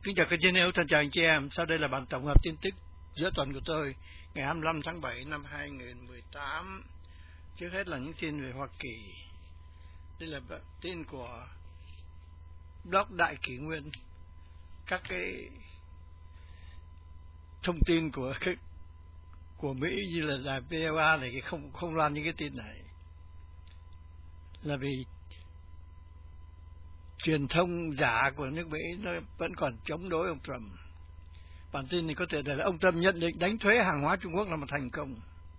Kính chào các chiến hữu, thân chào anh chị em. Sau đây là bản tổng hợp tin tức giữa tuần của tôi ngày 25 tháng 7 năm 2018. Trước hết là những tin về Hoa Kỳ. Đây là tin của blog Đại Kỷ Nguyên. Các cái thông tin của Mỹ như là đài VOA này không loan những cái tin này, là vì truyền thông giả của nước Mỹ nó vẫn còn chống đối ông Trump. Bản tin này có thể là ông Trump nhận định đánh thuế hàng hóa Trung Quốc là một thành công.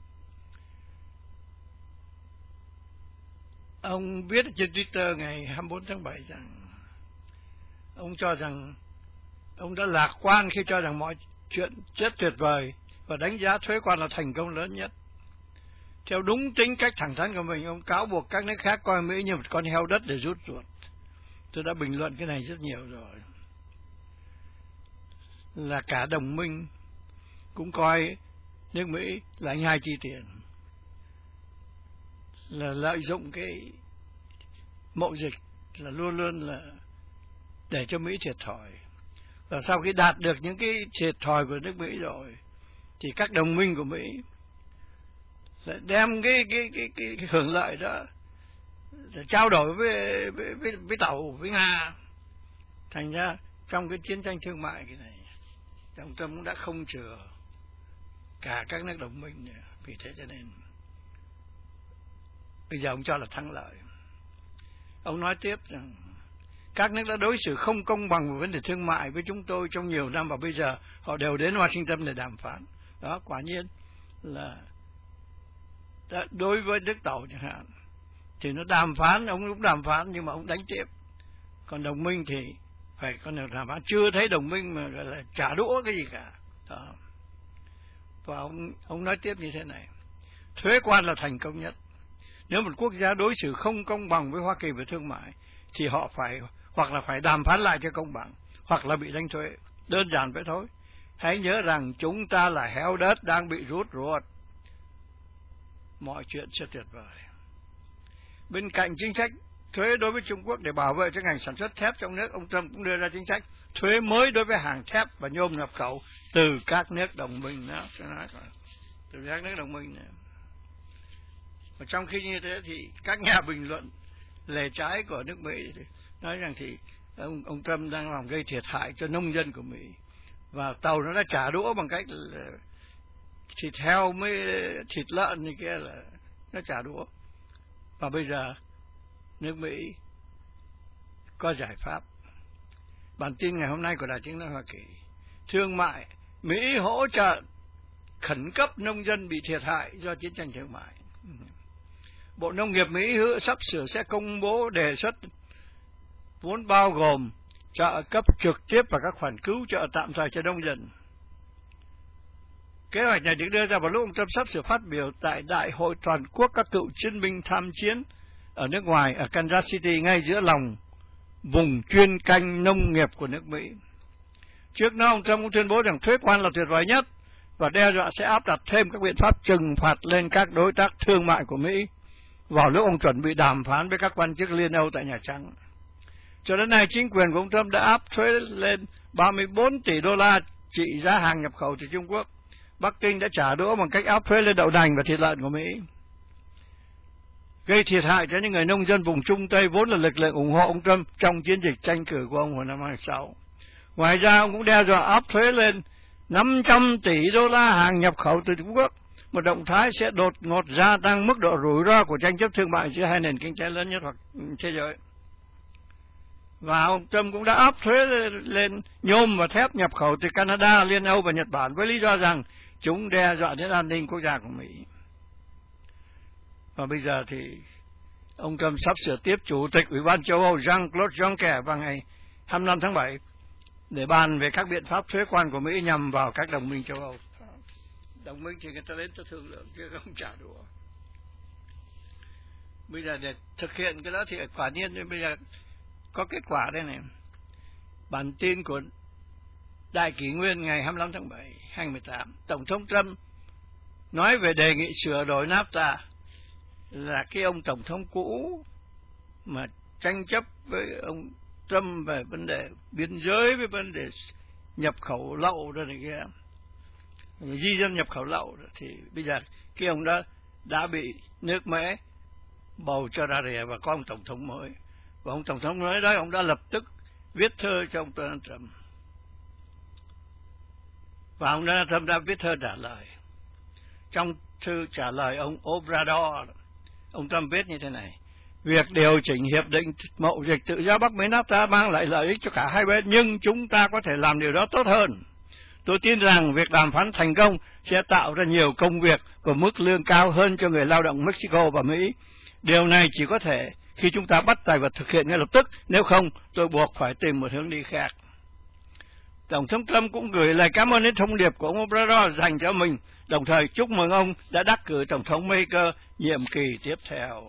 Ông viết trên Twitter ngày 24 tháng 7 rằng ông cho rằng ông đã lạc quan khi cho rằng mọi chuyện rất tuyệt vời và đánh giá thuế quan là thành công lớn nhất. Theo đúng tính cách thẳng thắn của mình, ông cáo buộc các nước khác coi Mỹ như một con heo đất để rút ruột. Tôi đã bình luận cái này rất nhiều rồi. Là cả đồng minh cũng coi nước Mỹ là anh hai chi tiền, là lợi dụng cái mậu dịch, là luôn luôn là để cho Mỹ thiệt thòi. Và sau khi đạt được những cái thiệt thòi của nước Mỹ rồi thì các đồng minh của Mỹ lại đem cái hưởng lợi đó để trao đổi với tàu, với Nga. Thành ra trong cái chiến tranh thương mại cái này, ông Trump cũng đã không chừa cả các nước đồng minh nữa. Vì thế cho nên bây giờ ông cho là thắng lợi. Ông nói tiếp rằng các nước đã đối xử không công bằng về vấn đề thương mại với chúng tôi trong nhiều năm, và bây giờ họ đều đến Washington để đàm phán. Đó, quả nhiên là đối với nước Tàu chẳng hạn thì nó đàm phán, ông cũng đàm phán nhưng mà ông đánh tiếp. Còn đồng minh thì phải con nào đàm phán, chưa thấy đồng minh mà gọi là trả đũa cái gì cả. Đó. Và ông nói tiếp như thế này: thuế quan là thành công nhất. Nếu một quốc gia đối xử không công bằng với Hoa Kỳ về thương mại thì họ phải hoặc là phải đàm phán lại cho công bằng, hoặc là bị đánh thuế. Đơn giản vậy thôi. Hãy nhớ rằng chúng ta là heo đất đang bị rút ruột. Mọi chuyện sẽ tuyệt vời. Bên cạnh chính sách thuế đối với Trung Quốc để bảo vệ cho ngành sản xuất thép trong nước, ông Trump cũng đưa ra chính sách thuế mới đối với hàng thép và nhôm nhập khẩu từ các nước đồng minh đó. Từ các nước đồng minh này. Và trong khi như thế thì các nhà bình luận lề trái của nước Mỹ thì nói rằng thì ông Trump đang làm gây thiệt hại cho nông dân của Mỹ, và tàu nó đã trả đũa bằng cách là thịt heo mới thịt lợn như kia là nó trả đũa. Và bây giờ nước Mỹ có giải pháp. Bản tin ngày hôm nay của Đài Tiếng nói Hoa Kỳ: thương mại, Mỹ hỗ trợ khẩn cấp nông dân bị thiệt hại do chiến tranh thương mại. Bộ Nông nghiệp Mỹ sắp sửa sẽ công bố đề xuất vốn bao gồm trợ cấp trực tiếp và các khoản cứu trợ tạm thời cho nông dân. Kế hoạch này được đưa ra vào lúc ông Trump sắp sửa phát biểu tại Đại hội toàn quốc các cựu chiến binh tham chiến ở nước ngoài ở Kansas City, ngay giữa lòng vùng chuyên canh nông nghiệp của nước Mỹ. Trước đó, ông Trump cũng tuyên bố rằng thuế quan là tuyệt vời nhất và đe dọa sẽ áp đặt thêm các biện pháp trừng phạt lên các đối tác thương mại của Mỹ vào lúc ông chuẩn bị đàm phán với các quan chức Liên Âu tại Nhà Trắng. Cho đến nay, chính quyền của ông Trump đã áp thuế lên 34 tỷ đô la trị giá hàng nhập khẩu từ Trung Quốc. Bắc Kinh đã trả đũa bằng cách áp thuế lên đậu nành và thịt lợn của Mỹ, gây thiệt hại cho những người nông dân vùng Trung Tây vốn là lực lượng ủng hộ ông Trump trong chiến dịch tranh cử của ông hồi năm 2006. Ngoài ra, ông cũng đe dọa áp thuế lên 500 tỷ đô la hàng nhập khẩu từ Trung Quốc, một động thái sẽ đột ngột gia tăng mức độ rủi ro của tranh chấp thương mại giữa hai nền kinh tế lớn nhất hoặc thế giới. Và ông Trump cũng đã áp thuế lên nhôm và thép nhập khẩu từ Canada, Liên Âu và Nhật Bản với lý do rằng chúng đe dọa đến an ninh quốc gia của Mỹ. Và bây giờ thì ông Trump sắp sửa tiếp Chủ tịch Ủy ban châu Âu Jean-Claude Juncker vào ngày 25 tháng 7 để bàn về các biện pháp thuế quan của Mỹ nhằm vào các đồng minh châu Âu. Đồng minh thì người ta đến cho thương lượng chứ không trả đũa. Bây giờ để thực hiện cái đó thì quả nhiên bây giờ có kết quả đây này. Bản tin của Đại Kỷ Nguyên ngày 25 tháng 7, 2018. Tổng thống Trump nói về đề nghị sửa đổi NAFTA, là cái ông tổng thống cũ mà tranh chấp với ông Trump về vấn đề biên giới, với vấn đề nhập khẩu lậu rồi này kia, di dân nhập khẩu lậu, thì bây giờ cái ông đó đã bị nước Mỹ bầu cho ra rìa và có ông tổng thống mới, và ông tổng thống mới đó ông đã lập tức viết thơ cho ông Donald Trump, và ông Donald Trump đã viết thơ trả lời. Trong thư trả lời ông Obrador, ông Trump viết như thế này: việc điều chỉnh hiệp định mậu dịch tự do Bắc Mỹ NAFTA mang lại lợi ích cho cả hai bên, nhưng chúng ta có thể làm điều đó tốt hơn. Tôi tin rằng việc đàm phán thành công sẽ tạo ra nhiều công việc và mức lương cao hơn cho người lao động Mexico và Mỹ. Điều này chỉ có thể khi chúng ta bắt tay và thực hiện ngay lập tức, nếu không tôi buộc phải tìm một hướng đi khác. Tổng thống Trump cũng gửi lời cảm ơn đến thông điệp của ông Obrador dành cho mình, đồng thời chúc mừng ông đã đắc cử Tổng thống Mexico nhiệm kỳ tiếp theo.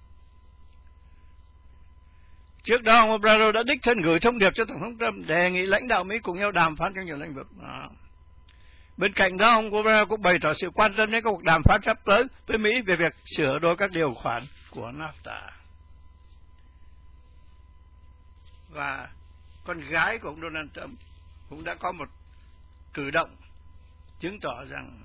Trước đó, ông Obrador đã đích thân gửi thông điệp cho Tổng thống Trump đề nghị lãnh đạo Mỹ cùng nhau đàm phán trong nhiều lĩnh vực. Bên cạnh đó, ông Obrador cũng bày tỏ sự quan tâm đến các cuộc đàm phán sắp tới với Mỹ về việc sửa đổi các điều khoản của NAFTA. Và con gái của ông Donald Trump cũng đã có một cử động chứng tỏ rằng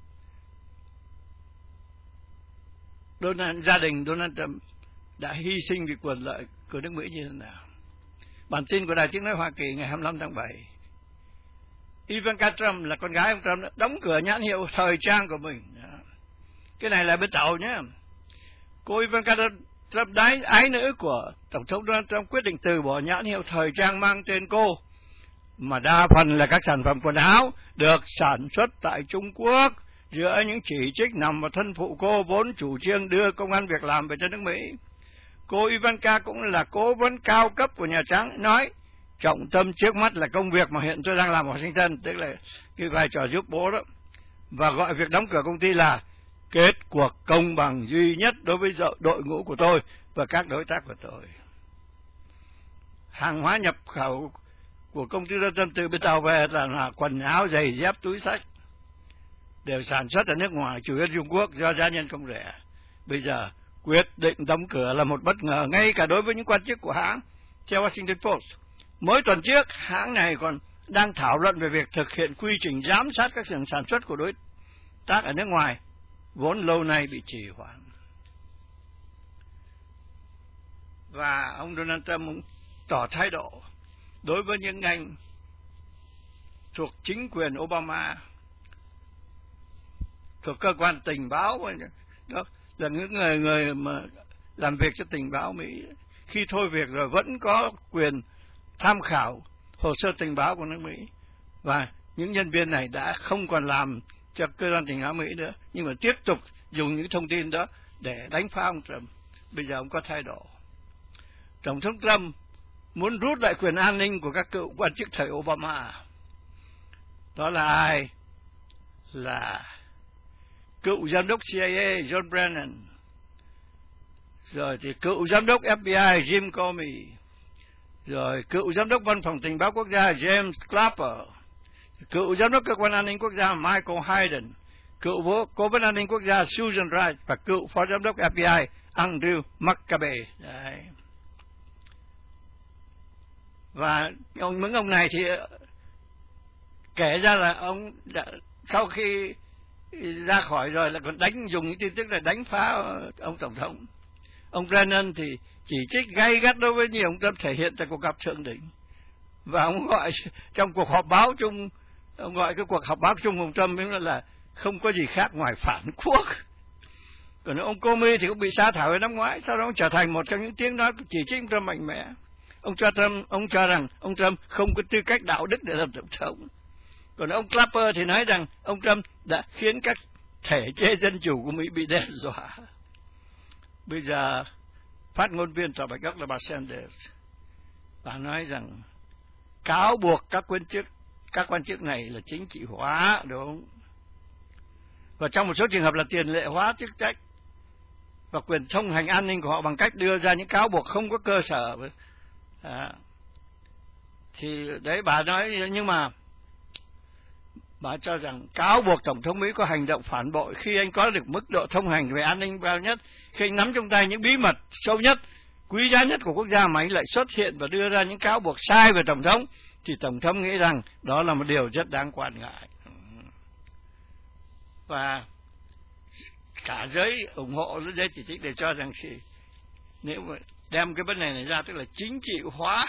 gia đình Donald Trump đã hy sinh vì quyền lợi của nước Mỹ như thế nào. Bản tin của Đài Tiếng nói Hoa Kỳ ngày 25 tháng 7. Ivanka Trump là con gái ông Trump đã đóng cửa nhãn hiệu thời trang của mình. Cái này là bên tàu nhé. Cô Ivanka Trump ái nữ của Tổng thống Donald Trump quyết định từ bỏ nhãn hiệu thời trang mang tên cô, mà đa phần là các sản phẩm quần áo được sản xuất tại Trung Quốc, giữa những chỉ trích nằm vào thân phụ cô vốn chủ trương đưa công ăn việc làm về cho nước Mỹ. Cô Ivanka cũng là cố vấn cao cấp của Nhà Trắng, nói trọng tâm trước mắt là công việc mà hiện tôi đang làm ở Washington, tức là cái vai trò giúp bố đó, và gọi việc đóng cửa công ty là kết cuộc công bằng duy nhất đối với đội ngũ của tôi và các đối tác của tôi. Hàng hóa nhập khẩu của công ty Đông Tâm từ bên tàu về là quần áo, giày dép, túi xách đều sản xuất ở nước ngoài, chủ yếu Trung Quốc, do giá nhân công rẻ. Bây giờ quyết định đóng cửa là một bất ngờ ngay cả đối với những quan chức của hãng. Theo Washington Post, mới tuần trước hãng này còn đang thảo luận về việc thực hiện quy trình giám sát các xưởng sản xuất của đối tác ở nước ngoài, vốn lâu nay bị trì hoãn. Và ông Donald Trump cũng tỏ thái độ đối với những ngành thuộc chính quyền Obama, thuộc cơ quan tình báo, đó là những người mà làm việc cho tình báo Mỹ, khi thôi việc rồi vẫn có quyền tham khảo hồ sơ tình báo của nước Mỹ, và những nhân viên này đã không còn làm cho cơ quan tình báo Mỹ nữa, nhưng mà tiếp tục dùng những thông tin đó để đánh phá ông Trump. Bây giờ ông có thái độ. Tổng thống Trump muốn rút lại quyền an ninh của các cựu quan chức thời Obama. Đó là ai? Là cựu giám đốc CIA John Brennan, rồi thì cựu giám đốc FBI Jim Comey, rồi cựu giám đốc văn phòng tình báo quốc gia James Clapper, cựu giám đốc cơ quan an ninh quốc gia Michael Hayden, cựu cố vấn an ninh quốc gia Susan Rice và cựu phó giám đốc FBI Andrew McCabe. Đấy. Và những ông này thì kể ra là ông đã, sau khi ra khỏi rồi là còn dùng những tin tức là đánh phá ông tổng thống. Ông Brennan thì chỉ trích gay gắt đối với nhiều ông Trump thể hiện tại cuộc gặp thượng đỉnh, và ông gọi trong cuộc họp báo chung, ông gọi cái cuộc họp báo chung ông Trump là không có gì khác ngoài phản quốc. Còn ông Comey thì cũng bị sa thải năm ngoái, sau đó ông trở thành một trong những tiếng nói chỉ trích ông Trump mạnh mẽ. Ông cho rằng ông Trump không có tư cách đạo đức để làm tổng thống. Còn ông Clapper thì nói rằng ông Trump đã khiến các thể chế dân chủ của Mỹ bị đe dọa. Bây giờ phát ngôn viên Tòa Bạch Ốc là bà Sanders, bà nói rằng cáo buộc các quan chức này là chính trị hóa, đúng không? Và trong một số trường hợp là tiền lệ hóa chức trách và quyền thông hành an ninh của họ bằng cách đưa ra những cáo buộc không có cơ sở. Thì đấy, bà nói, nhưng mà bà cho rằng cáo buộc Tổng thống Mỹ có hành động phản bội khi anh có được mức độ thông hành về an ninh cao nhất, khi anh nắm trong tay những bí mật sâu nhất, quý giá nhất của quốc gia mà anh lại xuất hiện và đưa ra những cáo buộc sai về Tổng thống, thì Tổng thống nghĩ rằng đó là một điều rất đáng quan ngại. Và cả giới ủng hộ, giới chỉ trích đều cho rằng nếu mà đem cái vấn đề này ra, tức là chính trị hóa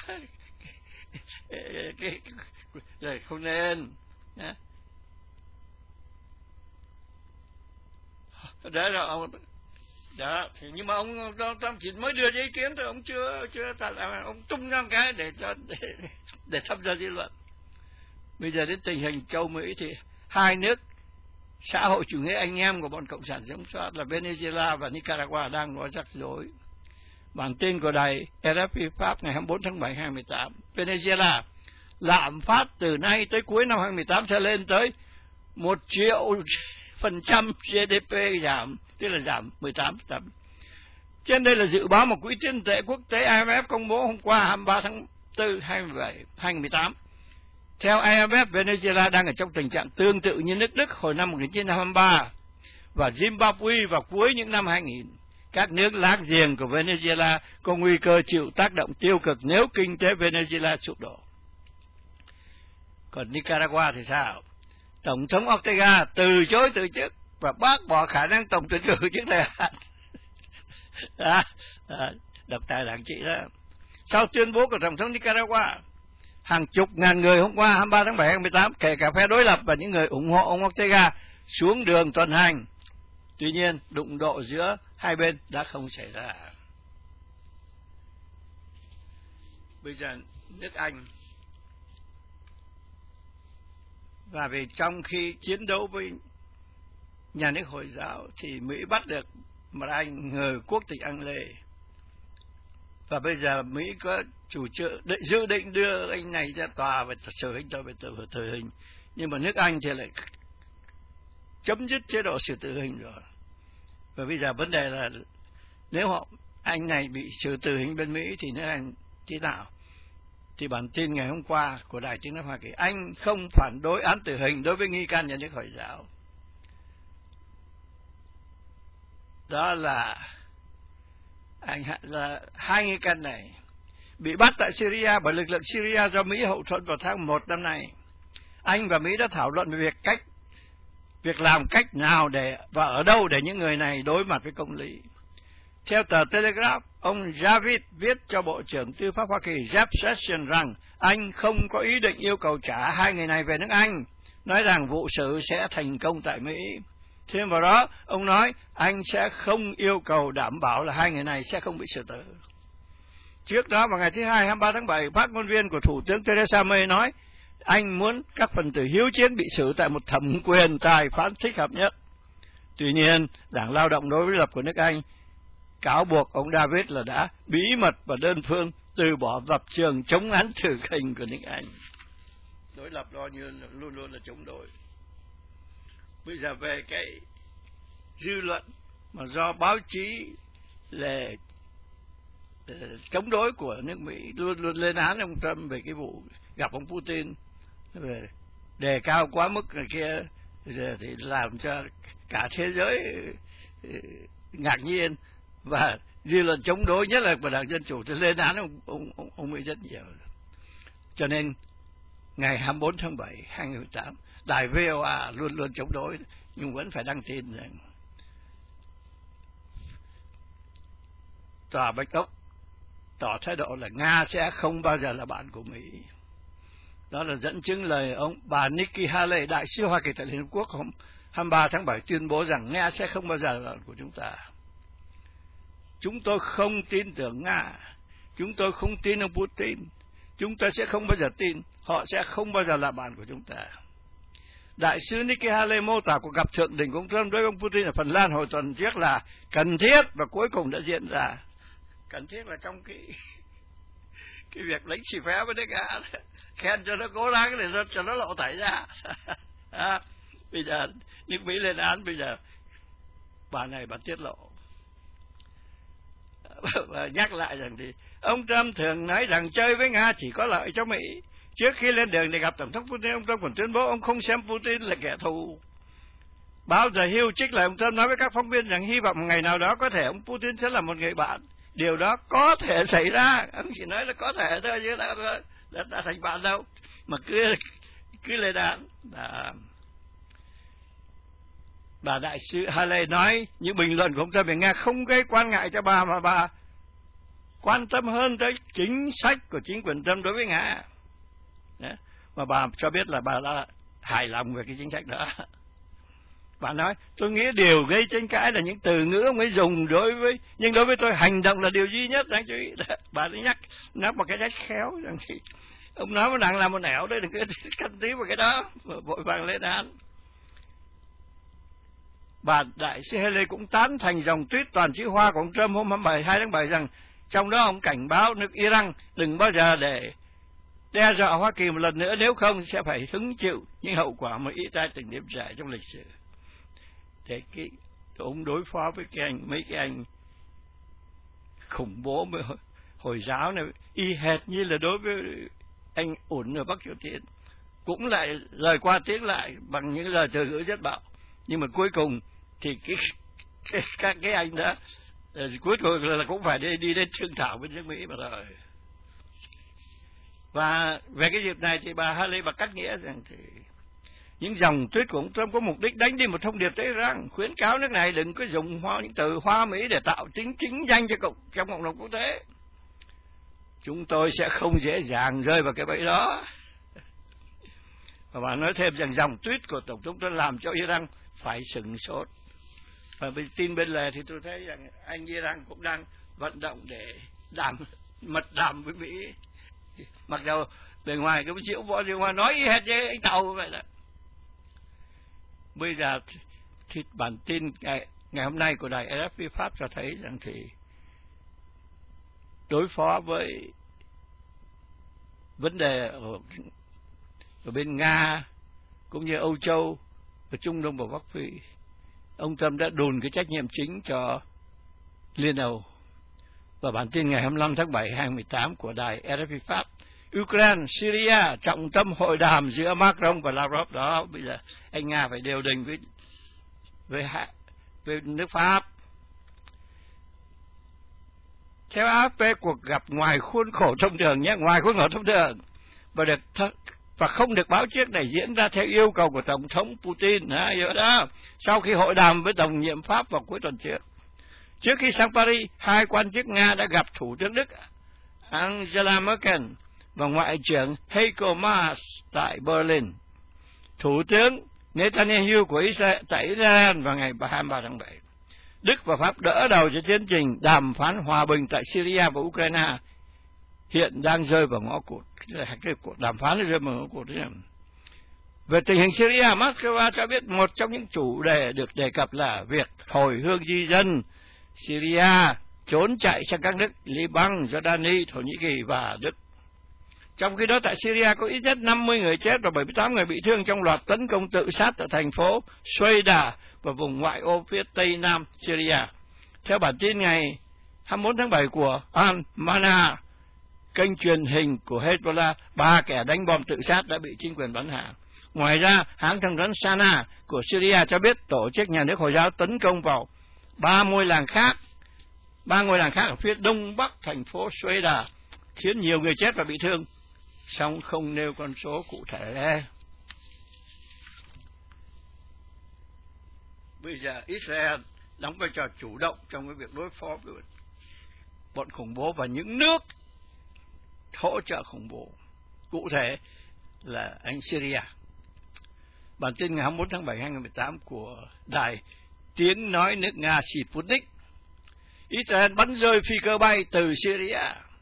rồi không nên. Đó là ông đó, nhưng mà ông chỉ mới đưa ra ý kiến thôi, ông chưa ông tung ra cái để tham gia dư luận. Bây giờ đến tình hình châu Mỹ thì hai nước xã hội chủ nghĩa anh em của bọn cộng sản chống soát là Venezuela và Nicaragua đang có rắc rối. Bản tin của đài RFI Pháp ngày 24 tháng 7 2018, Venezuela lạm phát từ nay tới cuối năm 2018 sẽ lên tới 1.000.000% GDP giảm, tức là giảm 18%. Trên đây là dự báo mà Quỹ tiền tệ quốc tế IMF công bố hôm qua 23 tháng 4 2018. Theo IMF, Venezuela đang ở trong tình trạng tương tự như nước Đức hồi năm 1923 và Zimbabwe vào cuối những năm 2000. Các nước láng giềng của Venezuela có nguy cơ chịu tác động tiêu cực nếu kinh tế Venezuela sụp đổ. Còn Nicaragua thì sao? Tổng thống Ortega từ chối từ chức và bác bỏ khả năng tổng tuyển cử trước thời hạn. Độc tài đảng trị đó. Sau tuyên bố của Tổng thống Nicaragua, hàng chục ngàn người hôm qua 23 tháng 7 2018, kể cả phe đối lập và những người ủng hộ ông Ortega, xuống đường tuần hành. Tuy nhiên, đụng độ giữa hai bên đã không xảy ra. Bây giờ nước Anh, và vì trong khi chiến đấu với nhà nước Hồi giáo thì Mỹ bắt được một anh người quốc tịch Anh Lê, và bây giờ Mỹ có chủ trương dự định đưa anh này ra tòa về xử hình, về tử hình, nhưng mà nước Anh thì lại chấm dứt chế độ xử tử hình rồi. Và bây giờ vấn đề là nếu anh này bị xử tử hình bên Mỹ thì nước Anh thế nào? Thì bản tin ngày hôm qua của Đài Tiếng nói Hoa Kỳ, Anh không phản đối án tử hình đối với nghi can nhà nước Hồi giáo. Đó là hai nghi can này bị bắt tại Syria bởi lực lượng Syria do Mỹ hậu thuẫn vào tháng 1 năm nay. Anh và Mỹ đã thảo luận về việc làm cách nào và ở đâu để những người này đối mặt với công lý. Theo tờ Telegraph, ông Javid viết cho Bộ trưởng Tư pháp Hoa Kỳ Jeff Sessions rằng Anh không có ý định yêu cầu trả hai người này về nước Anh, nói rằng vụ xử sẽ thành công tại Mỹ. Thêm vào đó, ông nói Anh sẽ không yêu cầu đảm bảo là hai người này sẽ không bị xử tử. Trước đó vào ngày thứ Hai 23 tháng 7, phát ngôn viên của Thủ tướng Theresa May nói Anh muốn các phần tử hiếu chiến bị xử tại một thẩm quyền tài phán thích hợp nhất. Tuy nhiên, Đảng Lao động đối lập của nước Anh cáo buộc ông David là đã bí mật và đơn phương từ bỏ lập trường chống án tử hình của nước Anh. Đối lập đó như luôn luôn là chống đối. Bây giờ về cái dư luận mà do báo chí là chống đối của nước Mỹ luôn luôn lên án ông Trump về cái vụ gặp ông Putin, về đề cao quá mức này kia, giờ thì làm cho cả thế giới ngạc nhiên, và dư luận chống đối nhất là của Đảng Dân Chủ thì lên án ông Mỹ rất nhiều. Cho nên ngày 24 tháng 7 2018, đài VOA luôn luôn chống đối, nhưng vẫn phải đăng tin rằng Tòa Bạch Ốc tỏ thái độ là Nga sẽ không bao giờ là bạn của Mỹ. Đó là dẫn chứng lời bà Nikki Haley, đại sứ Hoa Kỳ tại Liên Hợp Quốc hôm 23 tháng 7 tuyên bố rằng Nga sẽ không bao giờ là bạn của chúng ta. Chúng tôi không tin tưởng Nga, chúng tôi không tin ông Putin, chúng tôi sẽ không bao giờ tin, họ sẽ không bao giờ là bạn của chúng ta. Đại sứ Nikki Haley mô tả cuộc gặp thượng đỉnh của ông Trump đối với ông Putin ở Phần Lan hồi tuần trước là cần thiết và cuối cùng đã diễn ra. Cần thiết là trong cái việc đánh xì phé với nước Nga, khen cho nó cố gắng để cho nó lộ tẩy ra. Bây giờ nước Mỹ lên án, bây giờ bà này bà tiết lộ. Và nhắc lại rằng thì ông Trump thường nói rằng chơi với Nga chỉ có lợi cho Mỹ. Trước khi lên đường để gặp Tổng thống Putin, ông Trump còn tuyên bố ông không xem Putin là kẻ thù. Báo The Hill trích lời ông Trump nói với các phóng viên rằng hy vọng một ngày nào đó có thể ông Putin sẽ là một người bạn. điều đó có thể xảy ra. Ông chỉ nói là có thể thôi, chứ đã thành bạn đâu mà cứ lên án. Bà đại sứ Haley nói những bình luận của ông Trump về Nga không gây quan ngại cho bà, mà bà quan tâm hơn tới chính sách của chính quyền Trump đối với Nga. Mà bà cho biết là bà đã hài lòng về cái chính sách đó. Bà nói, tôi nghĩ điều gây tranh cãi là những từ ngữ ông ấy dùng nhưng đối với tôi hành động là điều duy nhất đáng chú ý. Bà đã nhắc một cái cách khéo rằng thì ông nói mà đang làm một nẻo đấy, đừng cứ căn tí vào cái đó, vội vàng lên án. Bà đại sứ Haley cũng tán thành dòng tweet toàn chữ hoa của ông Trump hôm 2 tháng 7 rằng trong đó ông cảnh báo nước Iran đừng bao giờ để đe dọa Hoa Kỳ một lần nữa, nếu không sẽ phải hứng chịu những hậu quả mà Mỹ đã từng nếm trải trong lịch sử. Thế ông đối phó với mấy cái anh khủng bố với Hồi giáo này y hệt như là đối với anh ổn ở Bắc Triều Tiên, cũng lại lời qua tiếng lại bằng những lời từ ngữ rất bạo. Nhưng mà cuối cùng thì các cái anh đó cuối cùng là cũng phải đi đến thương thảo với nước Mỹ mà rồi. Và về cái dịp này thì bà Haley bà cắt nghĩa rằng thì những dòng tweet của ông Trump có mục đích đánh đi một thông điệp tới Iran, khuyến cáo nước này đừng có dùng những từ hoa Mỹ để tạo chính danh trong cộng đồng quốc tế. Chúng tôi sẽ không dễ dàng rơi vào cái bẫy đó. Và bà nói thêm rằng dòng tweet của Tổng thống Trump làm cho Iran phải sửng sốt. Và tin bên lề thì tôi thấy rằng anh Iran cũng đang vận động để mật đàm với Mỹ. Mặc dù bề ngoài cái diễu võ diễu hoa nói y hệt như anh Tàu vậy đó. Bây giờ thì bản tin ngày hôm nay của đài RFI Pháp cho thấy rằng thì đối phó với vấn đề ở bên Nga cũng như Âu Châu và Trung Đông và Bắc Phi, ông Trump đã đùn cái trách nhiệm chính cho Liên Âu. Và bản tin ngày 25 tháng 7 2018 của đài RFI Pháp, Ukraine, Syria trọng tâm hội đàm giữa Macron và Lavrov. Đó, bây giờ anh Nga phải điều đình với nước Pháp. Theo AFP, cuộc gặp ngoài khuôn khổ thông thường nhé, ngoài khuôn khổ thông thường và không được báo trước này diễn ra theo yêu cầu của Tổng thống Putin. Đó, sau khi hội đàm với Tổng nhiệm Pháp vào cuối tuần trước. Trước khi sang Paris, hai quan chức Nga đã gặp Thủ tướng Đức Angela Merkel và Ngoại trưởng Heiko Maas tại Berlin. Thủ tướng Netanyahu của Israel tại Israel vào ngày 23 tháng 7. Đức và Pháp đỡ đầu cho tiến trình đàm phán hòa bình tại Syria và Ukraine hiện đang rơi vào ngõ cụt. Cái cuộc đàm phán rơi vào ngõ cụt. Về tình hình Syria, Moscow cho biết một trong những chủ đề được đề cập là việc hồi hương di dân Syria trốn chạy sang các nước Liban, Jordani, Thổ Nhĩ Kỳ và Đức. Trong khi đó tại Syria có ít nhất 50 người chết và 78 người bị thương trong loạt tấn công tự sát tại thành phố Sueda và vùng ngoại ô phía tây nam Syria. Theo bản tin ngày 24 tháng 7 của Al-Mana, kênh truyền hình của Hezbollah, 3 kẻ đánh bom tự sát đã bị chính quyền bắn hạ. Ngoài ra, hãng thông tấn Sana của Syria cho biết tổ chức nhà nước Hồi giáo tấn công vào 3 ngôi làng khác ở phía đông bắc thành phố Sueda, khiến nhiều người chết và bị thương, song không nêu con số cụ thể. Bây giờ Israel đóng vai trò chủ động trong cái việc đối phó với bọn khủng bố và những nước hỗ trợ khủng bố, cụ thể là Syria. Bản tin ngày 24 tháng 7 2018 của đài Tiếng nói nước Nga Sputnik, Israel bắn rơi phi cơ bay từ Syria.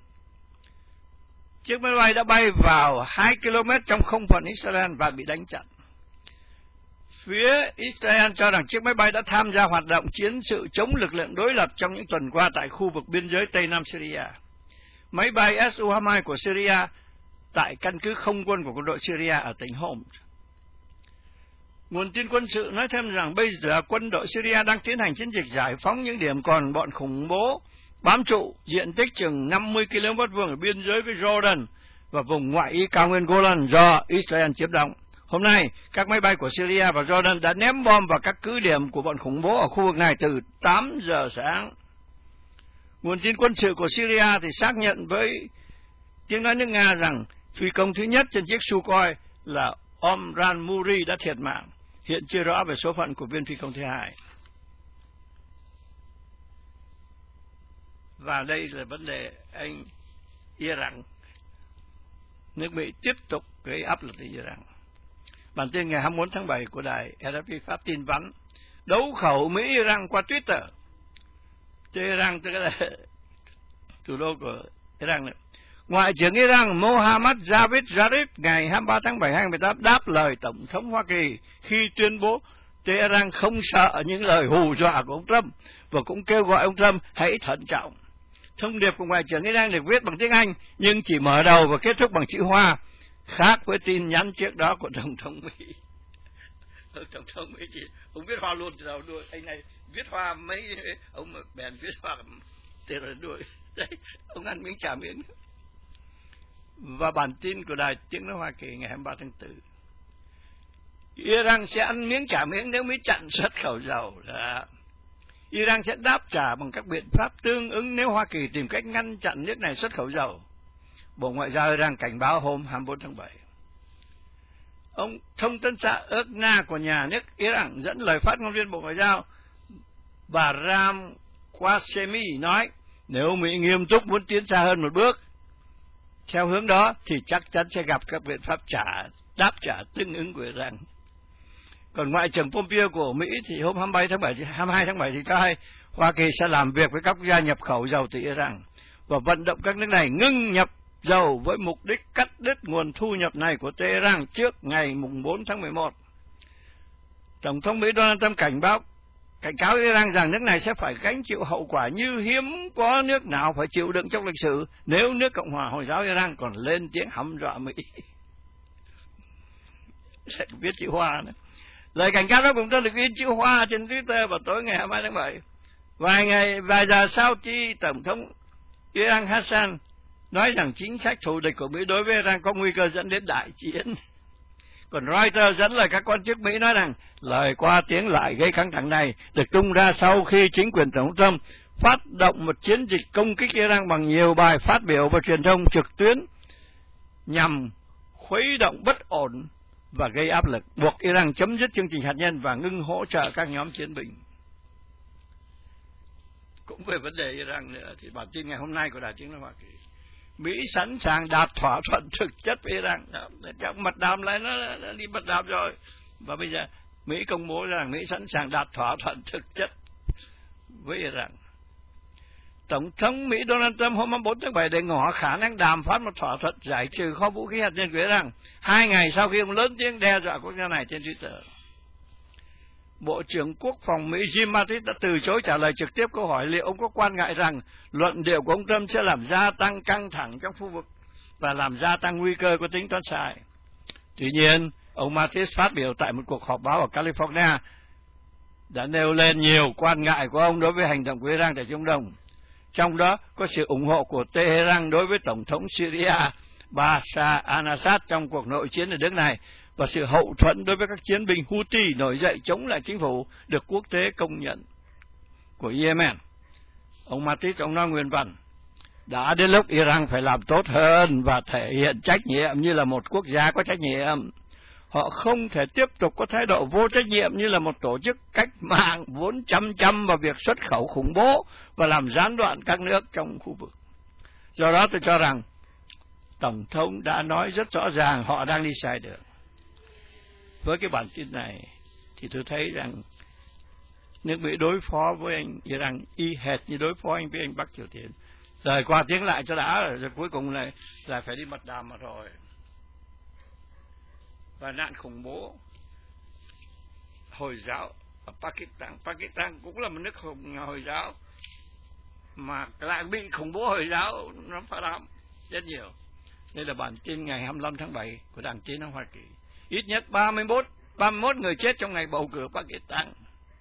Chiếc máy bay đã bay vào 2 km trong không phận Israel và bị đánh chặn. Phía Israel cho rằng chiếc máy bay đã tham gia hoạt động chiến sự chống lực lượng đối lập trong những tuần qua tại khu vực biên giới Tây Nam Syria. Máy bay Su-22 của Syria tại căn cứ không quân của quân đội Syria ở tỉnh Homs. Nguồn tin quân sự nói thêm rằng bây giờ quân đội Syria đang tiến hành chiến dịch giải phóng những điểm còn bọn khủng bố bám trụ diện tích chừng 50 km² ở biên giới với Jordan và vùng ngoại y cao nguyên Golan do Israel chiếm đóng. Hôm nay, các máy bay của Syria và Jordan đã ném bom vào các cứ điểm của bọn khủng bố ở khu vực này từ 8 giờ sáng. Nguồn tin quân sự của Syria thì xác nhận với tiếng nói nước Nga rằng phi công thứ nhất trên chiếc Sukhoi là Omran Muri đã thiệt mạng. Hiện chưa rõ về số phận của viên phi công thứ hai. Và đây là vấn đề anh Iran. Nước Mỹ tiếp tục gây áp lực tới Iran. Bản tin ngày 24 tháng 7 của đài RFI Pháp tin vắn đấu khẩu Mỹ-Iran qua Twitter. Tehran tức là thủ đô của Iran này. Ngoại trưởng Iran Mohammad Javad Zarif ngày 23 tháng 7 2018 đáp lời Tổng thống Hoa Kỳ khi tuyên bố Tehran không sợ những lời hù dọa của ông Trump và cũng kêu gọi ông Trump hãy thận trọng. Thông điệp của Ngoại trưởng Iran được viết bằng tiếng Anh nhưng chỉ mở đầu và kết thúc bằng chữ Hoa, khác với tin nhắn trước đó của Tổng thống Mỹ. Tổng thống Mỹ chỉ ông viết Hoa luôn từ đầu đuôi, anh này viết Hoa mấy ông bèn viết Hoa từ đầu đuôi. Đấy, ông ăn miếng trả miếng. Và bản tin của đài tiếng nói Hoa Kỳ ngày 23 tháng 4. Iran sẽ ăn miếng trả miếng nếu Mỹ chặn xuất khẩu dầu. Đó. Iran sẽ đáp trả bằng các biện pháp tương ứng nếu Hoa Kỳ tìm cách ngăn chặn nước này xuất khẩu dầu. Bộ Ngoại giao Iran cảnh báo hôm 24 tháng 7. Ông thông tấn xã Erna của nhà nước Iran dẫn lời phát ngôn viên Bộ Ngoại giao Bahram Qasemi nói nếu Mỹ nghiêm túc muốn tiến xa hơn một bước theo hướng đó thì chắc chắn sẽ gặp các biện pháp đáp trả tương ứng của Iran. Còn Ngoại trưởng Pompeo của Mỹ thì hôm 22 tháng 7 thì cho hay Hoa Kỳ sẽ làm việc với các quốc gia nhập khẩu dầu từ Iran và vận động các nước này ngưng nhập dầu với mục đích cắt đứt nguồn thu nhập này của Tehran trước ngày 4 tháng 11. Tổng thống Mỹ Donald Trump cảnh cáo Iran rằng nước này sẽ phải gánh chịu hậu quả như hiếm có nước nào phải chịu đựng trong lịch sử nếu nước Cộng hòa Hồi giáo Iran còn lên tiếng hăm dọa Mỹ. Sẽ viết chữ Hoa nữa. Lời cảnh cáo đó cũng đã được in chữ Hoa trên Twitter vào tối ngày 22 tháng 7. Vài giờ sau khi Tổng thống Iran Hassan nói rằng chính sách thù địch của Mỹ đối với Iran có nguy cơ dẫn đến đại chiến. Còn Reuters dẫn lời các quan chức Mỹ nói rằng lời qua tiếng lại gây căng thẳng này được tung ra sau khi chính quyền Tổng thống Trump phát động một chiến dịch công kích Iran bằng nhiều bài phát biểu và truyền thông trực tuyến nhằm khuấy động bất ổn và gây áp lực, buộc Iran chấm dứt chương trình hạt nhân và ngưng hỗ trợ các nhóm chiến binh. Cũng về vấn đề Iran nữa, thì bản tin ngày hôm nay của Đài Tiếng nói Hoa Kỳ, Mỹ sẵn sàng đạt thỏa thuận thực chất với Iran. Trong mật đàm lại nó đi mật đàm rồi, và bây giờ Mỹ công bố rằng Mỹ sẵn sàng đạt thỏa thuận thực chất với Iran. Tổng thống Mỹ Donald Trump hôm 4 tháng 7 để ngỏ khả năng đàm phán một thỏa thuận giải trừ kho vũ khí hạt nhân của Iran 2 ngày sau khi ông lớn tiếng đe dọa quốc gia này trên Twitter. Bộ trưởng Quốc phòng Mỹ Jim Mattis đã từ chối trả lời trực tiếp câu hỏi liệu ông có quan ngại rằng luận điệu của ông Trump sẽ làm gia tăng căng thẳng trong khu vực và làm gia tăng nguy cơ có tính toán sai. Tuy nhiên, ông Mattis phát biểu tại một cuộc họp báo ở California đã nêu lên nhiều quan ngại của ông đối với hành động của Iran tại Trung Đông. Trong đó có sự ủng hộ của Tehran đối với Tổng thống Syria Bashar al-Assad trong cuộc nội chiến ở nước này và sự hậu thuẫn đối với các chiến binh Houthi nổi dậy chống lại chính phủ được quốc tế công nhận của Yemen. Ông Mattis ông nói nguyên văn, đã đến lúc Iran phải làm tốt hơn và thể hiện trách nhiệm như là một quốc gia có trách nhiệm. Họ không thể tiếp tục có thái độ vô trách nhiệm như là một tổ chức cách mạng vốn chăm vào việc xuất khẩu khủng bố và làm gián đoạn các nước trong khu vực. Do đó tôi cho rằng Tổng thống đã nói rất rõ ràng họ đang đi sai đường. Với cái bản tin này thì tôi thấy rằng nước Mỹ đối phó với anh Iran y hệt như đối phó với anh Bắc Triều Tiên. Rồi qua tiếng lại cho đã rồi cuối cùng là phải đi mật đàm mà rồi. Và nạn khủng bố Hồi giáo ở Pakistan cũng là một nước Hồi giáo mà lại bị khủng bố Hồi giáo nó phá đám rất nhiều. Đây là bản tin ngày 25 tháng 7 của Đảng Tiến ở Hoa Kỳ. Ít nhất 31 người chết trong ngày bầu cử Pakistan.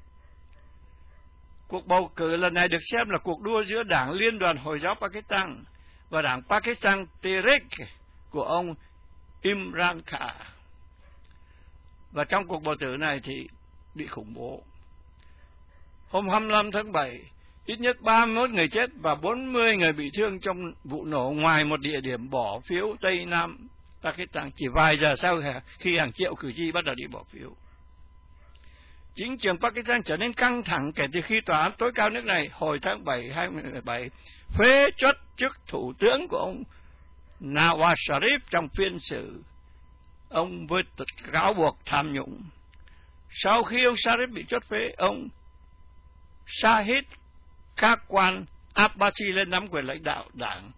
Cuộc bầu cử lần này được xem là cuộc đua giữa Đảng Liên đoàn Hồi giáo Pakistan và Đảng Pakistan Tehreek của ông Imran Khan. Và trong cuộc bầu cử này thì bị khủng bố. Hôm 25 tháng 7, Ít nhất 31 người chết và 40 người bị thương trong vụ nổ ngoài một địa điểm bỏ phiếu Tây Nam Pakistan chỉ vài giờ sau khi hàng triệu cử tri bắt đầu đi bỏ phiếu. Chính trường Pakistan trở nên căng thẳng kể từ khi tòa án tối cao nước này hồi tháng 7 2017 phế truất chức thủ tướng của ông Nawaz Sharif trong phiên xử ông với cáo buộc tham nhũng. Sau khi ông Sharif bị truất phế, ông Shahid Khaqan Abbasi lên nắm quyền lãnh đạo đảng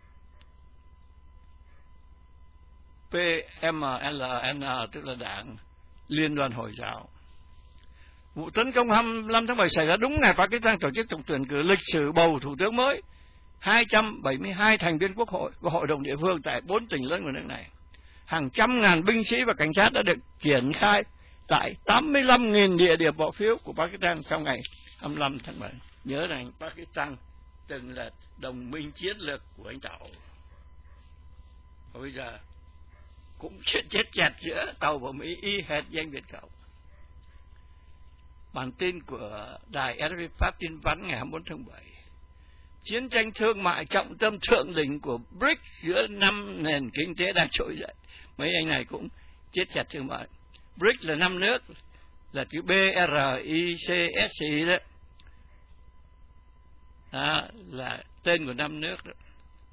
PMLN, tức là đảng Liên đoàn Hồi giáo. Vụ tấn công 25 tháng 7 xảy ra đúng ngày Pakistan tổ chức tổng tuyển cử lịch sử bầu thủ tướng mới, 272 thành viên quốc hội và hội đồng địa phương tại 4 tỉnh lớn của nước này. Hàng trăm ngàn binh sĩ và cảnh sát đã được triển khai tại 85.000 địa điểm bỏ phiếu của Pakistan trong ngày 25 tháng 7. Nhớ rằng Pakistan từng là đồng minh chiến lược của anh Tàu. Và bây giờ cũng chết chẹt giữa Tàu và Mỹ y hệt như anh Việt Cộng. Bản tin của đài RFI Pháp tin vắn ngày 24 tháng 7. Chiến tranh thương mại trọng tâm thượng đỉnh của BRICS giữa 5 nền kinh tế đang trỗi dậy. Mấy anh này cũng chết chặt thương mại. BRICS là 5 nước, là chữ BRICS đó. Đó là tên của 5 nước đó.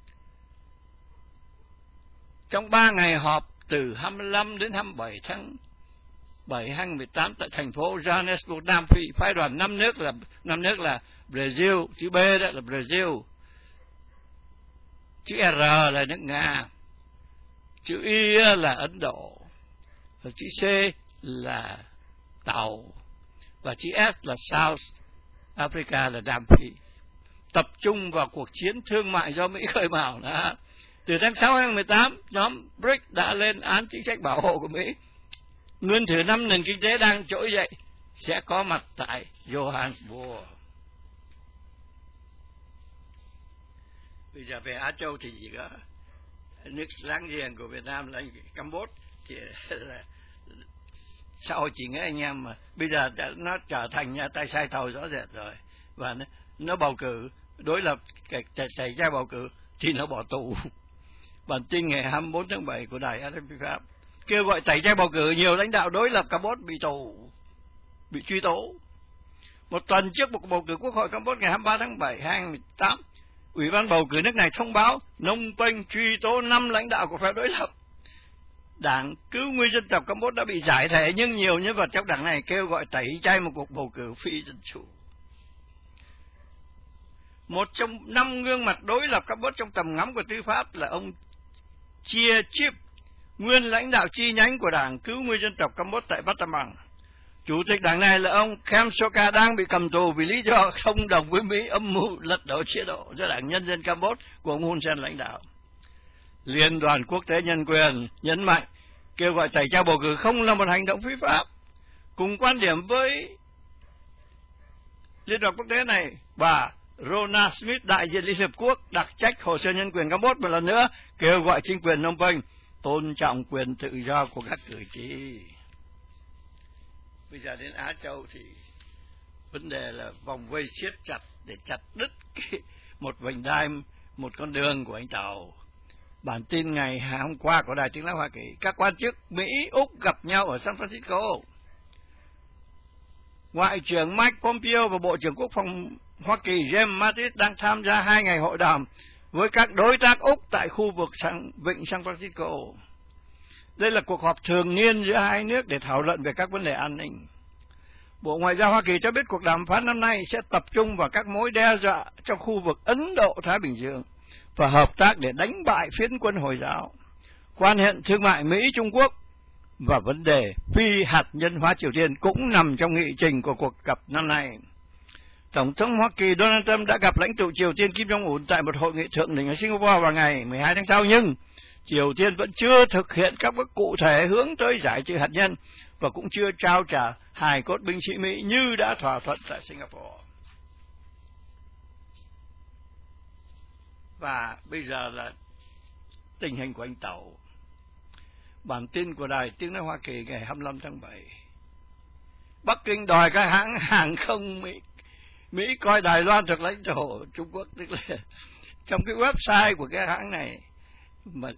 Trong 3 ngày họp từ 25 đến 27 tháng 7 2018 tại thành phố Johannesburg, Nam Phi, phái đoàn 5 nước là Brazil, chữ B đó là Brazil, chữ R là nước Nga, chữ Y là Ấn Độ, và chữ C là Tàu, và chữ S là South Africa là Nam Phi, tập trung vào cuộc chiến thương mại do Mỹ khơi mào đó. Từ tháng 6 năm 2018, nhóm BRICS đã lên án chính sách bảo hộ của Mỹ. Nguyên thử 5 nền kinh tế đang trỗi dậy sẽ có mặt tại Johannesburg. Bây giờ về Á Châu thì chỉ có nước láng giềng của Việt Nam là Campuchia, thì là sau chỉ nghe anh em mà bây giờ nó trở thành nhà tay sai thầu rõ rệt rồi, và nó bầu cử đối lập chạy ra bầu cử thì nó bỏ tù. Bản tin ngày 24 tháng 7 của đài RFI Pháp kêu gọi tẩy chay bầu cử, nhiều lãnh đạo đối lập Campuchia bị tù, bị truy tố. Một tuần trước cuộc bầu cử quốc hội Campuchia ngày 23 tháng 7 2018, Ủy ban bầu cử nước này thông báo Phnom Penh truy tố 5 lãnh đạo của phe đối lập. Đảng Cứu Nguy dân tộc Campuchia đã bị giải thể, nhưng nhiều nhân vật trong đảng này kêu gọi tẩy chay một cuộc bầu cử phi dân chủ. Một trong 5 gương mặt đối lập Campuchia trong tầm ngắm của tư pháp là ông Chia Chip, nguyên lãnh đạo chi nhánh của Đảng Cứu Nguy dân tộc Campuchia tại Battambang. Chủ tịch đảng này là ông Kem Sokha đang bị cầm tù vì lý do không đồng với Mỹ âm mưu lật đổ chế độ do Đảng Nhân dân Campuchia của ông Hun Sen lãnh đạo. Liên đoàn Quốc tế Nhân quyền nhấn mạnh kêu gọi tẩy chay bầu cử không là một hành động phi pháp. Cùng quan điểm với Liên đoàn Quốc tế này, bà Rona Smith, đại diện Liên Hiệp Quốc đặc trách hồ sơ nhân quyền Campuchia, một lần nữa kêu gọi chính quyền Phnom Penh tôn trọng quyền tự do của các cử tri. Bây giờ đến Á Châu thì vấn đề là vòng vây siết chặt để chặt đứt một vành đai, một con đường của anh Tàu. Bản tin ngày hôm qua của Đài Tiếng nói Hoa Kỳ, các quan chức Mỹ, Úc gặp nhau ở San Francisco. Ngoại trưởng Mike Pompeo và Bộ trưởng Quốc phòng Hoa Kỳ James Mattis đang tham gia 2 ngày hội đàm với các đối tác Úc tại khu vực vịnh San Francisco. Đây là cuộc họp thường niên giữa hai nước để thảo luận về các vấn đề an ninh. Bộ Ngoại giao Hoa Kỳ cho biết cuộc đàm phán năm nay sẽ tập trung vào các mối đe dọa trong khu vực Ấn Độ-Thái Bình Dương và hợp tác để đánh bại phiến quân Hồi giáo, quan hệ thương mại Mỹ-Trung Quốc và vấn đề phi hạt nhân hóa Triều Tiên cũng nằm trong nghị trình của cuộc gặp năm nay. Tổng thống Hoa Kỳ Donald Trump đã gặp lãnh tụ Triều Tiên Kim Jong-un tại một hội nghị thượng đỉnh ở Singapore vào ngày 12 tháng 6, nhưng Triều Tiên vẫn chưa thực hiện các bước cụ thể hướng tới giải trừ hạt nhân và cũng chưa trao trả hài cốt binh sĩ Mỹ như đã thỏa thuận tại Singapore. Và bây giờ là tình hình của anh Tàu. Bản tin của Đài Tiếng nói Hoa Kỳ ngày 25 tháng 7. Bắc Kinh đòi các hãng hàng không Mỹ Mỹ coi Đài Loan thuộc lãnh thổ Trung Quốc, tức là trong cái website của cái hãng này mà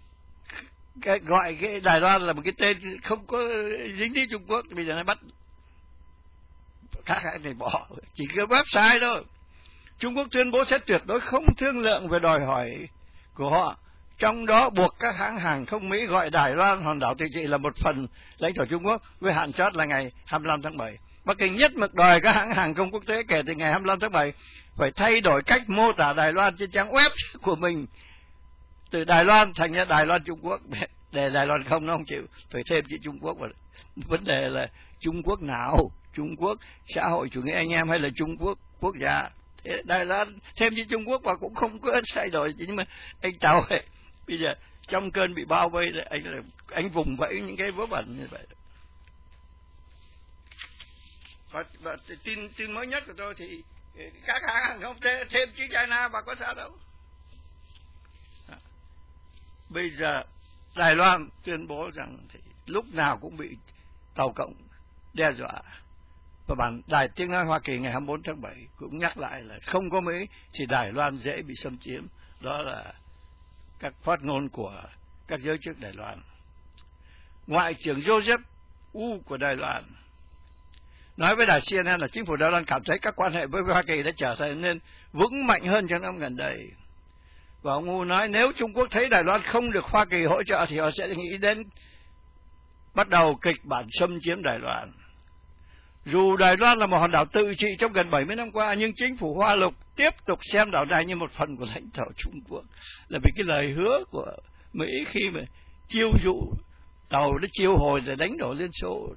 gọi cái Đài Loan là một cái tên không có dính đến Trung Quốc, bây giờ nó bắt các hãng này bỏ, chỉ cái website thôi. Trung Quốc tuyên bố sẽ tuyệt đối không thương lượng về đòi hỏi của họ, trong đó buộc các hãng hàng không Mỹ gọi Đài Loan hòn đảo tự trị là một phần lãnh thổ Trung Quốc với hạn chót là ngày 25 tháng 7. Bắc Kinh nhất mực đòi các hãng hàng không quốc tế kể từ ngày 25 tháng 7 phải thay đổi cách mô tả Đài Loan trên trang web của mình từ Đài Loan thành ra Đài Loan Trung Quốc. Để Đài Loan không, nó không chịu, phải thêm chữ Trung Quốc vào. Vấn đề là Trung Quốc nào? Trung Quốc xã hội chủ nghĩa anh em hay là Trung Quốc quốc gia? Thế Đài Loan thêm chữ Trung Quốc vào cũng không có thay đổi, nhưng mà anh Tàu ấy, bây giờ trong cơn bị bao vây anh vùng vẫy những cái vớ vẩn như vậy. Và tin mới nhất của tôi thì các hãng hàng không thêm chữ China và có sao đâu. Bây giờ Đài Loan tuyên bố rằng thì lúc nào cũng bị Tàu Cộng đe dọa. Và bản Đài Tiếng nói Hoa Kỳ ngày 24 tháng 7 cũng nhắc lại là không có Mỹ thì Đài Loan dễ bị xâm chiếm. Đó là các phát ngôn của các giới chức Đài Loan. Ngoại trưởng Joseph Wu của Đài Loan nói với đài CNN là chính phủ Đài Loan cảm thấy các quan hệ với Hoa Kỳ đã trở nên vững mạnh hơn trong năm gần đây. Và ông Wu nói nếu Trung Quốc thấy Đài Loan không được Hoa Kỳ hỗ trợ thì họ sẽ nghĩ đến bắt đầu kịch bản xâm chiếm Đài Loan. Dù Đài Loan là một hòn đảo tự trị trong gần 70 năm qua, nhưng chính phủ Hoa Lục tiếp tục xem đảo này như một phần của lãnh thổ Trung Quốc. Là vì cái lời hứa của Mỹ khi mà chiêu dụ tàu nó chiêu hồi để đánh đổ Liên Xô.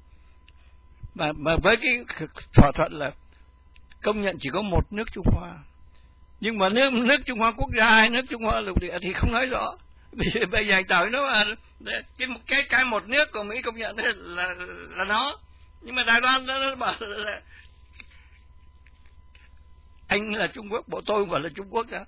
Mà với cái thỏa thuận là công nhận chỉ có một nước Trung Hoa. Nhưng mà nước Trung Hoa quốc gia hay nước Trung Hoa lục địa thì không nói rõ. Bây giờ tàu nó là cái một nước của Mỹ công nhận là nó. Nhưng mà Đài Loan nó bảo là anh là Trung Quốc, bộ tôi không phải là Trung Quốc đó.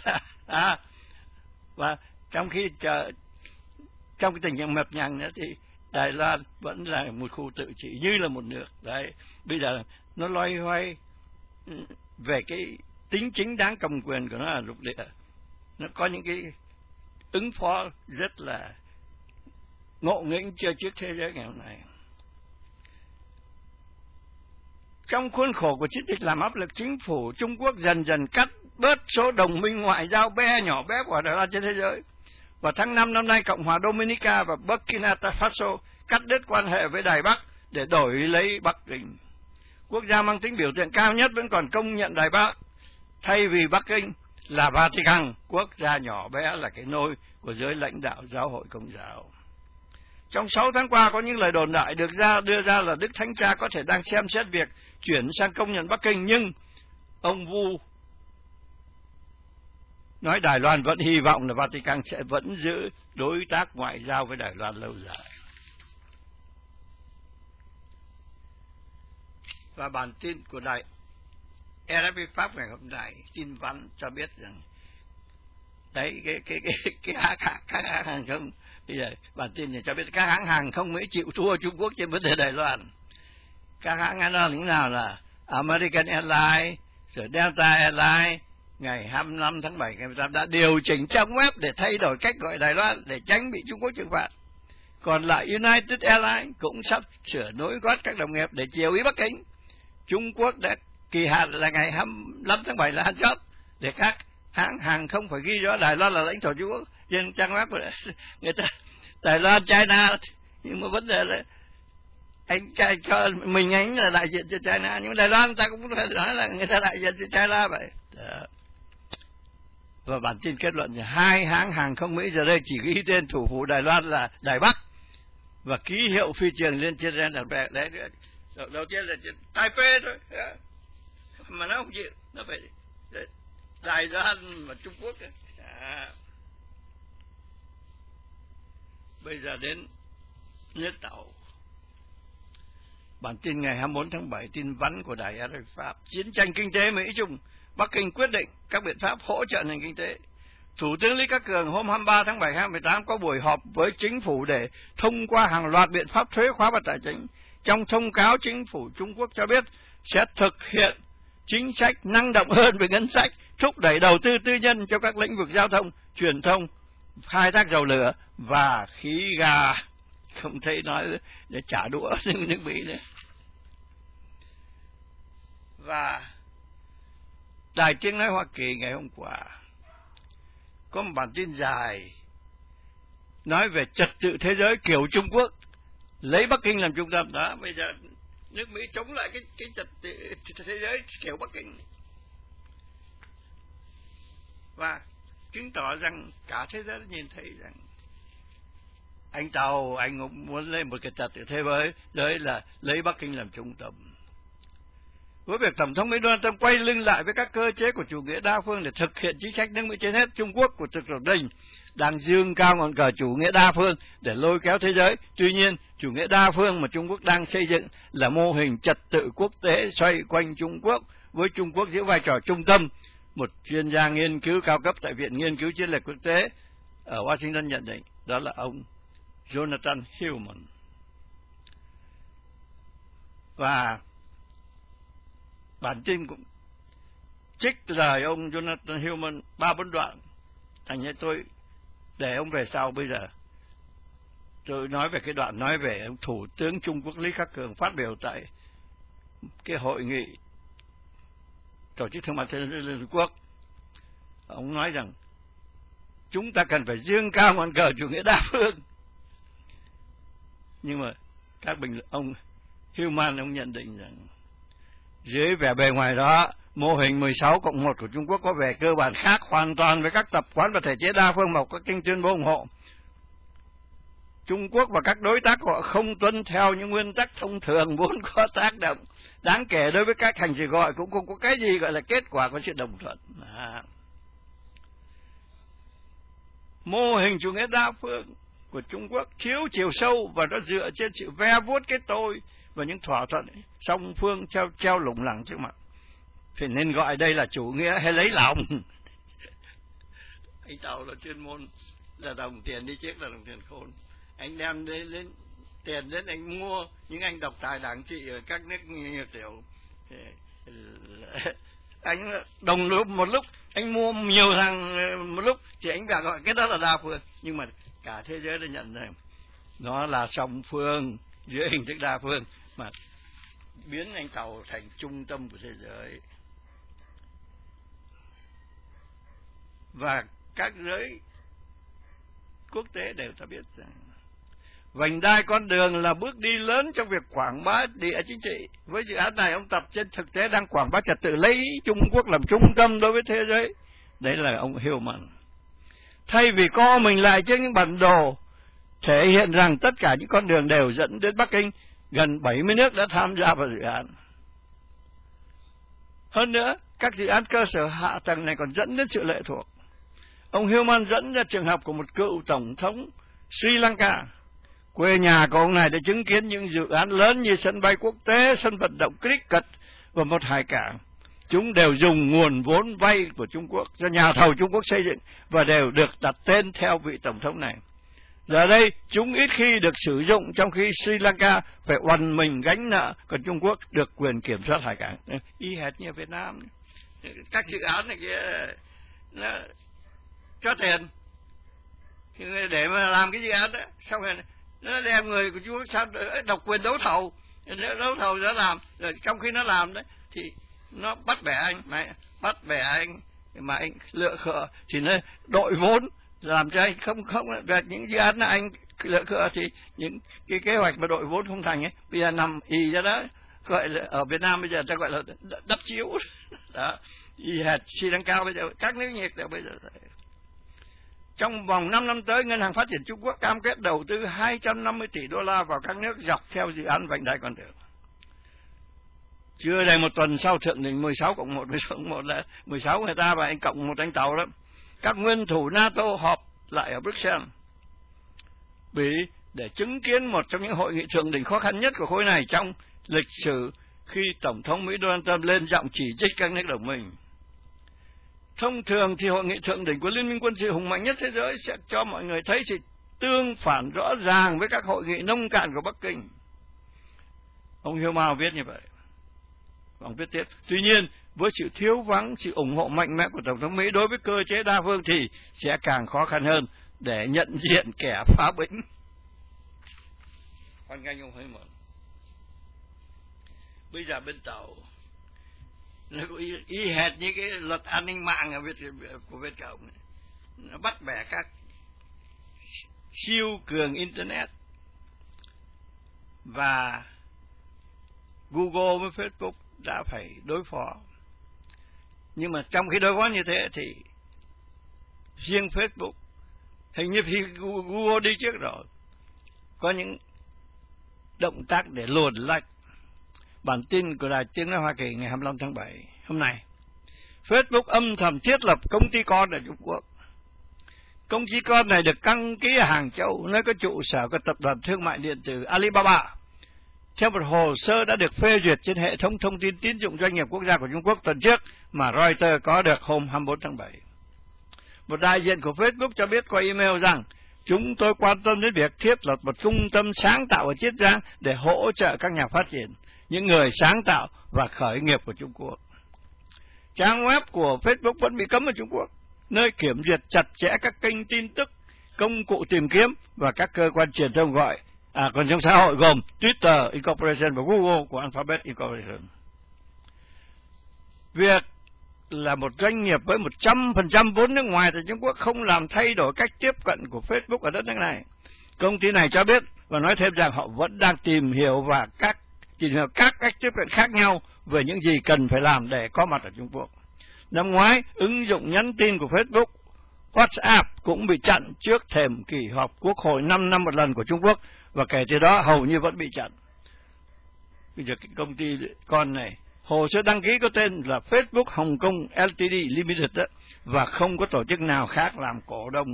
Và trong khi trong cái tình trạng mập nhằng nữa thì Đài Loan vẫn là một khu tự trị như là một nước. Đấy, bây giờ nó loay hoay về cái tính chính đáng cầm quyền của nó là lục địa. Nó có những cái ứng phó rất là ngộ nghĩnh chưa trước thế giới ngày hôm nay. Trong khuôn khổ của chiến dịch làm áp lực, chính phủ Trung Quốc dần dần cắt bớt số đồng minh ngoại giao nhỏ bé của Đài Loan trên thế giới. Vào tháng 5 năm nay, Cộng hòa Dominica và Burkina Faso cắt đứt quan hệ với Đài Bắc để đổi lấy Bắc Kinh. Quốc gia mang tính biểu tượng cao nhất vẫn còn công nhận Đài Bắc, thay vì Bắc Kinh là Vatican, quốc gia nhỏ bé là cái nôi của giới lãnh đạo giáo hội Công giáo. Trong 6 tháng qua có những lời đồn đại đưa ra là Đức Thánh Cha có thể đang xem xét việc chuyển sang công nhận Bắc Kinh, nhưng ông Wu nói Đài Loan vẫn hy vọng là Vatican sẽ vẫn giữ đối tác ngoại giao với Đài Loan lâu dài. Và bản tin của đài RFI Pháp ngày hôm nay tin vắn cho biết rằng đấy cái hãng hàng không bây giờ bản tin này cho biết các hãng hàng không Mỹ chịu thua Trung Quốc trên vấn đề Đài Loan. Các hãng những nào là American Airlines, rồi Delta Airlines ngày 25 tháng 7 ngày 18 đã điều chỉnh trang web để thay đổi cách gọi Đài Loan để tránh bị Trung Quốc trừng phạt. Còn lại United Airlines cũng sắp sửa nối gót các đồng nghiệp để chiều ý Bắc Kinh. Trung Quốc đã kỳ hạn là ngày 25 tháng 7 là hạn chót để các hãng hàng không phải ghi rõ Đài Loan là lãnh thổ Trung Quốc trên trang web của người ta. Đài Loan, China, nhưng mà vấn đề là anh cho mình anh là đại diện cho China, nhưng mà Đài Loan ta cũng nói là người ta đại diện cho China vậy. Đó. Và bản tin kết luận là 2 hãng hàng không Mỹ giờ đây chỉ ghi tên thủ phủ Đài Loan là Đài Bắc và ký hiệu phi trường lên trên Đài Bắc. Đấy, đầu tiên là Taipei thôi, mà nó không chịu, nó phải Đài Loan mà Trung Quốc. Bây giờ đến nước Tàu. Bản tin ngày 24 tháng 7 tin vắn của đài RFI Pháp. Chiến tranh kinh tế Mỹ-Trung, Bắc Kinh quyết định các biện pháp hỗ trợ nền kinh tế. Thủ tướng Lý Khắc Cường hôm 23 tháng 7 2018 có buổi họp với chính phủ để thông qua hàng loạt biện pháp thuế khóa và tài chính. Trong thông cáo, chính phủ Trung Quốc cho biết sẽ thực hiện chính sách năng động hơn về ngân sách, thúc đẩy đầu tư tư nhân trong các lĩnh vực giao thông, truyền thông, khai thác dầu lửa và khí ga. Không thấy nói để trả đũa nước Mỹ nữa. Và Đài Tiếng nói Hoa Kỳ ngày hôm qua có một bản tin dài nói về trật tự thế giới kiểu Trung Quốc, lấy Bắc Kinh làm trung tâm. Đó, bây giờ nước Mỹ chống lại cái trật tự thế giới kiểu Bắc Kinh, và chứng tỏ rằng cả thế giới nhìn thấy rằng anh Tàu anh cũng muốn lên một cái trật tự thế giới là lấy Bắc Kinh làm trung tâm. Với việc Tổng thống Mỹ Donald Trump quay lưng lại với các cơ chế của chủ nghĩa đa phương để thực hiện chính sách nước Mỹ trên hết, Trung Quốc của Tập Cận Bình đang dương cao ngọn cờ chủ nghĩa đa phương để lôi kéo thế giới. Tuy nhiên, chủ nghĩa đa phương mà Trung Quốc đang xây dựng là mô hình trật tự quốc tế xoay quanh Trung Quốc, với Trung Quốc giữ vai trò trung tâm. Một chuyên gia nghiên cứu cao cấp tại Viện Nghiên cứu Chiến lược Quốc tế ở Washington nhận định, đó là ông Jonathan Hillman. Và bản tin cũng trích lời ông Jonathan Hillman 3-4 đoạn. Thành như tôi để ông về sau. Bây giờ tôi nói về cái đoạn nói về ông Thủ tướng Trung Quốc Lý Khắc Cường phát biểu tại cái hội nghị Tổ chức Thương mại Thế giới Liên Hợp Quốc. Ông nói rằng chúng ta cần phải dương cao ngọn cờ chủ nghĩa đa phương. Nhưng mà các ông Hillman ông nhận định rằng dưới vẻ bề ngoài đó, mô hình 16+1 của Trung Quốc có vẻ cơ bản khác hoàn toàn với các tập quán và thể chế đa phương mà Bắc Kinh tuyên bố ủng hộ. Trung Quốc và các đối tác họ không tuân theo những nguyên tắc thông thường vốn có tác động đáng kể đối với các hành xử gọi, cũng không có cái gì gọi là kết quả của sự đồng thuận. Mô hình chủ nghĩa đa phương của Trung Quốc thiếu chiều sâu và nó dựa trên sự ve vuốt cái tôi và những thỏa thuận song phương treo lủng lẳng trước mặt. Thì nên gọi đây là chủ nghĩa hay lấy lòng. Anh Tàu là chuyên môn là đồng tiền đi trước là đồng tiền khôn. Anh đem đến tiền đến anh mua những anh độc tài đảng trị ở các nước Nhật Tiểu. Anh đồng lúc một lúc anh mua nhiều thằng một lúc thì anh đã gọi cái đó là đa phương. Nhưng mà cả thế giới đã nhận rằng nó là song phương dưới hình thức đa phương mà biến anh Tàu thành trung tâm của thế giới. Và các giới quốc tế đều ta biết rằng vành đai con đường là bước đi lớn trong việc quảng bá địa chính trị. Với dự án này, ông Tập trên thực tế đang quảng bá trật tự lấy Trung Quốc làm trung tâm đối với thế giới. Đấy là ông Hillman. Thay vì co mình lại trước những bản đồ thể hiện rằng tất cả những con đường đều dẫn đến Bắc Kinh, gần 70 nước đã tham gia vào dự án. Hơn nữa, các dự án cơ sở hạ tầng này còn dẫn đến sự lệ thuộc. Ông Hillman dẫn ra trường hợp của một cựu tổng thống Sri Lanka. Quê nhà của ông này đã chứng kiến những dự án lớn như sân bay quốc tế, sân vận động cricket và một hải cảng. Chúng đều dùng nguồn vốn vay của Trung Quốc do nhà thầu Trung Quốc xây dựng và đều được đặt tên theo vị tổng thống này. Giờ đây, chúng ít khi được sử dụng, trong khi Sri Lanka phải oằn mình gánh nợ, còn Trung Quốc được quyền kiểm soát hải cảng. Y hệt như Việt Nam. Các dự án này kia nó cho tiền để mà làm cái dự án đó, xong rồi nó đem người của Trung Quốc sao độc quyền đấu thầu nó làm, rồi trong khi nó làm đấy thì nó bắt bẻ anh mà anh lựa khựa thì nó đội vốn làm cho anh không về những dự án là anh lựa khựa thì những cái kế hoạch mà đội vốn không thành ấy bây giờ nằm y ra đó, gọi là ở Việt Nam bây giờ ta gọi là đắp chiếu đó, y hệt Sri Lanka bây giờ các nước nhiệt đều bây giờ. Trong vòng 5 năm tới, Ngân hàng Phát triển Trung Quốc cam kết đầu tư 250 tỷ đô la vào các nước dọc theo dự án vành đai con đường. Chưa đầy một tuần sau thượng đỉnh 16+1 là 16 người ta và anh cộng một anh Tàu đó. Các nguyên thủ NATO họp lại ở Bruxelles Bỉ để chứng kiến một trong những hội nghị thượng đỉnh khó khăn nhất của khối này trong lịch sử, khi Tổng thống Mỹ Donald Trump lên giọng chỉ trích các nước đồng minh. Thông thường thì hội nghị thượng đỉnh của Liên minh quân sự hùng mạnh nhất thế giới sẽ cho mọi người thấy sự tương phản rõ ràng với các hội nghị nông cạn của Bắc Kinh. Ông Hiếu Mao viết như vậy. Ông viết tiếp. Tuy nhiên, với sự thiếu vắng sự ủng hộ mạnh mẽ của Tổng thống Mỹ đối với cơ chế đa phương thì sẽ càng khó khăn hơn để nhận diện kẻ phá bĩnh. Con nghe ông hơi mở. Bây giờ bên Tàu nó y hệt như cái luật an ninh mạng ở của Việt Cộng, nó bắt bẻ các siêu cường internet, và Google với Facebook đã phải đối phó. Nhưng mà trong khi đối phó như thế thì riêng Facebook hình như khi Google đi trước rồi có những động tác để luồn lách. Bản tin của Đài Tiếng nói Hoa Kỳ ngày 25 tháng 7 hôm nay, Facebook âm thầm thiết lập công ty con ở Trung Quốc. Công ty con này được đăng ký ở Hàng Châu, nơi có trụ sở của tập đoàn thương mại điện tử Alibaba. Theo một hồ sơ đã được phê duyệt trên hệ thống thông tin tín dụng doanh nghiệp quốc gia của Trung Quốc tuần trước mà Reuters có được hôm 24 tháng 7. Một đại diện của Facebook cho biết qua email rằng chúng tôi quan tâm đến việc thiết lập một trung tâm sáng tạo ở Chiết Giang để hỗ trợ các nhà phát triển, những người sáng tạo và khởi nghiệp của Trung Quốc. Trang web của Facebook vẫn bị cấm ở Trung Quốc, nơi kiểm duyệt chặt chẽ các kênh tin tức, công cụ tìm kiếm và các cơ quan truyền thông còn trong xã hội gồm Twitter Incorporation và Google của Alphabet Incorporation. Việc là một doanh nghiệp với 100% vốn nước ngoài tại Trung Quốc không làm thay đổi cách tiếp cận của Facebook ở đất nước này. Công ty này cho biết và nói thêm rằng họ vẫn đang tìm hiểu các cách tiếp cận khác nhau về những gì cần phải làm để có mặt ở Trung Quốc. Năm ngoái, ứng dụng nhắn tin của Facebook, WhatsApp cũng bị chặn trước thềm kỳ họp Quốc hội 5 năm một lần của Trung Quốc, và kể từ đó hầu như vẫn bị chặn. Bây giờ cái công ty con này, hồ sơ đăng ký có tên là Facebook Hồng Kông Ltd Limited đó, và không có tổ chức nào khác làm cổ đông.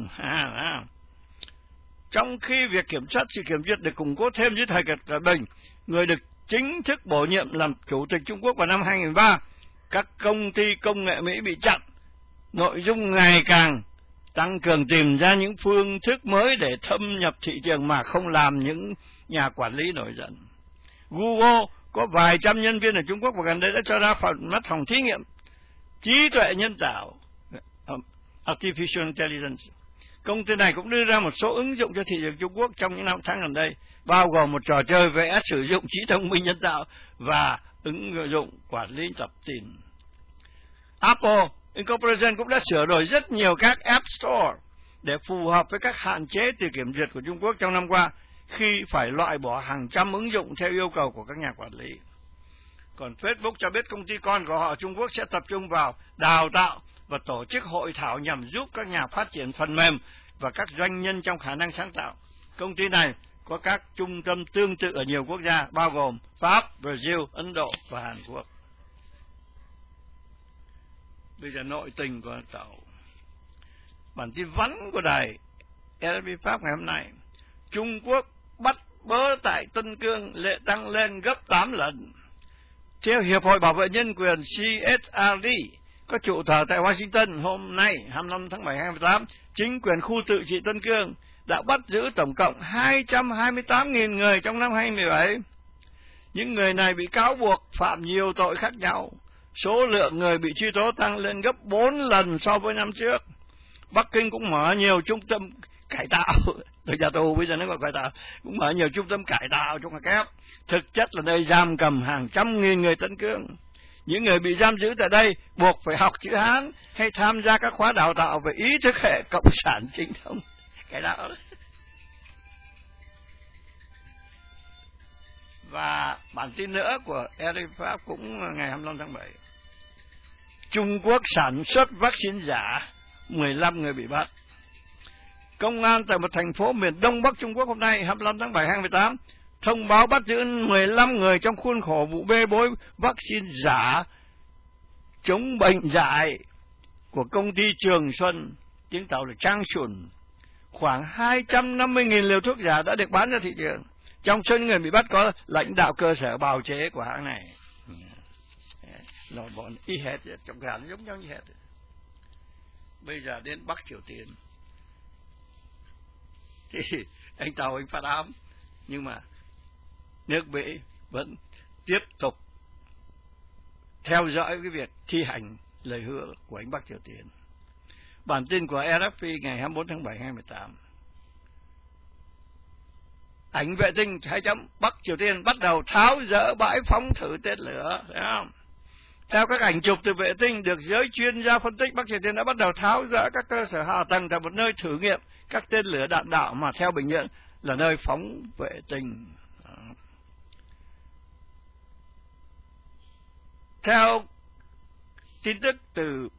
Trong khi việc kiểm soát sự kiểm duyệt được củng cố thêm dưới thời Tập Bình, người được chính thức bổ nhiệm làm chủ tịch Trung Quốc vào năm 2003, các công ty công nghệ Mỹ bị chặn. Nội dung ngày càng tăng cường tìm ra những phương thức mới để thâm nhập thị trường mà không làm những nhà quản lý nổi giận. Google có vài trăm nhân viên ở Trung Quốc và gần đây đã cho ra mắt phòng thí nghiệm trí tuệ nhân tạo Artificial Intelligence. Công ty này cũng đưa ra một số ứng dụng cho thị trường Trung Quốc trong những năm tháng gần đây, bao gồm một trò chơi vẽ sử dụng trí thông minh nhân tạo và ứng dụng quản lý tập tin. Apple Incorporation cũng đã sửa đổi rất nhiều các App Store để phù hợp với các hạn chế từ kiểm duyệt của Trung Quốc trong năm qua, khi phải loại bỏ hàng trăm ứng dụng theo yêu cầu của các nhà quản lý. Còn Facebook cho biết công ty con của họ Trung Quốc sẽ tập trung vào đào tạo và tổ chức hội thảo nhằm giúp các nhà phát triển phần mềm và các doanh nhân trong khả năng sáng tạo. Công ty này có các trung tâm tương tự ở nhiều quốc gia, bao gồm Pháp, Brazil, Ấn Độ và Hàn Quốc. Bây giờ nội tình của Tàu. Bản tin vắn của đài RFI Pháp ngày hôm nay. Trung Quốc bắt bớ tại Tân Cương lệ tăng lên gấp 8 lần. Theo Hiệp hội Bảo vệ Nhân quyền CSRD, có trụ sở tại Washington hôm nay 25 tháng 7 2018, chính quyền khu tự trị Tân Cương đã bắt giữ tổng cộng 228.000 người trong năm 2017. Những người này bị cáo buộc phạm nhiều tội khác nhau. Số lượng người bị truy tố tăng lên gấp 4 lần so với năm trước. Bắc Kinh cũng mở nhiều trung tâm cải tạo, từ nhà tù bây giờ nó gọi cải tạo, cũng mở nhiều trung tâm cải tạo trong kép. Thực chất là nơi giam cầm hàng trăm nghìn người Tân Cương. Những người bị giam giữ tại đây buộc phải học chữ Hán hay tham gia các khóa đào tạo về ý thức hệ cộng sản chính thống. Cái đó đấy. Và bản tin nữa của RFI Pháp cũng ngày 25 tháng 7. Trung Quốc sản xuất vaccine giả, 15 người bị bắt. Công an tại một thành phố miền Đông Bắc Trung Quốc hôm nay 25 tháng 7 2018 thông báo bắt giữ 15 người trong khuôn khổ vụ bê bối vaccine giả chống bệnh dại của công ty Trường Xuân, tiếng Tàu là Trang Xuân. Khoảng 250.000 liều thuốc giả đã được bán ra thị trường. Trong số những người bị bắt có lãnh đạo cơ sở bào chế của hãng này. Nó bọn y hệt, trong cả nó giống nhau như hệt. Bây giờ đến Bắc Triều Tiên thì anh Tàu anh phát ám, nhưng mà nước Mỹ vẫn tiếp tục theo dõi cái việc thi hành lời hứa của anh Bắc Triều Tiên. Bản tin của RFP ngày 24 tháng 7 2018. Ảnh vệ tinh 2. Bắc Triều Tiên bắt đầu tháo dỡ bãi phóng thử tên lửa. Thấy không? Theo các ảnh chụp từ vệ tinh được giới chuyên gia phân tích, Bắc Triều Tiên đã bắt đầu tháo dỡ các cơ sở hạ tầng tại một nơi thử nghiệm các tên lửa đạn đạo mà theo Bình Nhưỡng là nơi phóng vệ tinh. Theo tin tức từ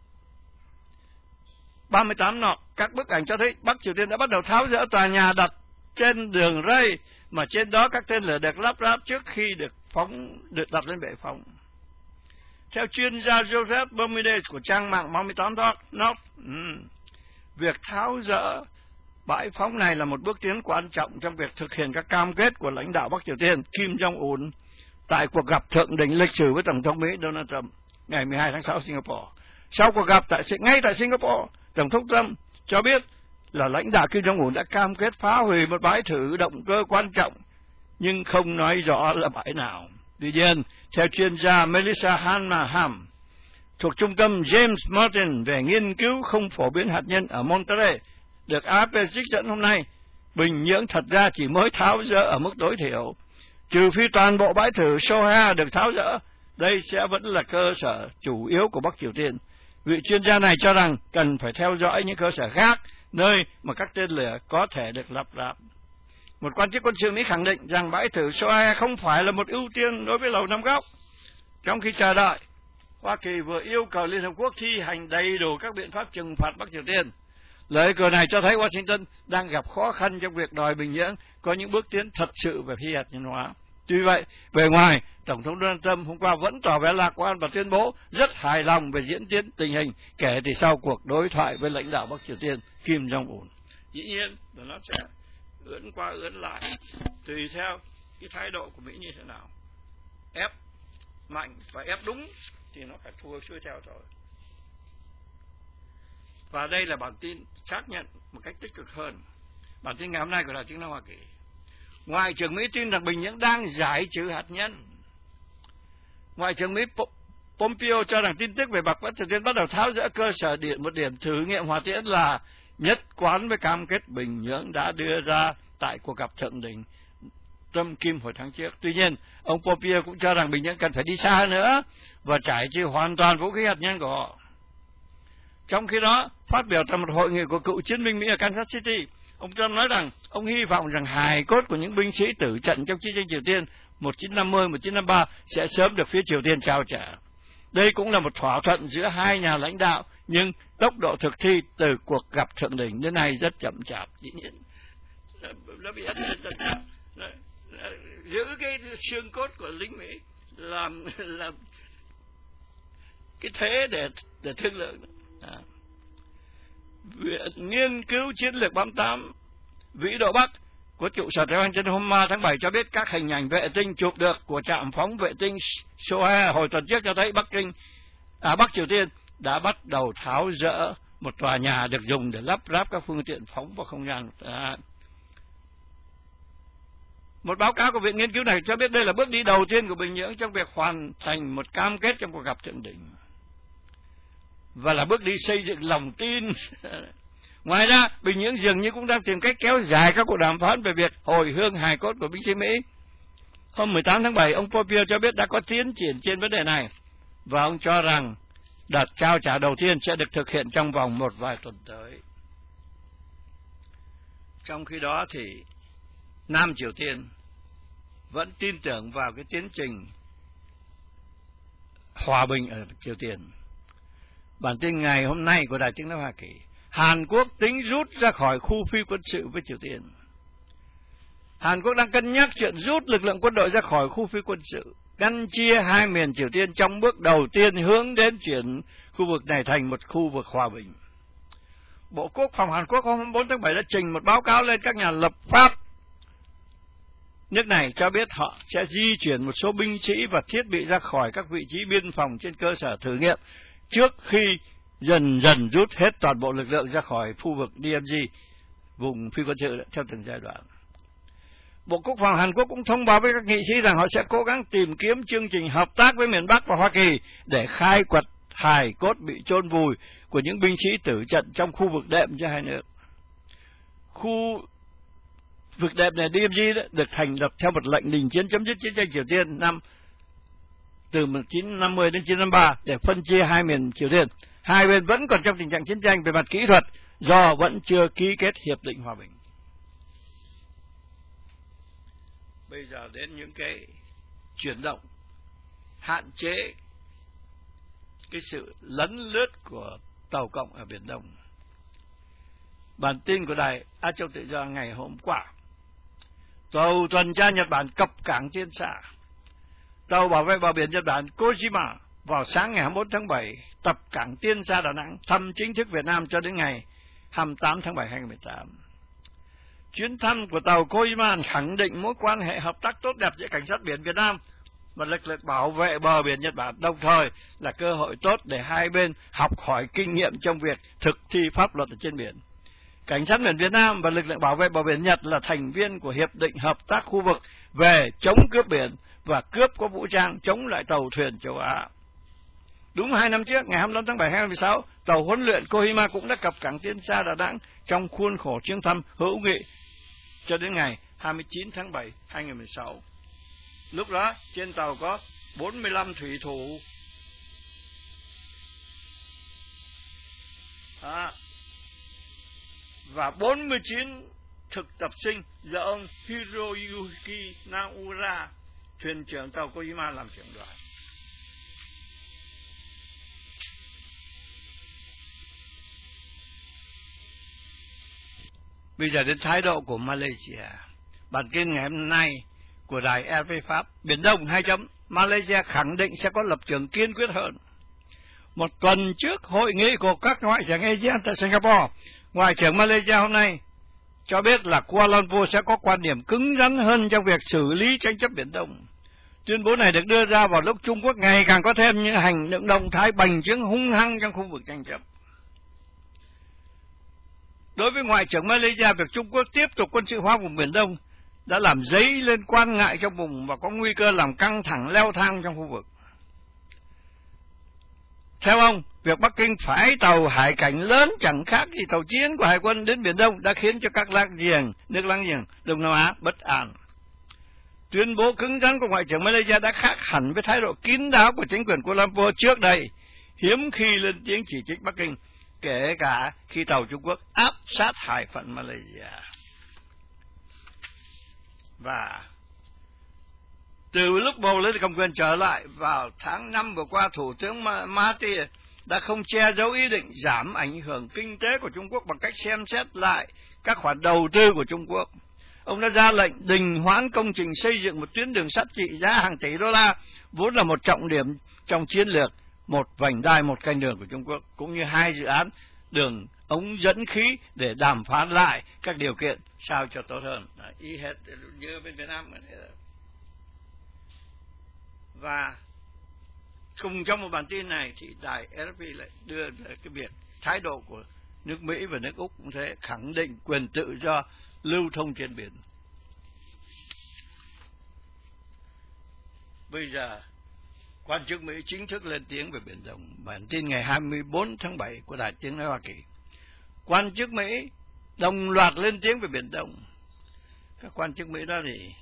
38 nọ, các bức ảnh cho thấy Bắc Triều Tiên đã bắt đầu tháo dỡ tòa nhà đặt trên đường ray mà trên đó các tên lửa được lắp ráp trước khi được đặt lên bệ phóng. Theo chuyên gia Joseph Bermudez của trang mạng 38 North, việc tháo dỡ bãi phóng này là một bước tiến quan trọng trong việc thực hiện các cam kết của lãnh đạo Bắc Triều Tiên Kim Jong-un tại cuộc gặp thượng đỉnh lịch sử với Tổng thống Mỹ Donald Trump ngày 12 tháng 6 Singapore. Sau cuộc gặp ngay tại Singapore, Tổng thống Trump cho biết là lãnh đạo Kim Jong-un đã cam kết phá hủy một bãi thử động cơ quan trọng, nhưng không nói rõ là bãi nào. Tuy nhiên, theo chuyên gia Melissa Hanham thuộc trung tâm James Martin về nghiên cứu không phổ biến hạt nhân ở Monterey, được AFP trích dẫn hôm nay, Bình Nhưỡng thật ra chỉ mới tháo dỡ ở mức tối thiểu. Trừ phi toàn bộ bãi thử Soha được tháo dỡ, đây sẽ vẫn là cơ sở chủ yếu của Bắc Triều Tiên. Vị chuyên gia này cho rằng cần phải theo dõi những cơ sở khác, nơi mà các tên lửa có thể được lắp ráp. Một quan chức quân sự Mỹ khẳng định rằng bãi thử Soha không phải là một ưu tiên đối với Lầu Năm Góc. Trong khi chờ đợi, Hoa Kỳ vừa yêu cầu Liên Hợp Quốc thi hành đầy đủ các biện pháp trừng phạt Bắc Triều Tiên. Lời cờ này cho thấy Washington đang gặp khó khăn trong việc đòi Bình Nhưỡng có những bước tiến thật sự về phi hạt nhân hóa. Tuy vậy, bề ngoài, Tổng thống Donald Trump hôm qua vẫn tỏ vẻ lạc quan và tuyên bố rất hài lòng về diễn tiến tình hình kể từ sau cuộc đối thoại với lãnh đạo Bắc Triều Tiên Kim Jong-un. Dĩ nhiên là nó sẽ ưỡn qua ưỡn lại tùy theo cái thái độ của Mỹ như thế nào. Ép mạnh và ép đúng thì nó phải thua xuôi theo thôi. Và đây là bản tin xác nhận một cách tích cực hơn. Bản tin ngày hôm nay của Đài Tiếng nói Hoa Kỳ. Ngoại trưởng Mỹ tin rằng Bình Nhưỡng đang giải trừ hạt nhân. Ngoại trưởng Mỹ Pompeo cho rằng tin tức về Bắc Triều Tiên bắt đầu tháo dỡ cơ sở một điểm thử nghiệm hỏa tiễn là nhất quán với cam kết Bình Nhưỡng đã đưa ra tại cuộc gặp thượng đỉnh Trump Kim hồi tháng trước. Tuy nhiên, ông Pompeo cũng cho rằng Bình Nhưỡng cần phải đi xa nữa và trải trừ hoàn toàn vũ khí hạt nhân của họ. Trong khi đó, phát biểu tại một hội nghị của cựu chiến binh Mỹ ở Kansas City, ông Trump nói rằng ông hy vọng rằng hài cốt của những binh sĩ tử trận trong chiến tranh Triều Tiên 1950-1953 sẽ sớm được phía Triều Tiên trao trả. Đây cũng là một thỏa thuận giữa hai nhà lãnh đạo, nhưng tốc độ thực thi từ cuộc gặp thượng đỉnh đến nay rất chậm chạp. Dĩ nhiên, nó bị giữ cái xương cốt của lính Mỹ làm cái thế để thương lượng. Viện nghiên cứu chiến lược 38 vĩ độ Bắc của trụ sở Đài Loan trên hôm 3 tháng 7 cho biết các hình ảnh vệ tinh chụp được của trạm phóng vệ tinh Soha hồi tuần trước cho thấy Bắc Triều Tiên đã bắt đầu tháo dỡ một tòa nhà được dùng để lắp ráp các phương tiện phóng vào không gian. Một báo cáo của viện nghiên cứu này cho biết đây là bước đi đầu tiên của Bình Nhưỡng trong việc hoàn thành một cam kết trong cuộc gặp thượng đỉnh, và là bước đi xây dựng lòng tin. Ngoài ra, Bình Nhưỡng dường như cũng đang tìm cách kéo dài các cuộc đàm phán về việc hồi hương hài cốt của binh sĩ Mỹ. Hôm 18 tháng 7, ông Pompeo cho biết đã có tiến triển trên vấn đề này, và ông cho rằng đợt trao trả đầu tiên sẽ được thực hiện trong vòng một vài tuần tới. Trong khi đó thì Nam Triều Tiên vẫn tin tưởng vào cái tiến trình hòa bình ở Triều Tiên. Bản tin ngày hôm nay của Đài Tiếng nói Hoa Kỳ. Hàn Quốc tính rút ra khỏi khu phi quân sự với Triều Tiên. Hàn Quốc đang cân nhắc chuyện rút lực lượng quân đội ra khỏi khu phi quân sự, phân chia hai miền Triều Tiên trong bước đầu tiên hướng đến chuyển khu vực này thành một khu vực hòa bình. Bộ Quốc phòng Hàn Quốc hôm 4 tháng 7 đã trình một báo cáo lên các nhà lập pháp nước này cho biết họ sẽ di chuyển một số binh sĩ và thiết bị ra khỏi các vị trí biên phòng trên cơ sở thử nghiệm trước khi dần dần rút hết toàn bộ lực lượng ra khỏi khu vực DMZ, vùng phi quân sự theo từng giai đoạn. Bộ Quốc phòng Hàn Quốc cũng thông báo với các nghị sĩ rằng họ sẽ cố gắng tìm kiếm chương trình hợp tác với miền Bắc và Hoa Kỳ để khai quật hài cốt bị chôn vùi của những binh sĩ tử trận trong khu vực đệm cho hai nước. Khu vực đệm này DMZ được thành lập theo một lệnh đình chiến chấm dứt chiến tranh Triều Tiên từ 1950 đến 1953 để phân chia hai miền Triều Tiên. Hai bên vẫn còn trong tình trạng chiến tranh về mặt kỹ thuật do vẫn chưa ký kết hiệp định hòa bình. Bây giờ đến những cái chuyển động hạn chế cái sự lấn lướt của tàu cộng ở Biển Đông. Bản tin của Đài Á Châu Tự Do ngày hôm qua: tàu tuần tra Nhật Bản cập cảng Tiên Sa. Tàu bảo vệ bờ biển Nhật Bản Kojima vào sáng ngày 21 tháng 7 tập cảng Tiên Sa Đà Nẵng, thăm chính thức Việt Nam cho đến ngày 28 tháng 7 2018. Chuyến thăm của tàu Kojima khẳng định mối quan hệ hợp tác tốt đẹp giữa cảnh sát biển Việt Nam và lực lượng bảo vệ bờ biển Nhật Bản, đồng thời là cơ hội tốt để hai bên học hỏi kinh nghiệm trong việc thực thi pháp luật ở trên biển. Cảnh sát biển Việt Nam và lực lượng bảo vệ bờ biển Nhật là thành viên của Hiệp định Hợp tác khu vực về chống cướp biển và cướp có vũ trang chống lại tàu thuyền châu Á. Đúng 2 năm trước, ngày 25 tháng 7 2016, tàu huấn luyện Kohima cũng đã cập cảng Tiên Sa Đà Nẵng trong khuôn khổ chuyến thăm hữu nghị cho đến ngày 29 tháng 7 2016. Lúc đó, trên tàu có 45 thủy thủ và 49 thực tập sinh do ông Hiroyuki Naura, thuyền trưởng tàu Kohima, làm trưởng đoàn. Bây giờ đến thái độ của Malaysia. Bản tin ngày hôm nay của đài RFA Pháp: Biển Đông 2. Malaysia khẳng định sẽ có lập trường kiên quyết hơn. Một tuần trước hội nghị của các ngoại trưởng ASEAN tại Singapore, Ngoại trưởng Malaysia hôm nay cho biết là Kuala Lumpur sẽ có quan điểm cứng rắn hơn trong việc xử lý tranh chấp Biển Đông. Tuyên bố này được đưa ra vào lúc Trung Quốc ngày càng có thêm những hành động động thái bành trướng hung hăng trong khu vực tranh chấp. Đối với Ngoại trưởng Malaysia, việc Trung Quốc tiếp tục quân sự hóa vùng Biển Đông đã làm dấy lên quan ngại trong vùng và có nguy cơ làm căng thẳng leo thang trong khu vực. Theo ông, việc Bắc Kinh phái tàu hải cảnh lớn chẳng khác gì tàu chiến của Hải quân đến Biển Đông đã khiến cho các nước láng giềng Đông Nam Á bất an. Tuyên bố cứng rắn của Ngoại trưởng Malaysia đã khác hẳn với thái độ kín đáo của chính quyền Kuala Lumpur trước đây, hiếm khi lên tiếng chỉ trích Bắc Kinh, kể cả khi tàu Trung Quốc áp sát hải phận Malaysia. Và từ lúc bầu lên cầm quyền trở lại vào tháng 5 vừa qua, Thủ tướng Mahathir đã không che giấu ý định giảm ảnh hưởng kinh tế của Trung Quốc bằng cách xem xét lại các khoản đầu tư của Trung Quốc. Ông đã ra lệnh đình hoãn công trình xây dựng một tuyến đường sắt trị giá hàng tỷ đô la, vốn là một trọng điểm trong chiến lược một vành đai một canh đường của Trung Quốc, cũng như 2 dự án đường ống dẫn khí để đàm phán lại các điều kiện sao cho tốt hơn. Ý hết như bên Việt Nam. Và cùng trong một bản tin này thì đài RFA lại đưa ra cái việc thái độ của nước Mỹ và nước Úc cũng thế, khẳng định quyền tự do lưu thông trên biển. Bây giờ quan chức Mỹ chính thức lên tiếng về Biển Đông. Bản tin ngày 24 tháng 7 của Đài Tiếng nói Hoa Kỳ: quan chức Mỹ đồng loạt lên tiếng về Biển Đông. Các quan chức Mỹ đó thì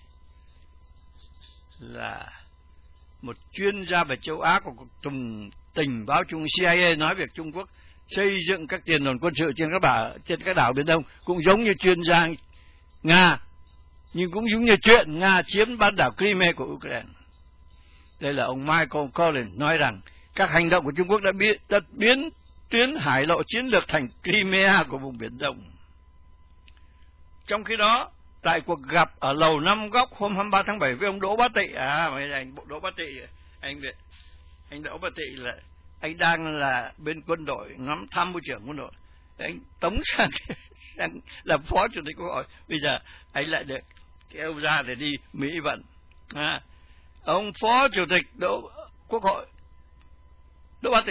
là một chuyên gia về châu Á của Cục Tình báo Trung CIA nói việc Trung Quốc xây dựng các tiền đồn quân sự trên các đảo Biển Đông cũng giống như chuyên gia Nga, nhưng cũng giống như chuyện Nga chiếm bán đảo Crimea của Ukraine. Đây là ông Michael Collins nói rằng các hành động của Trung Quốc đã biến tuyến hải lộ chiến lược thành Crimea của vùng Biển Đông. Trong khi đó, tại cuộc gặp ở Lầu Năm Góc hôm 23 tháng 7 với ông Đỗ Bá Tị, anh Đỗ Bá Tị, anh Đỗ Bá Tị là anh đang là bên quân đội, ngắm tham mưu trưởng quân đội, anh tống sang làm phó chủ tịch Quốc hội, bây giờ anh lại được kêu ra để đi Mỹ vận. Ông phó chủ tịch Quốc hội Đỗ Bá Tị,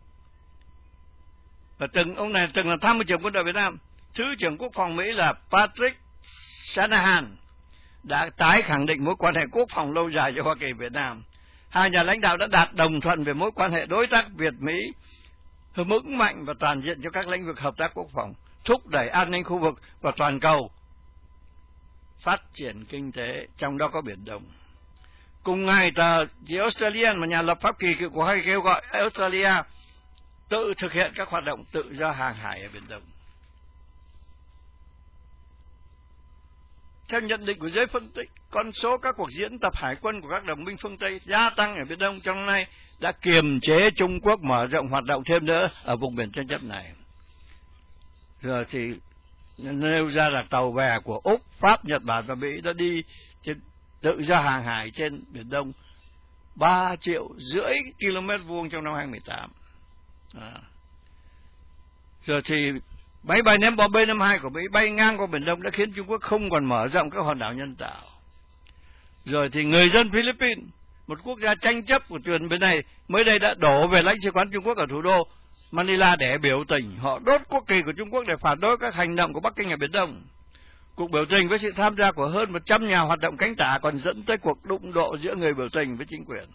và ông này từng là tham mưu trưởng quân đội Việt Nam. Thứ trưởng Quốc phòng Mỹ là Patrick Shanahan đã tái khẳng định mối quan hệ quốc phòng lâu dài giữa Hoa Kỳ và Việt Nam. Hai nhà lãnh đạo đã đạt đồng thuận về mối quan hệ đối tác Việt-Mỹ vững mạnh và toàn diện cho các lĩnh vực hợp tác quốc phòng, thúc đẩy an ninh khu vực và toàn cầu, phát triển kinh tế, trong đó có Biển Đông. Cùng ngày, tờ The Australian, một nhà lập pháp kỳ cựu của Hoa Kỳ, kêu gọi Australia tự thực hiện các hoạt động tự do hàng hải ở Biển Đông. Theo nhận định của giới phân tích, con số các cuộc diễn tập hải quân của các đồng minh phương Tây gia tăng ở Biển Đông trong năm nay đã kiềm chế Trung Quốc mở rộng hoạt động thêm nữa ở vùng biển tranh chấp này. Giờ thì nêu ra là tàu bè của Úc, Pháp, Nhật Bản và Mỹ đã đi trên tự do hàng hải trên Biển Đông 3,5 triệu km vuông trong năm 2018. Rồi thì máy bay ném bom B-52 của Mỹ bay ngang qua Biển Đông đã khiến Trung Quốc không còn mở rộng các hòn đảo nhân tạo. Rồi thì người dân Philippines, một quốc gia tranh chấp của truyền bên này, mới đây đã đổ về lãnh sự quán Trung Quốc ở thủ đô Manila để biểu tình. Họ đốt quốc kỳ của Trung Quốc để phản đối các hành động của Bắc Kinh ở Biển Đông. Cuộc biểu tình với sự tham gia của hơn 100 nhà hoạt động cánh tả còn dẫn tới cuộc đụng độ giữa người biểu tình với chính quyền.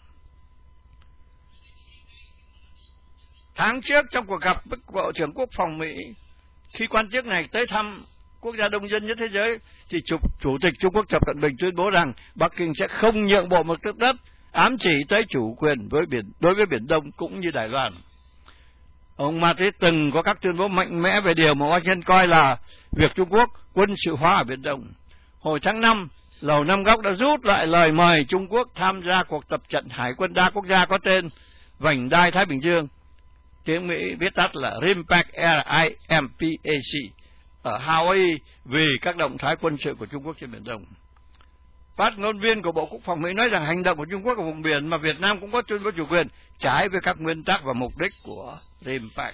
Tháng trước, trong cuộc gặp với Bộ trưởng Quốc phòng Mỹ, khi quan chức này tới thăm quốc gia đông dân nhất thế giới, thì Chủ tịch Trung Quốc Tập Cận Bình tuyên bố rằng Bắc Kinh sẽ không nhượng bộ một tấc đất, ám chỉ tới chủ quyền đối với Biển Đông cũng như Đài Loan. Ông Mattis từng có các tuyên bố mạnh mẽ về điều mà Washington coi là việc Trung Quốc quân sự hóa ở Biển Đông. Hồi tháng 5, Lầu Năm Góc đã rút lại lời mời Trung Quốc tham gia cuộc tập trận hải quân đa quốc gia có tên Vành đai Thái Bình Dương, tiếng Mỹ viết tắt là RIMPAC, RIMPAC, ở Hawaii vì các động thái quân sự của Trung Quốc trên Biển Đông. Phát ngôn viên của Bộ Quốc phòng Mỹ nói rằng hành động của Trung Quốc ở vùng biển mà Việt Nam cũng có tuyên bố chủ quyền trái với các nguyên tắc và mục đích của RIMPAC.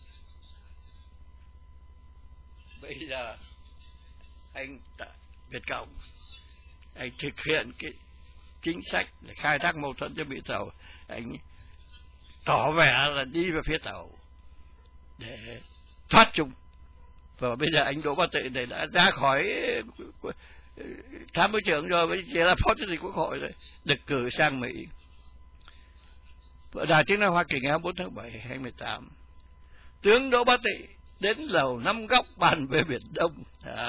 Bây giờ anh Việt Cộng, anh thực hiện cái chính sách để khai thác mâu thuẫn cho Mỹ Tàu, anh tỏ vẻ là đi về phía Tàu để thoát chung. Và bây giờ anh Đỗ Bá Tị này đã ra khỏi tham mưu trưởng rồi, mới chỉ là phó chủ tịch Quốc hội rồi, được cử sang Mỹ. Và Đài Tiếng nói Hoa Kỳ ngày 24 tháng 7 2018, tướng Đỗ Bá Tị đến Lầu Năm Góc bàn về Biển Đông.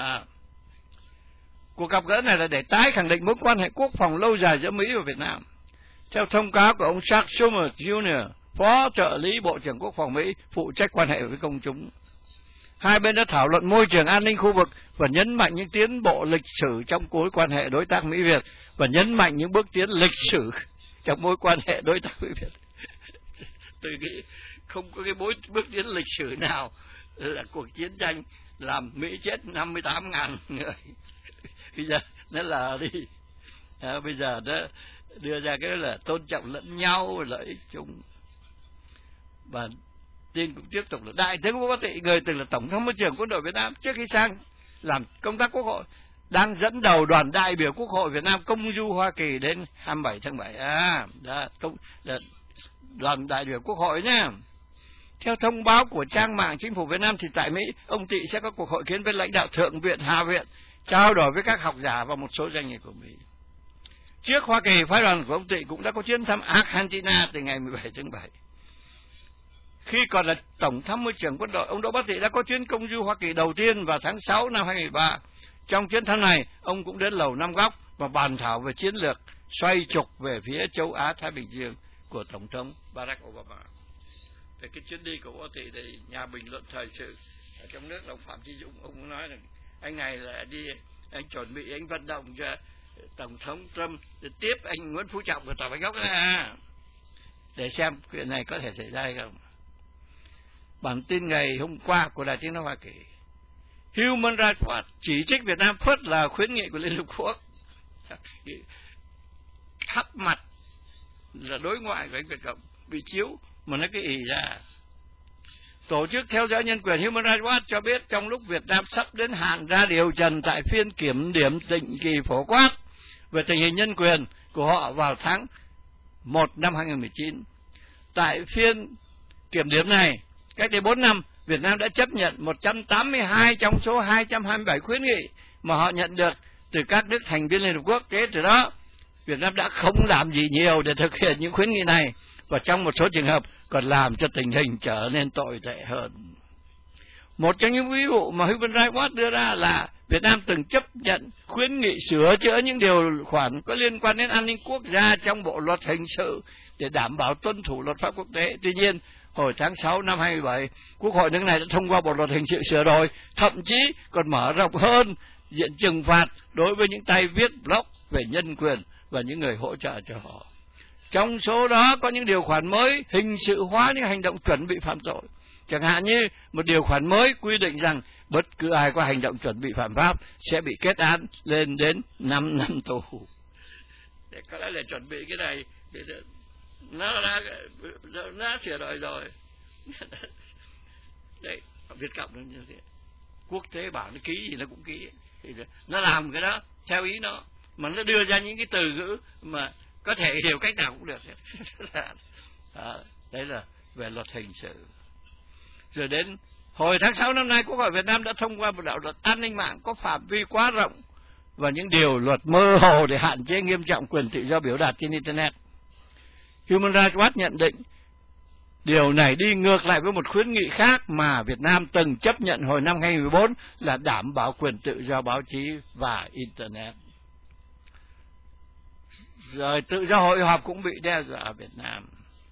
Cuộc gặp gỡ này là để tái khẳng định mối quan hệ quốc phòng lâu dài giữa Mỹ và Việt Nam. Theo thông cáo của ông Chuck Schumer Jr., phó trợ lý Bộ trưởng Quốc phòng Mỹ phụ trách quan hệ với công chúng, hai bên đã thảo luận môi trường an ninh khu vực và nhấn mạnh những tiến bộ lịch sử trong mối quan hệ đối tác Mỹ-Việt và nhấn mạnh những bước tiến lịch sử trong mối quan hệ đối tác Mỹ-Việt. Tôi nghĩ không có cái bước tiến lịch sử nào là cuộc chiến tranh làm Mỹ chết 58.000 người. Bây giờ nó là đi. Bây giờ nó đưa ra cái là tôn trọng lẫn nhau, lợi ích chung. Và tin cũng tiếp tục là Đại tướng Đỗ Bá Tị, người từng là Tổng tham mưu trưởng Quân đội Việt Nam trước khi sang làm công tác Quốc hội, đang dẫn đầu đoàn đại biểu Quốc hội Việt Nam công du Hoa Kỳ đến 27 tháng 7. Đoàn đại biểu Quốc hội nhé. Theo thông báo của trang mạng Chính phủ Việt Nam thì tại Mỹ, ông Tị sẽ có cuộc hội kiến với lãnh đạo Thượng viện, Hạ viện, trao đổi với các học giả và một số doanh nghiệp của Mỹ. Trước Hoa Kỳ, phái đoàn của ông Tị cũng đã có chuyến thăm Argentina từ ngày 17 tháng 7. Khi còn là Tổng tham mưu trưởng Quân đội, ông Đỗ Bá Tị đã có chuyến công du Hoa Kỳ đầu tiên vào tháng 6 năm 2013. Trong chuyến thăm này, ông cũng đến Lầu Năm Góc và bàn thảo về chiến lược xoay trục về phía châu Á-Thái Bình Dương của Tổng thống Barack Obama. Về cái chuyến đi của Bá Tị thì nhà bình luận thời sự ở trong nước, ông Phạm Chí Dũng, ông cũng nói rằng anh này là đi, anh chuẩn bị, anh vận động cho Tổng thống Trump để tiếp anh Nguyễn Phú Trọng của Tòa Bạch Ốc để xem chuyện này có thể xảy ra hay không. Bản tin ngày hôm qua của Đài Tiếng nói Hoa Kỳ, Human Rights Watch chỉ trích Việt Nam phớt lờ khuyến nghị của Liên Hợp Quốc. Khắp mặt là đối ngoại của anh Việt Cộng bị chiếu mà nó cái ì ra. Tổ chức theo dõi nhân quyền Human Rights Watch cho biết trong lúc Việt Nam sắp đến hạn ra điều trần tại phiên kiểm điểm định kỳ phổ quát về tình hình nhân quyền của họ vào tháng 1 năm 2019. Tại phiên kiểm điểm này, cách đây 4 năm, Việt Nam đã chấp nhận 182 trong số 227 khuyến nghị mà họ nhận được từ các nước thành viên Liên Hợp Quốc. Thế từ đó, Việt Nam đã không làm gì nhiều để thực hiện những khuyến nghị này, và trong một số trường hợp còn làm cho tình hình trở nên tồi tệ hơn. Một trong những ví dụ mà Human Rights Watch đưa ra là Việt Nam từng chấp nhận khuyến nghị sửa chữa những điều khoản có liên quan đến an ninh quốc gia trong Bộ Luật Hình sự để đảm bảo tuân thủ luật pháp quốc tế. Tuy nhiên, hồi tháng 6 năm 2017, Quốc hội nước này đã thông qua Bộ Luật Hình sự sửa đổi, thậm chí còn mở rộng hơn diện trừng phạt đối với những tay viết blog về nhân quyền và những người hỗ trợ cho họ. Trong số đó có những điều khoản mới hình sự hóa những hành động chuẩn bị phạm tội. Chẳng hạn như một điều khoản mới quy định rằng bất cứ ai có hành động chuẩn bị phạm pháp sẽ bị kết án lên đến 5 năm tù. Để có lẽ là chuẩn bị cái này nó sửa đổi rồi. Đấy, Việt Cộng nó như thế. Quốc tế bảo nó ký gì nó cũng ký. Nó làm cái đó theo ý nó, mà nó đưa ra những cái từ ngữ mà có thể hiểu cách nào cũng được. Đấy là về luật hình sự. Rồi đến hồi tháng 6 năm nay, Quốc hội Việt Nam đã thông qua một đạo luật an ninh mạng có phạm vi quá rộng và những điều luật mơ hồ để hạn chế nghiêm trọng quyền tự do biểu đạt trên Internet. Human Rights Watch nhận định điều này đi ngược lại với một khuyến nghị khác mà Việt Nam từng chấp nhận hồi năm 2014 là đảm bảo quyền tự do báo chí và Internet. Rồi tự do hội họp cũng bị đe dọa ở Việt Nam.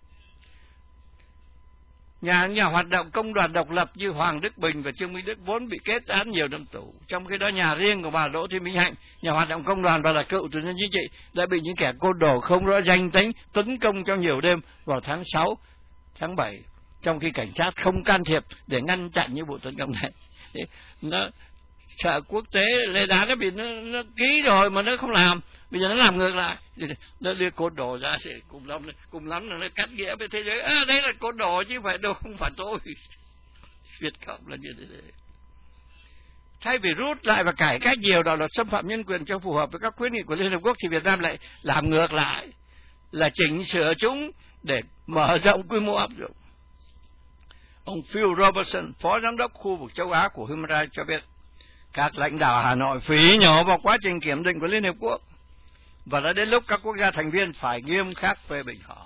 Nhà hoạt động công đoàn độc lập như Hoàng Đức Bình và Trương Minh Đức vốn bị kết án nhiều năm tù. Trong khi đó nhà riêng của bà Đỗ Thị Minh Hạnh, nhà hoạt động công đoàn và là cựu tù nhân chính trị, đã bị những kẻ côn đồ không rõ danh tính tấn công trong nhiều đêm vào tháng 6, tháng 7, trong khi cảnh sát không can thiệp để ngăn chặn những vụ tấn công này. Nó sợ quốc tế lên án nó bị nó ký rồi mà nó không làm, bây giờ nó làm ngược lại, nó đưa côn đồ ra thì cùng lắm là nó cắt nghĩa với thế giới. Đấy là côn đồ chứ không phải tôi. Việt Cộng là như thế. Thay vì rút lại và cải cách nhiều đạo luật xâm phạm nhân quyền cho phù hợp với các khuyến nghị của Liên Hợp Quốc, thì Việt Nam lại làm ngược lại, là chỉnh sửa chúng để mở rộng quy mô áp dụng. Ông Phil Robertson, Phó Giám đốc khu vực châu Á của Human Rights cho biết, các lãnh đạo Hà Nội phí nhỏ vào quá trình kiểm định của Liên Hợp Quốc, và đã đến lúc các quốc gia thành viên phải nghiêm khắc phê bình họ.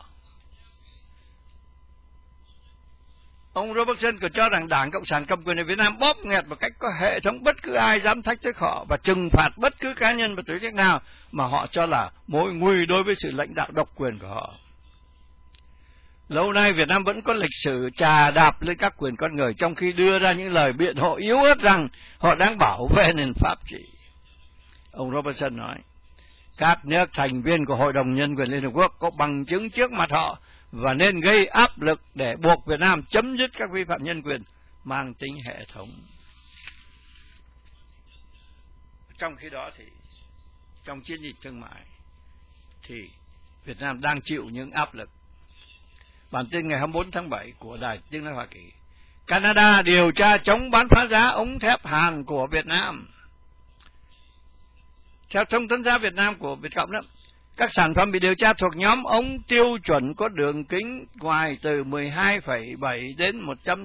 Ông Robertson còn cho rằng Đảng Cộng sản cầm quyền ở Việt Nam bóp nghẹt một cách có hệ thống bất cứ ai dám thách thức họ và trừng phạt bất cứ cá nhân và tổ chức nào mà họ cho là mối nguy đối với sự lãnh đạo độc quyền của họ. Lâu nay Việt Nam vẫn có lịch sử chà đạp lên các quyền con người, trong khi đưa ra những lời biện hộ yếu ớt rằng họ đang bảo vệ nền pháp trị. Ông Robertson nói, các nước thành viên của Hội đồng Nhân quyền Liên Hợp Quốc có bằng chứng trước mặt họ và nên gây áp lực để buộc Việt Nam chấm dứt các vi phạm nhân quyền mang tính hệ thống. Trong khi đó thì trong chiến dịch thương mại thì Việt Nam đang chịu những áp lực. Bản tin ngày 24 tháng 7 của Đài Tiếng nói Hoa Kỳ: Canada điều tra chống bán phá giá ống thép Hàn của Việt Nam. Theo thông tấn xã Việt Nam của Việt Cộng đó, các sản phẩm bị điều tra thuộc nhóm ống tiêu chuẩn có đường kính ngoài từ 12,7 đến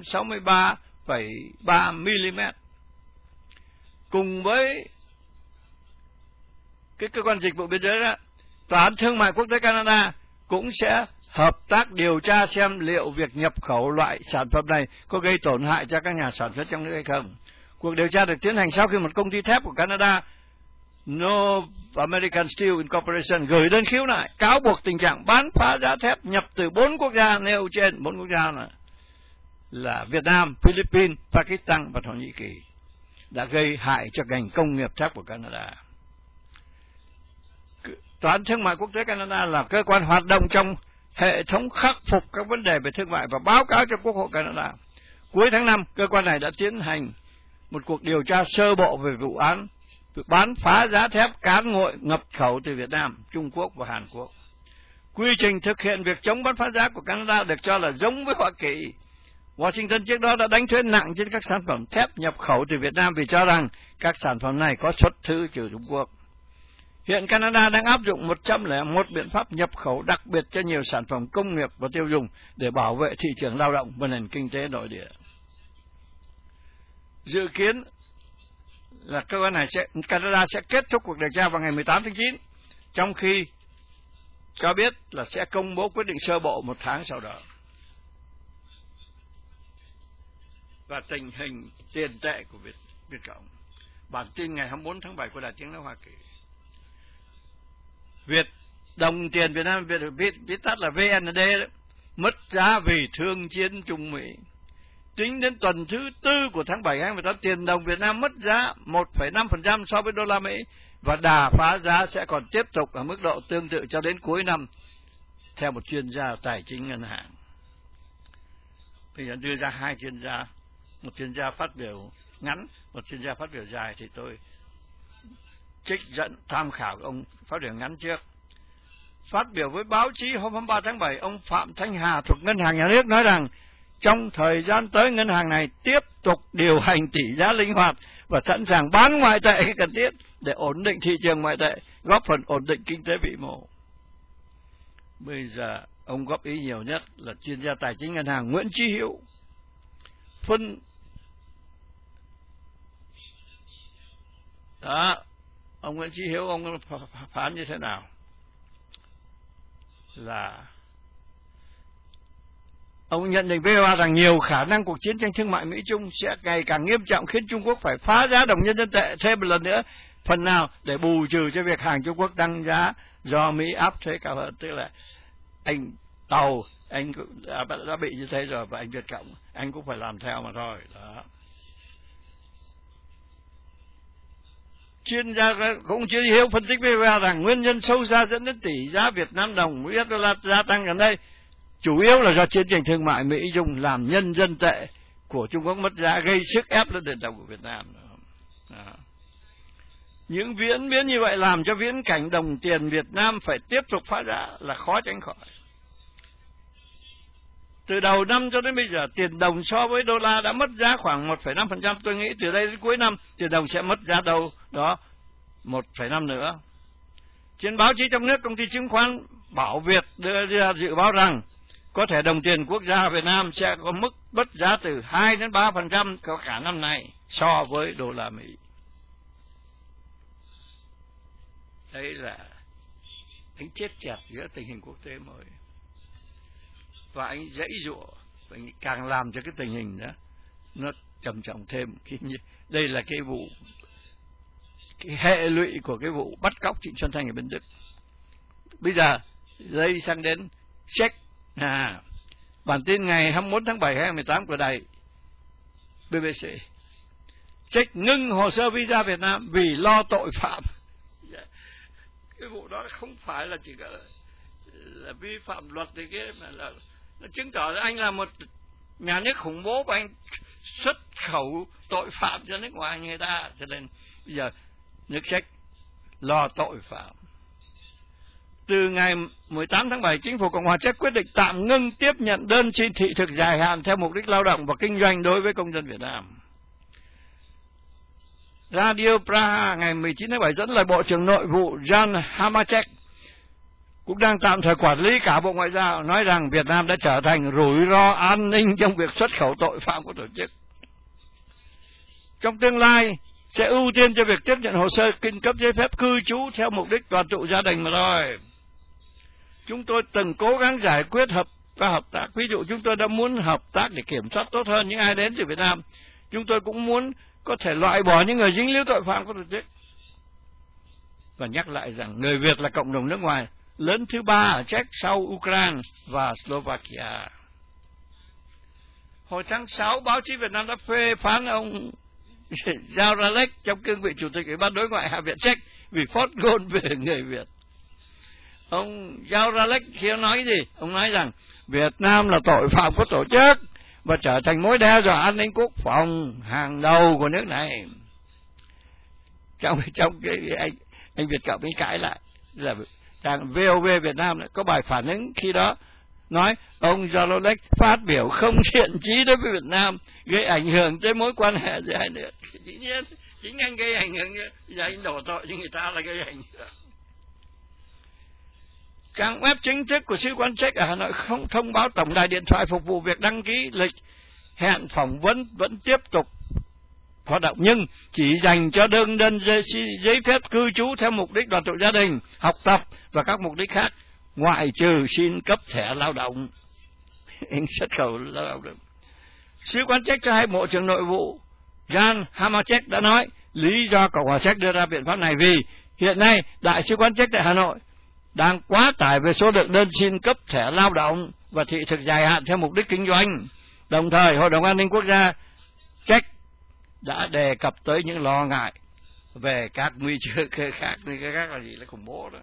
163,3 mm. Cùng với cái cơ quan dịch vụ biên giới đó, Tòa án Thương mại Quốc tế Canada cũng sẽ hợp tác điều tra xem liệu việc nhập khẩu loại sản phẩm này có gây tổn hại cho các nhà sản xuất trong nước hay không. Cuộc điều tra được tiến hành sau khi một công ty thép của Canada, North American Steel Incorporation, gửi đơn khiếu nại cáo buộc tình trạng bán phá giá thép nhập từ 4 quốc gia nêu trên. 4 quốc gia là Việt Nam, Philippines, Pakistan và Thổ Nhĩ Kỳ đã gây hại cho ngành công nghiệp thép của Canada. Tòa án Thương mại Quốc tế Canada là cơ quan hoạt động trong hệ thống khắc phục các vấn đề về thương mại và báo cáo cho Quốc hội Canada. Cuối tháng 5, cơ quan này đã tiến hành một cuộc điều tra sơ bộ về vụ án bán phá giá thép cán nguội nhập khẩu từ Việt Nam, Trung Quốc và Hàn Quốc. Quy trình thực hiện việc chống bán phá giá của Canada được cho là giống với Hoa Kỳ. Washington trước đó đã đánh thuế nặng trên các sản phẩm thép nhập khẩu từ Việt Nam vì cho rằng các sản phẩm này có xuất xứ từ Trung Quốc. Hiện Canada đang áp dụng 101 biện pháp nhập khẩu đặc biệt cho nhiều sản phẩm công nghiệp và tiêu dùng để bảo vệ thị trường lao động và nền kinh tế nội địa. Dự kiến là cơ quan này Canada sẽ kết thúc cuộc điều tra vào ngày 18 tháng 9, trong khi cho biết là sẽ công bố quyết định sơ bộ 1 tháng sau đó. Và tình hình tiền tệ của Việt Cộng. Bản tin ngày 24 tháng 7 của Đài Tiếng nói Hoa Kỳ. Đồng tiền Việt Nam, viết tắt là VND, mất giá vì thương chiến Trung Mỹ. Tính đến tuần thứ 4 của tháng 7 2018, tiền đồng Việt Nam mất giá 1,5% so với đô la Mỹ, và đà phá giá sẽ còn tiếp tục ở mức độ tương tự cho đến cuối năm, theo một chuyên gia tài chính ngân hàng. Bây giờ đưa ra 2 chuyên gia, một chuyên gia phát biểu ngắn, một chuyên gia phát biểu dài, thì tôi trích dẫn tham khảo ông phát biểu ngắn trước. Phát biểu với báo chí hôm 23 tháng 7, ông Phạm Thanh Hà thuộc Ngân hàng Nhà nước nói rằng trong thời gian tới, ngân hàng này tiếp tục điều hành tỷ giá linh hoạt và sẵn sàng bán ngoại tệ khi cần thiết để ổn định thị trường ngoại tệ, góp phần ổn định kinh tế vĩ mô. Bây giờ ông góp ý nhiều nhất là chuyên gia tài chính ngân hàng Nguyễn Chí Hiếu. Ông Nguyễn Chí Hiếu, ông phán như thế nào? Là ông nhận định VOA rằng nhiều khả năng cuộc chiến tranh thương mại Mỹ-Trung sẽ ngày càng nghiêm trọng, khiến Trung Quốc phải phá giá đồng nhân dân tệ thêm một lần nữa, phần nào để bù trừ cho việc hàng Trung Quốc tăng giá do Mỹ áp thuế cao hơn. Tức là anh đã bị như thế rồi, và anh Việt Cộng anh cũng phải làm theo mà thôi. Đó. Chuyên gia cũng chưa Hiếu phân tích với VOA rằng nguyên nhân sâu xa dẫn đến tỷ giá Việt Nam đồng US đô la gia tăng gần đây chủ yếu là do chiến tranh thương mại Mỹ-Trung làm nhân dân tệ của Trung Quốc mất giá, gây sức ép lên nền đồng của Việt Nam. Đó. Những diễn biến như vậy làm cho viễn cảnh đồng tiền Việt Nam phải tiếp tục phá giá là khó tránh khỏi. Từ đầu năm cho đến bây giờ, tiền đồng so với đô la đã mất giá khoảng 1,5%. Tôi nghĩ từ đây đến cuối năm, tiền đồng sẽ mất giá đâu đó 1,5 nữa. Trên báo chí trong nước, công ty chứng khoán Bảo Việt đưa ra dự báo rằng có thể đồng tiền quốc gia Việt Nam sẽ có mức mất giá từ 2 đến 3% có cả năm nay so với đô la Mỹ. Đấy là anh chết chẹt giữa tình hình quốc tế mới. Và anh dãy dụa, anh càng làm cho cái tình hình đó nó trầm trọng thêm. Đây là cái hệ lụy của cái vụ bắt cóc Trịnh Xuân Thanh ở bên Đức. Bây giờ dây sang đến Czech. Bản tin ngày 21 tháng 7 2018 của đài BBC. Czech ngưng hồ sơ visa Việt Nam vì lo tội phạm. Cái vụ đó không phải là chỉ là vi phạm luật thì cái mà là nó chứng tỏ là anh là một nhà nước khủng bố và anh xuất khẩu tội phạm cho nước ngoài người ta. Cho nên bây giờ nước Czech lo tội phạm. Từ ngày 18 tháng 7, Chính phủ Cộng hòa Czech quyết định tạm ngưng tiếp nhận đơn xin thị thực dài hạn theo mục đích lao động và kinh doanh đối với công dân Việt Nam. Radio Praha ngày 19 tháng 7 dẫn lời Bộ trưởng Nội vụ Jan Hamáček cũng đang tạm thời quản lý cả Bộ Ngoại giao, nói rằng Việt Nam đã trở thành rủi ro an ninh trong việc xuất khẩu tội phạm của tổ chức. Trong tương lai, sẽ ưu tiên cho việc tiếp nhận hồ sơ xin cấp giấy phép cư trú theo mục đích đoàn tụ gia đình mà thôi. Chúng tôi từng cố gắng giải quyết và hợp tác. Ví dụ chúng tôi đã muốn hợp tác để kiểm soát tốt hơn những ai đến từ Việt Nam. Chúng tôi cũng muốn có thể loại bỏ những người dính líu tội phạm của tổ chức. Và nhắc lại rằng người Việt là cộng đồng nước ngoài lớn thứ 3 ở Czech sau Ukraine và Slovakia. Hồi tháng 6, báo chí Việt Nam đã phê phán ông Zaorálek trong cương vị Chủ tịch Ủy ban Đối ngoại Hạ viện Czech vì phát ngôn về người Việt. Ông Zaorálek khi ông nói gì? Ông nói rằng Việt Nam là tội phạm của tổ chức và trở thành mối đe dọa an ninh quốc phòng hàng đầu của nước này. Trong cái anh Việt Cộng mới cãi lại là rằng VOV Việt Nam có bài phản ứng khi đó nói ông Zaorálek phát biểu không thiện chí đối với Việt Nam, gây ảnh hưởng tới mối quan hệ giữa hai nước. Dĩ nhiên chính anh gây ảnh hưởng, giờ anh đổ tội cho người ta là gây ảnh hưởng. Trang web chính thức của Sứ quán Czech ở Hà Nội không thông báo tổng đài điện thoại phục vụ việc đăng ký lịch hẹn phỏng vấn vẫn tiếp tục hoạt động, nhưng chỉ dành cho đơn giấy phép cư trú theo mục đích đoàn tụ gia đình, học tập và các mục đích khác, ngoại trừ xin cấp thẻ lao động. Xuất khẩu lao động. Sứ quán Czech cho hay Bộ trưởng Nội vụ Jan Hamáček đã nói lý do Cộng hòa Czech đưa ra biện pháp này vì hiện nay Đại sứ quán Czech tại Hà Nội đang quá tải về số lượng đơn xin cấp thẻ lao động và thị thực dài hạn theo mục đích kinh doanh. Đồng thời, Hội đồng An ninh Quốc gia Czech đã đề cập tới những lo ngại về các nguy cơ khác, nguy cơ khác là gì? Là khủng bố đó.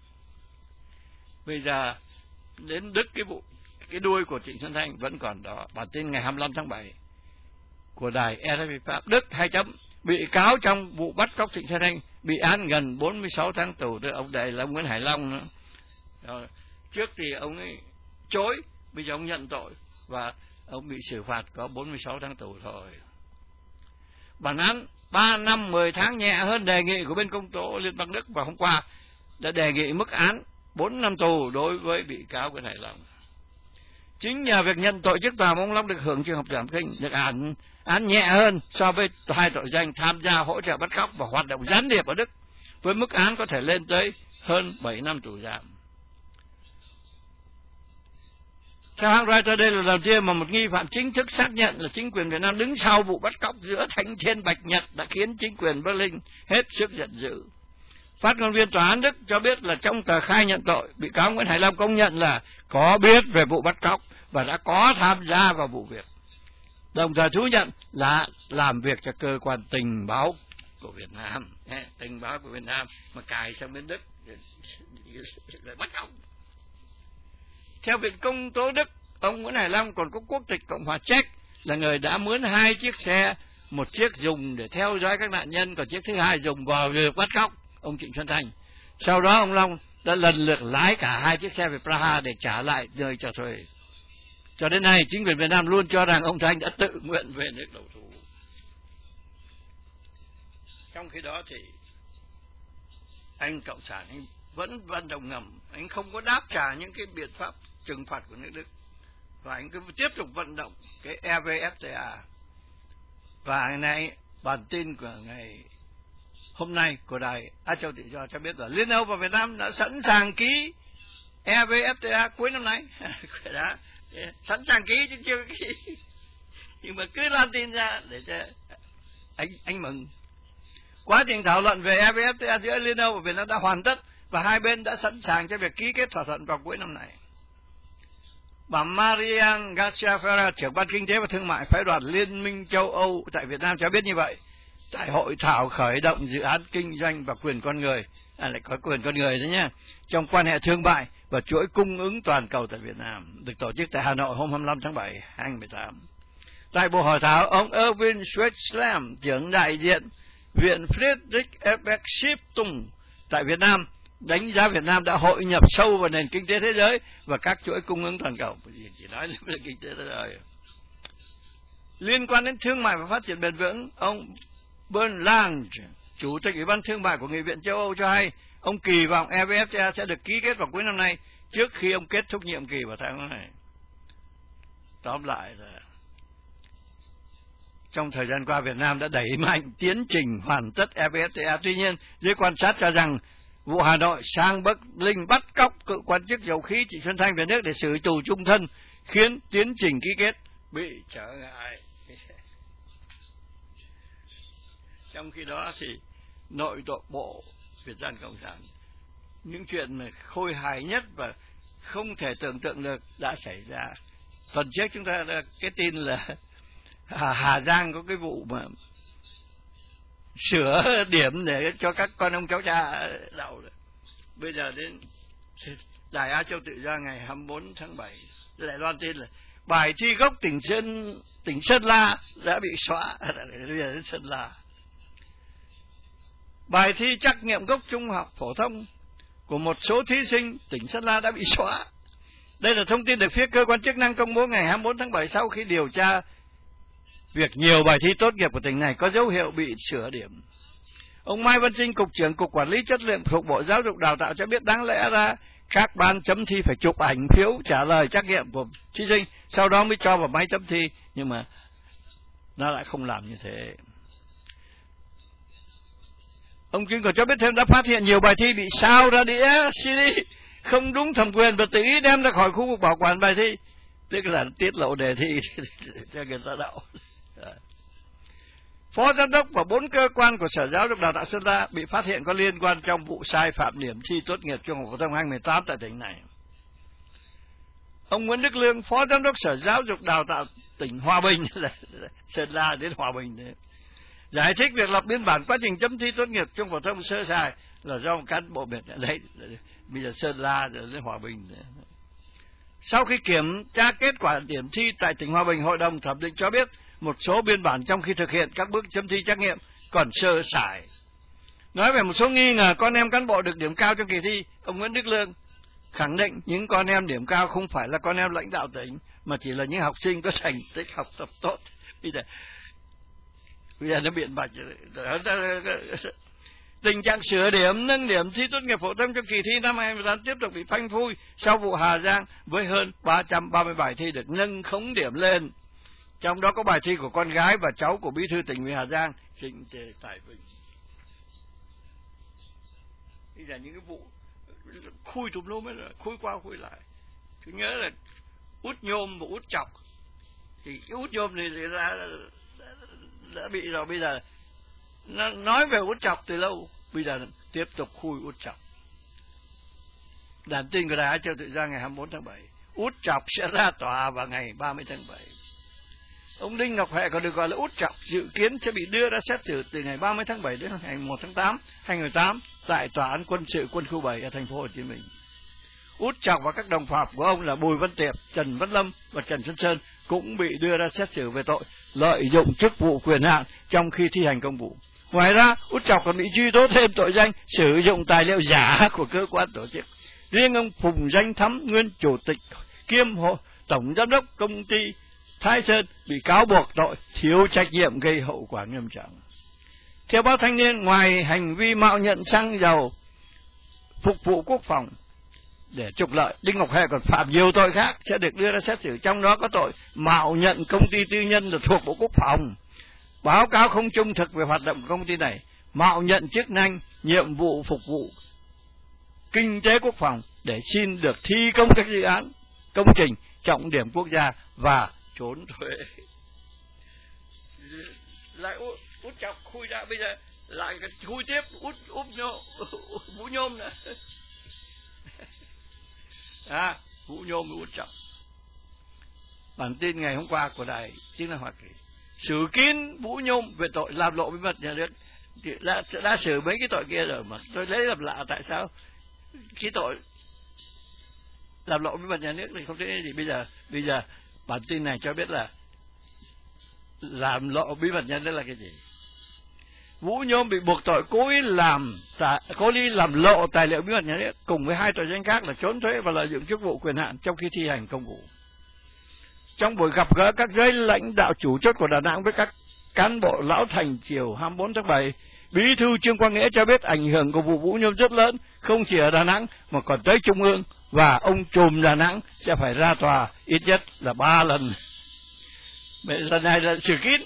Bây giờ đến Đức, cái đuôi của Trịnh Xuân Thanh vẫn còn đó. Bản tin ngày 25 tháng 7 của đài RFI Pháp. Đức 2 chấm bị cáo trong vụ bắt cóc Trịnh Xuân Thanh bị án gần 46 tháng tù. Ông đây là ông Nguyễn Hải Long nữa. Rồi, trước thì ông ấy chối, bây giờ ông nhận tội và ông bị xử phạt có 46 tháng tù thôi. Bản án 3 năm 10 tháng nhẹ hơn đề nghị của bên công tố Liên bang Đức vào hôm qua đã đề nghị mức án 4 năm tù đối với bị cáo Nguyễn Hải Long. Chính nhờ việc nhận tội trước tòa mà ông Long được hưởng trường hợp giảm khinh, được án nhẹ hơn so với hai tội danh tham gia hỗ trợ bắt cóc và hoạt động gián điệp ở Đức, với mức án có thể lên tới hơn 7 năm tù giam. Theo hãng Reuters, đây là lần đầu tiên mà một nghi phạm chính thức xác nhận là chính quyền Việt Nam đứng sau vụ bắt cóc giữa Thánh Thiên Bạch Nhật đã khiến chính quyền Berlin hết sức giận dữ. Phát ngôn viên tòa án Đức cho biết là trong tờ khai nhận tội, bị cáo Nguyễn Hải Long công nhận là có biết về vụ bắt cóc và đã có tham gia vào vụ việc, đồng thời thú nhận là làm việc cho cơ quan tình báo của Việt Nam, tình báo của Việt Nam mà cài sang bên Đức để bắt cóc. Theo Viện Công tố Đức, ông Nguyễn Hải Long còn có quốc tịch Cộng hòa Czech, là người đã mướn 2 chiếc xe, một chiếc dùng để theo dõi các nạn nhân, còn chiếc thứ hai dùng vào việc bắt cóc ông Trịnh Xuân Thanh. Sau đó ông Long đã lần lượt lái cả 2 chiếc xe về Praha để trả lại nơi cho thuê. Cho đến nay, chính quyền Việt Nam luôn cho rằng ông Thanh đã tự nguyện về nước đầu thú. Trong khi đó thì anh Cộng sản anh vẫn vận động ngầm, anh không có đáp trả những cái biện pháp trừng phạt của nước Đức, và anh cứ tiếp tục vận động cái EVFTA. Và ngày nay, bản tin của ngày hôm nay của đài Á Châu Tự Do cho biết là Liên Âu và Việt Nam đã sẵn sàng ký EVFTA cuối năm nay. Đã sẵn sàng ký chứ chưa ký, nhưng mà cứ lan tin ra để cho anh mừng. Quá trình thảo luận về EVFTA giữa Liên Âu và Việt Nam đã hoàn tất và hai bên đã sẵn sàng cho việc ký kết thỏa thuận vào cuối năm này. Bà Marian Garcia Ferrer, trưởng ban kinh tế và thương mại phái đoàn Liên minh châu Âu tại Việt Nam cho biết như vậy tại hội thảo khởi động dự án kinh doanh và quyền con người, lại có quyền con người đấy nhá, trong quan hệ thương mại và chuỗi cung ứng toàn cầu tại Việt Nam, được tổ chức tại Hà Nội hôm 25 tháng 7, 2018. Tại buổi hội thảo, ông Erwin Schweitzlam, trưởng đại diện Viện Friedrich Ebert Stiftung tại Việt Nam, đánh giá Việt Nam đã hội nhập sâu vào nền kinh tế thế giới và các chuỗi cung ứng toàn cầu. Chỉ nói về kinh tế thế giới. Liên quan đến thương mại và phát triển bền vững, ông Bernd Lange, chủ tịch Ủy ban Thương mại của Nghị viện châu Âu cho hay, ông kỳ vọng EVFTA sẽ được ký kết vào cuối năm nay, trước khi ông kết thúc nhiệm kỳ vào tháng này. Tóm lại là trong thời gian qua, Việt Nam đã đẩy mạnh tiến trình hoàn tất EVFTA. Tuy nhiên, giới quan sát cho rằng vụ Hà Nội sang Bắc Linh bắt cóc cựu quan chức dầu khí Trịnh Xuân Thanh về nước để xử tù chung thân khiến tiến trình ký kết bị trở ngại. Trong khi đó thì nội bộ Việt Nam Cộng sản, những chuyện khôi hài nhất và không thể tưởng tượng được đã xảy ra. Tuần trước chúng ta đã cái tin là Hà Giang có cái vụ mà sửa điểm để cho các con ông cháu cha đậu. Bây giờ đến đài Á Châu Tự Do ngày 24 tháng 7 lại loan tin là bài thi gốc tỉnh Sơn La đã bị xóa. Bây giờ đến Sơn La, bài thi trắc nghiệm gốc trung học phổ thông của một số thí sinh tỉnh Sơn La đã bị xóa. Đây là thông tin được phía cơ quan chức năng công bố ngày 24 tháng 7 sau khi điều tra việc nhiều bài thi tốt nghiệp của tỉnh này có dấu hiệu bị sửa điểm. Ông Mai Văn Trinh, Cục trưởng Cục Quản lý Chất lượng thuộc Bộ Giáo dục Đào tạo cho biết đáng lẽ ra các ban chấm thi phải chụp ảnh phiếu trả lời trắc nghiệm của thí sinh, sau đó mới cho vào máy chấm thi, nhưng mà nó lại không làm như thế. Ông Trinh còn cho biết thêm đã phát hiện nhiều bài thi bị sao ra đĩa CD không đúng thẩm quyền và tự ý đem ra khỏi khu vực bảo quản bài thi, tức là tiết lộ đề thi cho người ta đậu. Phó giám đốc và 4 cơ quan của Sở Giáo dục Đào tạo Sơn La bị phát hiện có liên quan trong vụ sai phạm điểm thi tốt nghiệp trung học phổ thông 2018 tại tỉnh này. Ông Nguyễn Đức Lương, Phó Giám đốc Sở Giáo dục Đào tạo tỉnh Hòa Bình, Sơn La đến Hòa Bình, giải thích việc lập biên bản quá trình chấm thi tốt nghiệp trung học phổ thông sơ sài là do một cán bộ biệt đấy, bây giờ Sơn La rồi đến Hòa Bình. Sau khi kiểm tra kết quả điểm thi tại tỉnh Hòa Bình, Hội đồng thẩm định cho biết một số biên bản trong khi thực hiện các bước chấm thi trắc nghiệm còn sơ sài. Nói về một số nghi ngờ con em cán bộ được điểm cao trong kỳ thi, ông Nguyễn Đức Lương khẳng định những con em điểm cao không phải là con em lãnh đạo tỉnh, mà chỉ là những học sinh có thành tích học tập tốt. Bây giờ nó biện bạch. Tình trạng sửa điểm, nâng điểm thi tốt nghiệp phổ thông trong kỳ thi năm 2018 tiếp tục bị phanh phui sau vụ Hà Giang với hơn 330 bài thi được nâng khống điểm lên. Trong đó có bài thi của con gái và cháu của bí thư tỉnh ủy Hà Giang, Trịnh Tề Tài Vinh. Bây giờ những cái vụ khui tùm lum ấy, khui qua khui lại. Cứ nhớ là út nhôm và út chọc. Thì cái út nhôm này thì đã bị rồi, bây giờ nó nói về út chọc từ lâu, bây giờ tiếp tục khui út chọc. Bản tin của Đài Á Châu Tự Do ngày 24 tháng 7. Út chọc sẽ ra tòa vào ngày 30 tháng 7. Ông Đinh Ngọc Hệ còn được gọi là út chọc dự kiến sẽ bị đưa ra xét xử từ ngày 30 tháng 7 đến ngày 1 tháng 8 2018 tại Tòa án Quân sự Quân khu 7 ở thành phố Hồ Chí Minh. Út chọc và các đồng phạm của ông là Bùi Văn Tiệp, Trần Văn Lâm và Trần Xuân Sơn cũng bị đưa ra xét xử về tội lợi dụng chức vụ quyền hạn trong khi thi hành công vụ. Ngoài ra, út chọc còn bị truy tố thêm tội danh sử dụng tài liệu giả của cơ quan tổ chức. Riêng ông Phùng Danh Thắm, nguyên chủ tịch kiêm tổng giám đốc công ty Thái Sơn bị cáo buộc tội thiếu trách nhiệm gây hậu quả nghiêm trọng. Theo báo Thanh niên, ngoài hành vi mạo nhận xăng dầu phục vụ quốc phòng để trục lợi, Đinh Ngọc Hệ còn phạm nhiều tội khác sẽ được đưa ra xét xử, trong đó có tội mạo nhận công ty tư nhân là thuộc Bộ Quốc phòng, báo cáo không trung thực về hoạt động của công ty này, mạo nhận chức năng nhiệm vụ phục vụ kinh tế quốc phòng để xin được thi công các dự án công trình trọng điểm quốc gia và trốn thuế. Lại út chọc khui ra, bây giờ lại khui tiếp Vũ Nhôm nữa. Vũ Nhôm với út chọc. Bản tin ngày hôm qua của Đài Tiếng nói Hoa Kỳ xử kín Vũ Nhôm về tội làm lộ bí mật nhà nước. Đã xử mấy cái tội kia rồi mà tôi lấy làm lạ tại sao cái tội làm lộ bí mật nhà nước thì không thấy gì. Bây giờ bản tin này cho biết là làm lộ bí mật nhà nước là cái gì. Vũ Nhôm bị buộc tội cố ý làm lộ tài liệu bí mật nhà nước cùng với 2 tội danh khác là trốn thuế và lợi dụng chức vụ quyền hạn trong khi thi hành công vụ. Trong buổi gặp gỡ các giới lãnh đạo chủ chốt của Đà Nẵng với các cán bộ lão thành chiều 24 tháng 7, Bí thư Trương Quang Nghĩa cho biết ảnh hưởng của vụ Vũ Nhôm rất lớn, không chỉ ở Đà Nẵng mà còn tới Trung ương, và ông trùm Đà Nẵng sẽ phải ra tòa ít nhất là 3 lần. Lần này là xử kín,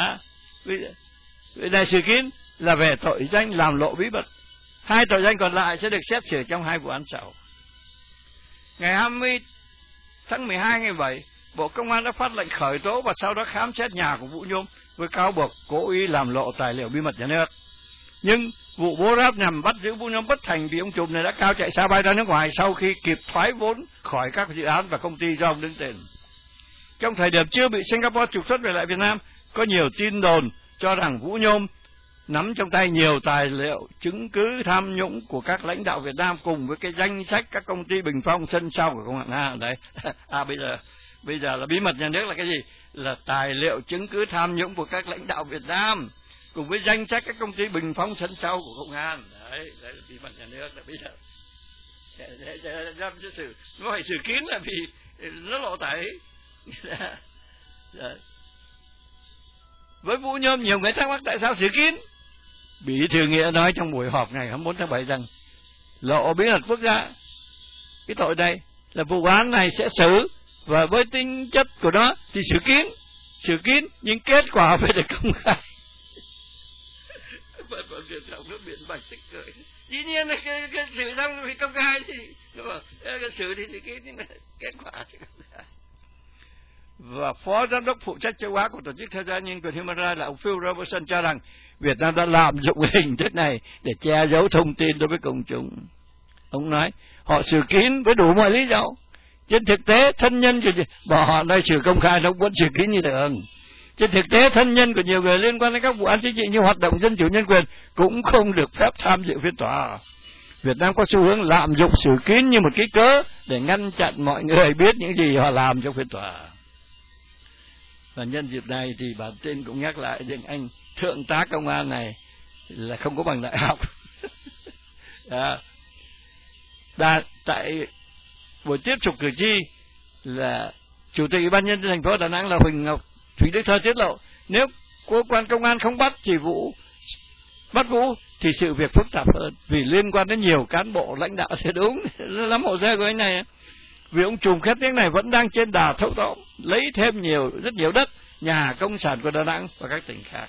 này xử kín là về tội danh làm lộ bí mật. 2 tội danh còn lại sẽ được xét xử trong 2 vụ án sau. Ngày 20 tháng 12 ngày 7, Bộ Công an đã phát lệnh khởi tố và sau đó khám xét nhà của Vũ Nhôm với cáo buộc cố ý làm lộ tài liệu bí mật nhà nước. Nhưng vụ bố ráp nhằm bắt giữ Vũ Nhôm bất thành vì ông trùm này đã cao chạy xa bay ra nước ngoài sau khi kịp thoái vốn khỏi các dự án và công ty do ông đứng tên. Trong thời điểm chưa bị Singapore trục xuất về lại Việt Nam, có nhiều tin đồn cho rằng Vũ Nhôm nắm trong tay nhiều tài liệu chứng cứ tham nhũng của các lãnh đạo Việt Nam cùng với cái danh sách các công ty bình phong sân sau của công an Nga đấy. Bây giờ là bí mật nhà nước là cái gì? Là tài liệu chứng cứ tham nhũng của các lãnh đạo Việt Nam cùng với danh sách các công ty bình phong sân sau của công an. Đấy là bí mật nhà nước. Là bây giờ để xử, nó phải xử kín là vì nó lộ tẩy. Với Vũ Nhôm, nhiều người thắc mắc tại sao xử kín. Bí thư Nghĩa nói trong buổi họp ngày 24 tháng 7 rằng lộ bí mật quốc gia, cái tội này là vụ án này sẽ xử, và với tính chất của nó thì xử kín nhưng kết quả phải được công khai. truyền thông nó biện bạch tức cười. Dĩ nhiên là cái xử xong phải công khai thì cái xử thì kết quả thì không ra. Và phó giám đốc phụ trách châu Á của tổ chức theo dõi nhân quyền Human Rights là ông Phil Robertson cho rằng Việt Nam đã lạm dụng hình thức này để che giấu thông tin đối với công chúng. Ông nói họ xử kín với đủ mọi lý do. Trên thực tế thân nhân của bảo họ đây xử công khai nó vẫn xử kín như thường. Trên thực tế thân nhân của nhiều người liên quan đến các vụ án chính trị như hoạt động dân chủ nhân quyền cũng không được phép tham dự phiên tòa. Việt Nam có xu hướng lạm dụng xử kín như một cái cớ để ngăn chặn mọi người biết những gì họ làm trong phiên tòa. Và nhân dịp này thì bản tin cũng nhắc lại rằng anh thượng tá công an này là không có bằng đại học. Tại buổi tiếp xúc cử tri là Chủ tịch Ủy ban nhân dân thành phố Đà Nẵng là Huỳnh Ngọc Thủy Đức Thơ tiết lộ nếu cơ quan công an không bắt bắt Vũ thì sự việc phức tạp hơn vì liên quan đến nhiều cán bộ lãnh đạo. Thì đúng lắm hồ sơ của anh này. Vì ông trùm khét tiếng này vẫn đang trên đà thâu tóm lấy thêm rất nhiều đất nhà công sản của Đà Nẵng và các tỉnh khác.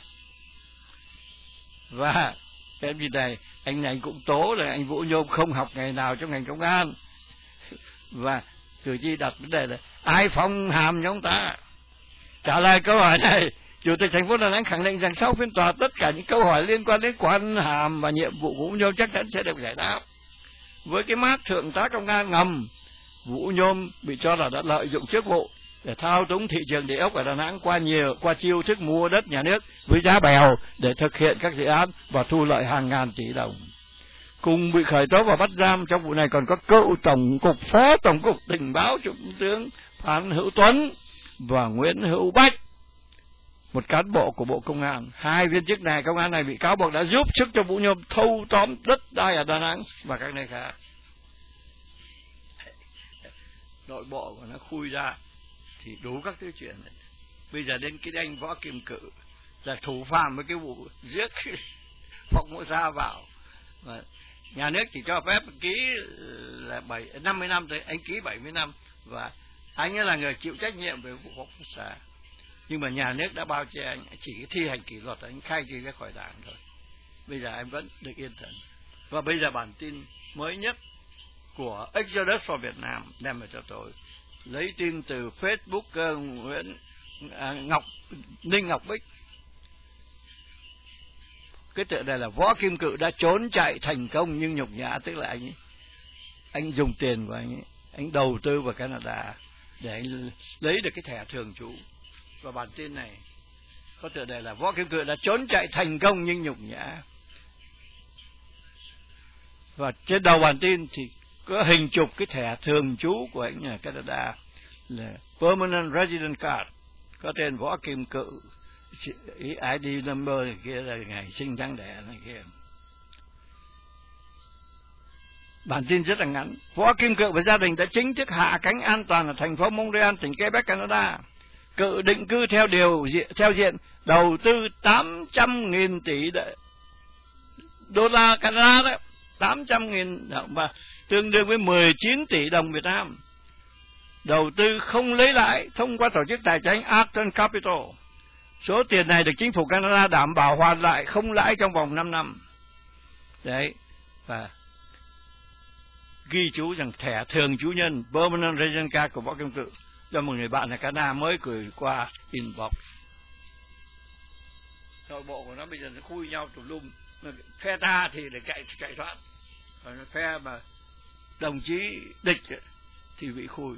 Và cái gì này anh cũng tố là anh Vũ Nhôm không học ngày nào trong ngành công an. Và cử tri đặt vấn đề là ai phong hàm cho ông ta? Trả lời câu hỏi này, Chủ tịch thành phố Đà Nẵng khẳng định rằng sau phiên tòa tất cả những câu hỏi liên quan đến quan hàm và nhiệm vụ của Vũ Nhôm chắc chắn sẽ được giải đáp. Với cái mác thượng tá công an ngầm, Vũ Nhôm bị cho là đã lợi dụng chức vụ để thao túng thị trường địa ốc ở Đà Nẵng qua chiêu thức mua đất nhà nước với giá bèo để thực hiện các dự án và thu lợi hàng ngàn tỷ đồng. Cùng bị khởi tố và bắt giam trong vụ này còn có cựu phó tổng cục tình báo Trung tướng Phan Hữu Tuấn và Nguyễn Hữu Bách, một cán bộ của Bộ Công an. Hai viên chức này công an này bị cáo buộc đã giúp sức cho Vũ Nhôm thâu tóm đất đai ở Đà Nẵng và các nơi khác. Nội bộ của nó khui ra thì đủ các thứ chuyện. Bây giờ đến cái anh Võ Kim Cự là thủ phạm với cái vụ giết Phong Mộ Sa vào, mà nhà nước chỉ cho phép ký là 50 năm thôi, anh ký 70 năm và anh ấy là người chịu trách nhiệm về vụ Phong Mộ Sa. Nhưng mà nhà nước đã bao che anh, chỉ thi hành kỷ luật, anh khai trừ ra khỏi đảng thôi. Bây giờ anh vẫn được yên thần. Và bây giờ bản tin mới nhất của Exodus for Việt Nam đem về cho tôi, lấy tin từ Facebook Ninh Ngọc Bích. Cái tựa này là Võ Kim Cự đã trốn chạy thành công nhưng nhục nhã, tức là anh dùng tiền của anh đầu tư vào Canada để anh lấy được cái thẻ thường trú. Và bản tin này có tựa đề là Võ Kim Cự đã trốn chạy thành công nhưng nhục nhã. Và trên đầu bản tin thì có hình chụp cái thẻ thường trú của anh ở Canada là Permanent Resident Card, có tên Võ Kim Cự, ID number này kia là ngày sinh tháng đẻ này kia. Bản tin rất là ngắn. Võ Kim Cự và gia đình đã chính thức hạ cánh an toàn ở thành phố Montreal, tỉnh Quebec, Canada. Cự định cư theo diện đầu tư 800.000 tỷ đô la Canada đó, 800.000 đồng và tương đương với 19 tỷ đồng Việt Nam. Đầu tư không lấy lãi thông qua tổ chức tài chính Arton Capital. Số tiền này được chính phủ Canada đảm bảo hoàn lại không lãi trong vòng 5 năm. Đấy, và ghi chú rằng thẻ thường trú nhân Permanent Resident Card của Võ Kim Cự do một người bạn ở Canada mới gửi qua inbox. Nội bộ của nó bây giờ nó khui nhau tùm lum. Phe ta thì để chạy thoát, còn phe mà đồng chí địch thì bị khui.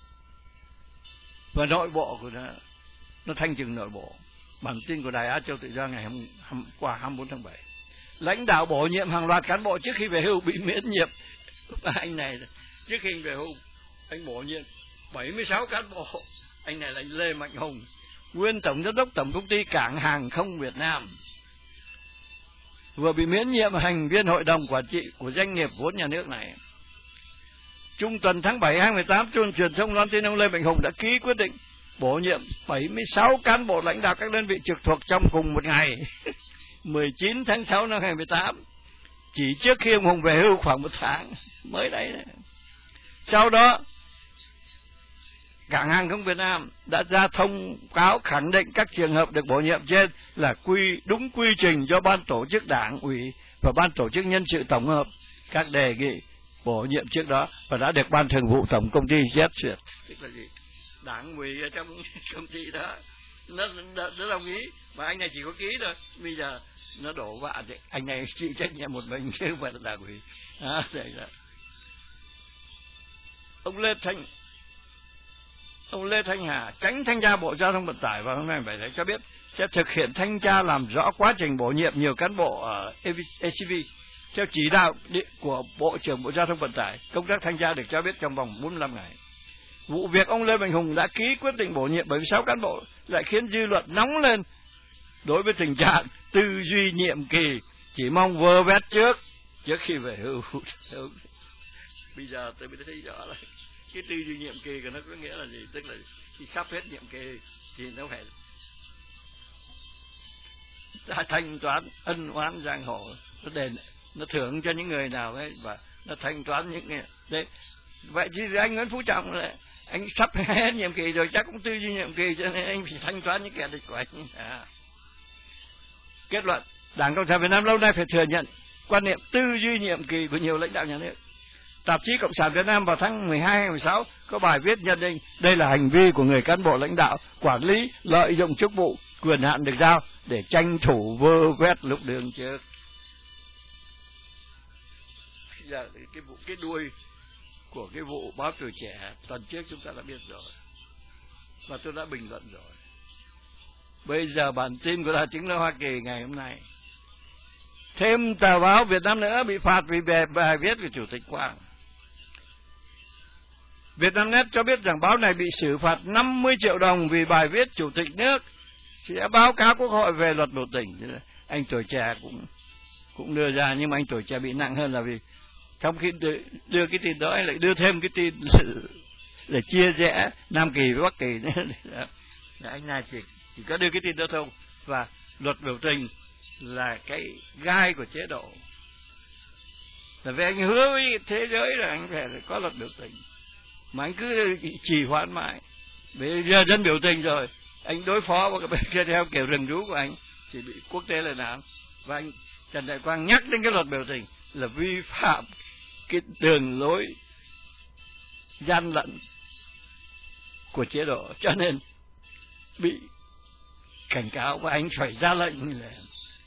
Và nội bộ của nó thanh trừng nội bộ. Bản tin của Đài Á Châu Tự Do ngày hôm qua 24 tháng 7. Lãnh đạo bổ nhiệm hàng loạt cán bộ trước khi về hưu bị miễn nhiệm. Anh này trước khi về hưu anh bổ nhiệm 76 cán bộ. Anh này là Lê Mạnh Hùng, nguyên tổng giám đốc tổng công ty Cảng Hàng không Việt Nam, vừa bị miễn nhiệm thành viên hội đồng quản trị của doanh nghiệp vốn nhà nước này. Trung tuần tháng 7 2018, truyền thông loan tin ông Lê Mạnh Hùng đã ký quyết định bổ nhiệm 76 cán bộ lãnh đạo các đơn vị trực thuộc trong cùng một ngày, 19 tháng 6 năm 2018, chỉ trước khi ông Hùng về hưu khoảng một tháng mới đấy. Sau đó Cảng hàng không Việt Nam đã ra thông cáo khẳng định các trường hợp được bổ nhiệm trên là đúng quy trình do ban tổ chức Đảng ủy và ban tổ chức nhân sự tổng hợp các đề nghị bổ nhiệm trước đó và đã được ban thường vụ tổng công ty xét duyệt. Tức là gì? Đảng ủy ở trong công ty đó nó đồng ý mà anh này chỉ có ký thôi. Bây giờ nó đổ vạ thì anh này chịu trách nhiệm một mình chứ không phải là Đảng ủy. Ông Lê Thanh Hà, Chánh Thanh tra Bộ Giao thông Vận tải vào hôm nay 7 tháng cho biết sẽ thực hiện thanh tra làm rõ quá trình bổ nhiệm nhiều cán bộ ở ACV theo chỉ đạo của Bộ trưởng Bộ Giao thông Vận tải. Công tác thanh tra được cho biết trong vòng 45 ngày. Vụ việc ông Lê Mạnh Hùng đã ký quyết định bổ nhiệm 76 cán bộ lại khiến dư luận nóng lên đối với tình trạng tư duy nhiệm kỳ chỉ mong vơ vét trước khi về hưu. Bây giờ tôi mới thấy rõ là cái tư duy nhiệm kỳ của nó có nghĩa là gì? Tức là khi sắp hết nhiệm kỳ thì nó phải thanh toán ân oán giang hồ, nó thưởng cho những người nào ấy và nó thanh toán những người đấy. Vậy chứ anh Nguyễn Phú Trọng là anh sắp hết nhiệm kỳ rồi, chắc cũng tư duy nhiệm kỳ, cho nên anh phải thanh toán những kẻ địch của anh. Kết luận, Đảng Cộng sản Việt Nam lâu nay phải thừa nhận quan niệm tư duy nhiệm kỳ của nhiều lãnh đạo nhà nước. Tạp chí Cộng sản Việt Nam vào tháng 12-16 có bài viết nhận định đây là hành vi của người cán bộ lãnh đạo quản lý lợi dụng chức vụ quyền hạn được giao để tranh thủ vơ vét lúc đường trước. Giờ cái đuôi của cái vụ báo Tuổi Trẻ tuần trước chúng ta đã biết rồi và tôi đã bình luận rồi. Bây giờ bản tin của Đài Tiếng Nói Hoa Kỳ ngày hôm nay, thêm tờ báo Việt Nam nữa bị phạt vì bài viết của Chủ tịch Quang. Vietnamnet cho biết rằng báo này bị xử phạt 50 triệu đồng vì bài viết Chủ tịch nước sẽ báo cáo Quốc hội về luật biểu tình. Anh Tuổi Trẻ cũng đưa ra, nhưng mà anh Tuổi Trẻ bị nặng hơn là vì trong khi đưa cái tin đó anh lại đưa thêm cái tin để chia rẽ Nam Kỳ với Bắc Kỳ nữa. Anh này chỉ có đưa cái tin đó thôi. Và luật biểu tình là cái gai của chế độ. Là vì anh hứa với thế giới là anh phải có luật biểu tình, mà anh cứ trì hoãn mãi. Bây giờ dân biểu tình rồi, anh đối phó với cái theo kiểu rừng rú của anh chỉ bị quốc tế lên án. Và anh Trần Đại Quang nhắc đến cái luật biểu tình là vi phạm cái đường lối gian lận của chế độ, cho nên bị cảnh cáo và anh phải ra lệnh là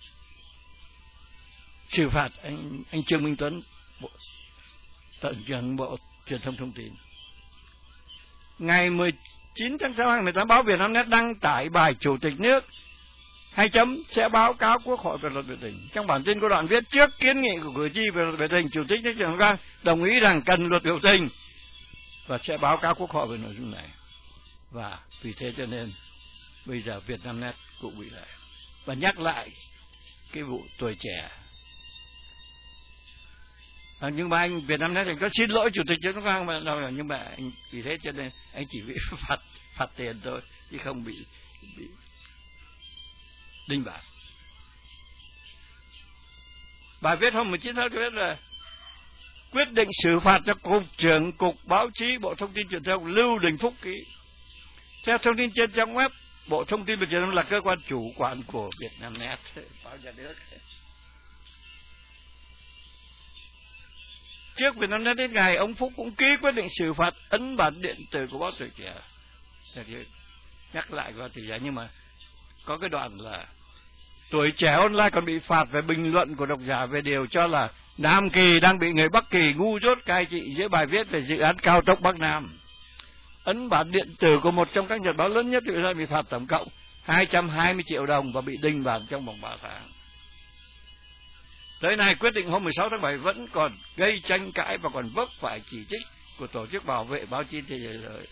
xử phạt anh Trương Minh Tuấn, Tổng trưởng Bộ Truyền thông Thông tin. Ngày 19 tháng 6 2018, báo Vietnamnet đăng tải bài Chủ tịch nước sẽ báo cáo Quốc hội về luật biểu tình. Trong bản tin có đoạn viết trước kiến nghị của cử tri về luật biểu tình, Chủ tịch nước Trần Đại Quang đồng ý rằng cần luật biểu tình và sẽ báo cáo Quốc hội về nội dung này. Và vì thế cho nên bây giờ Vietnamnet cũng bị lại và nhắc lại cái vụ Tuổi Trẻ. Nhưng mà anh Vietnamnet thì có xin lỗi Chủ tịch Trần Đại Quang mà đâu, nhưng mà anh vì thế cho nên anh chỉ bị phạt tiền thôi chứ không bị đinh bạt. Bài viết hôm 19 tháng cho biết là quyết định xử phạt cho Cục trưởng Cục Báo chí Bộ Thông tin Truyền thông Lưu Đình Phúc ký. Theo thông tin trên trang web, Bộ Thông tin và Truyền thông là cơ quan chủ quản của Vietnamnet, báo nhà nước. Trước Vietnamnet đến ngày, ông Phúc cũng ký quyết định xử phạt ấn bản điện tử của báo Tuổi Trẻ. Nhắc lại qua Tuổi Trẻ, nhưng mà có cái đoạn là Tuổi Trẻ Online còn bị phạt về bình luận của độc giả về điều cho là Nam Kỳ đang bị người Bắc Kỳ ngu dốt cai trị dưới bài viết về dự án cao tốc Bắc Nam. Ấn bản điện tử của một trong các nhật báo lớn nhất bị phạt tổng cộng 220 triệu đồng và bị đinh bản trong vòng 3 tháng. Tới nay, quyết định hôm 16 tháng 7 vẫn còn gây tranh cãi và còn vấp phải chỉ trích của Tổ chức Bảo vệ Báo chí Thế giới.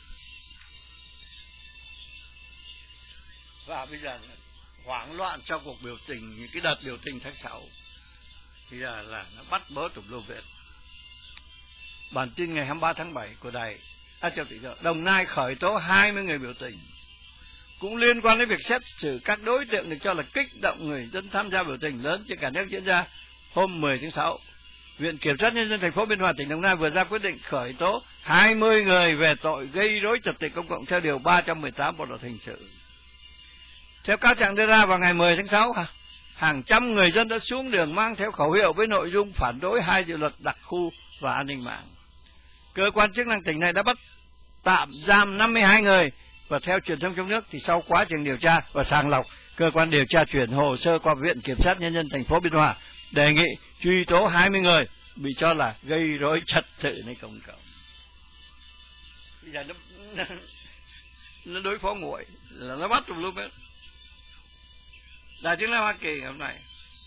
Và bây giờ hoảng loạn trong cuộc biểu tình, những cái đợt biểu tình tháng 6 thì là nó bắt bớ tùm lum hết. Bản tin ngày 23 tháng 7 của đài Đồng Nai khởi tố 20 người biểu tình cũng liên quan đến việc xét xử các đối tượng được cho là kích động người dân tham gia biểu tình lớn trên cả nước diễn ra hôm 10 tháng 6 Viện Kiểm sát Nhân dân thành phố Biên Hòa, tỉnh Đồng Nai vừa ra quyết định khởi tố 20 người về tội gây rối trật tự công cộng theo điều 318 Bộ luật hình sự. Theo cáo trạng đưa ra vào ngày 10 tháng 6, hàng trăm người dân đã xuống đường mang theo khẩu hiệu với nội dung phản đối hai dự luật đặc khu và an ninh mạng. Cơ quan chức năng tỉnh này đã bắt tạm giam 52 người, và theo truyền thông trong nước thì sau quá trình điều tra và sàng lọc, cơ quan điều tra chuyển hồ sơ qua Viện Kiểm sát Nhân dân thành phố Biên Hòa đề nghị truy tố 20 người bị cho là gây rối trật tự nơi công cộng. Bây giờ nó đối phó nguội là nó bắt tùm lum hết. Đại tiếng nói Hoa Kỳ hôm nay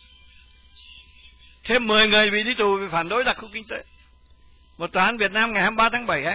thêm 10 người bị đi tù vì phản đối đặc khu kinh tế. Một tòa án Việt Nam ngày 23 tháng 7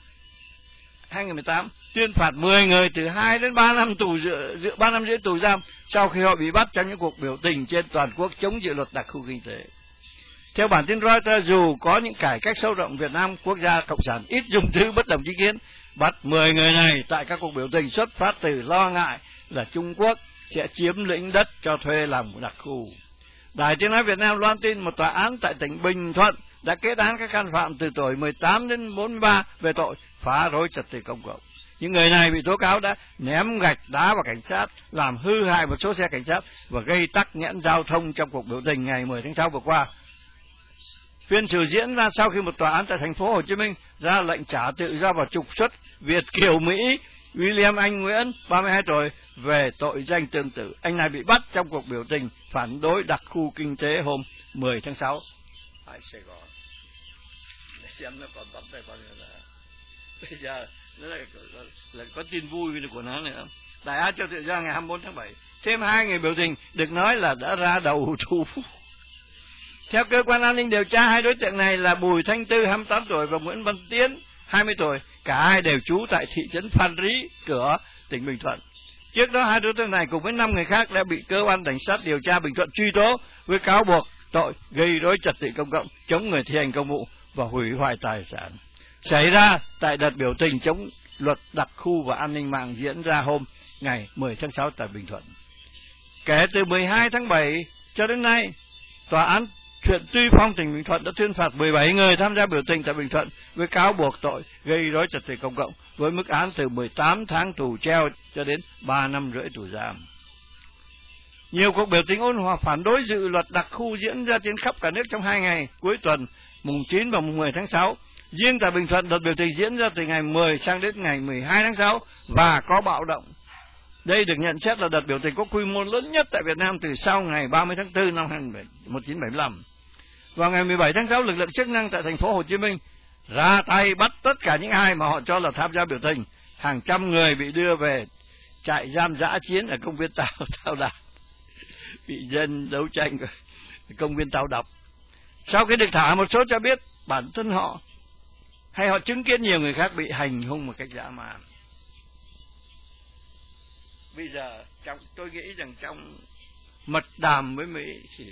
2018 tuyên phạt 10 người từ 2 đến 3 năm tù, 3 năm rưỡi tù giam sau khi họ bị bắt trong những cuộc biểu tình trên toàn quốc chống dự luật đặc khu kinh tế. Theo bản tin Reuters, dù có những cải cách sâu rộng, Việt Nam quốc gia cộng sản ít dùng thứ bất đồng chính kiến bắt 10 người này tại các cuộc biểu tình xuất phát từ lo ngại là Trung Quốc sẽ chiếm lĩnh đất cho thuê làm đặc khu. Đài Tiếng nói Việt Nam loan tin một tòa án tại tỉnh Bình Thuận đã kết án các can phạm từ tuổi 18 đến 43 về tội phá rối trật tự công cộng. Những người này bị tố cáo đã ném gạch đá vào cảnh sát, làm hư hại một số xe cảnh sát và gây tắc nghẽn giao thông trong cuộc biểu tình ngày 10 tháng 6 vừa qua. Phiên xử diễn ra sau khi một tòa án tại thành phố Hồ Chí Minh ra lệnh trả tự do và trục xuất Việt kiều Mỹ William Anh Nguyễn, 32 tuổi, về tội danh tương tự. Anh này bị bắt trong cuộc biểu tình phản đối đặc khu kinh tế hôm 10 tháng 6 tại Sài Gòn. Để xem nó còn bắt đây bao nhiêu là. Bây giờ nó là có tin vui của nó nữa. Tại Á Châu tự do ngày 24 tháng 7, thêm 2 người biểu tình được nói là đã ra đầu thú. Theo cơ quan an ninh điều tra, hai đối tượng này là Bùi Thanh Tư, 28 tuổi, và Nguyễn Văn Tiến, 20 tuổi. Cả hai đều trú tại thị trấn Phan Rí, Cửa, tỉnh Bình Thuận. Trước đó, hai đối tượng này cùng với 5 người khác đã bị cơ quan cảnh sát điều tra Bình Thuận truy tố với cáo buộc tội gây rối trật tự công cộng, chống người thi hành công vụ và hủy hoại tài sản, xảy ra tại đợt biểu tình chống luật đặc khu và an ninh mạng diễn ra hôm ngày 10 tháng 6 tại Bình Thuận. Kể từ 12 tháng 7 cho đến nay, tòa án huyện Tuy Phong, tỉnh Bình Thuận đã tuyên phạt 17 người tham gia biểu tình tại Bình Thuận với cáo buộc tội gây rối trật tự công cộng với mức án từ 18 tháng tù treo cho đến 3 năm rưỡi tù giam. Nhiều cuộc biểu tình ôn hòa phản đối dự luật đặc khu diễn ra trên khắp cả nước trong 2 ngày cuối tuần, mùng 9 và mùng 10 tháng 6. Riêng tại Bình Thuận, đợt biểu tình diễn ra từ ngày 10 sang đến ngày 12 tháng 6 và có bạo động. Đây được nhận xét là đợt biểu tình có quy mô lớn nhất tại Việt Nam từ sau ngày 30 tháng 4 năm 1975. Vào ngày 17 tháng 6, lực lượng chức năng tại thành phố Hồ Chí Minh ra tay bắt tất cả những ai mà họ cho là tham gia biểu tình. Hàng trăm người bị đưa về trại giam dã chiến ở công viên Tao Đạp, bị dân đấu tranh ở công viên Tao Đạp. Sau khi được thả, một số cho biết bản thân họ hay họ chứng kiến nhiều người khác bị hành hung một cách dã man. Bây giờ tôi nghĩ rằng trong mật đàm với Mỹ thì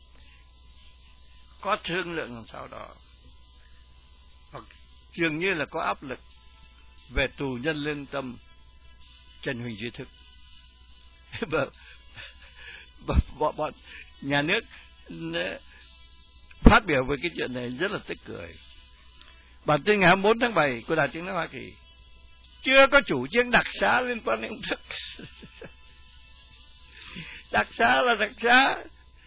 có thương lượng làm sao đó, hoặc dường như là có áp lực về tù nhân lương tâm Trần Huỳnh Duy Thức. Bọn nhà nước phát biểu về cái chuyện này rất là tức cười. Bản tin ngày 24 tháng 7 của Đài Tiếng nói Hoa Kỳ chưa có chủ trương đặc xá liên quan đến ông Thức. Đặc xá là đặc xá,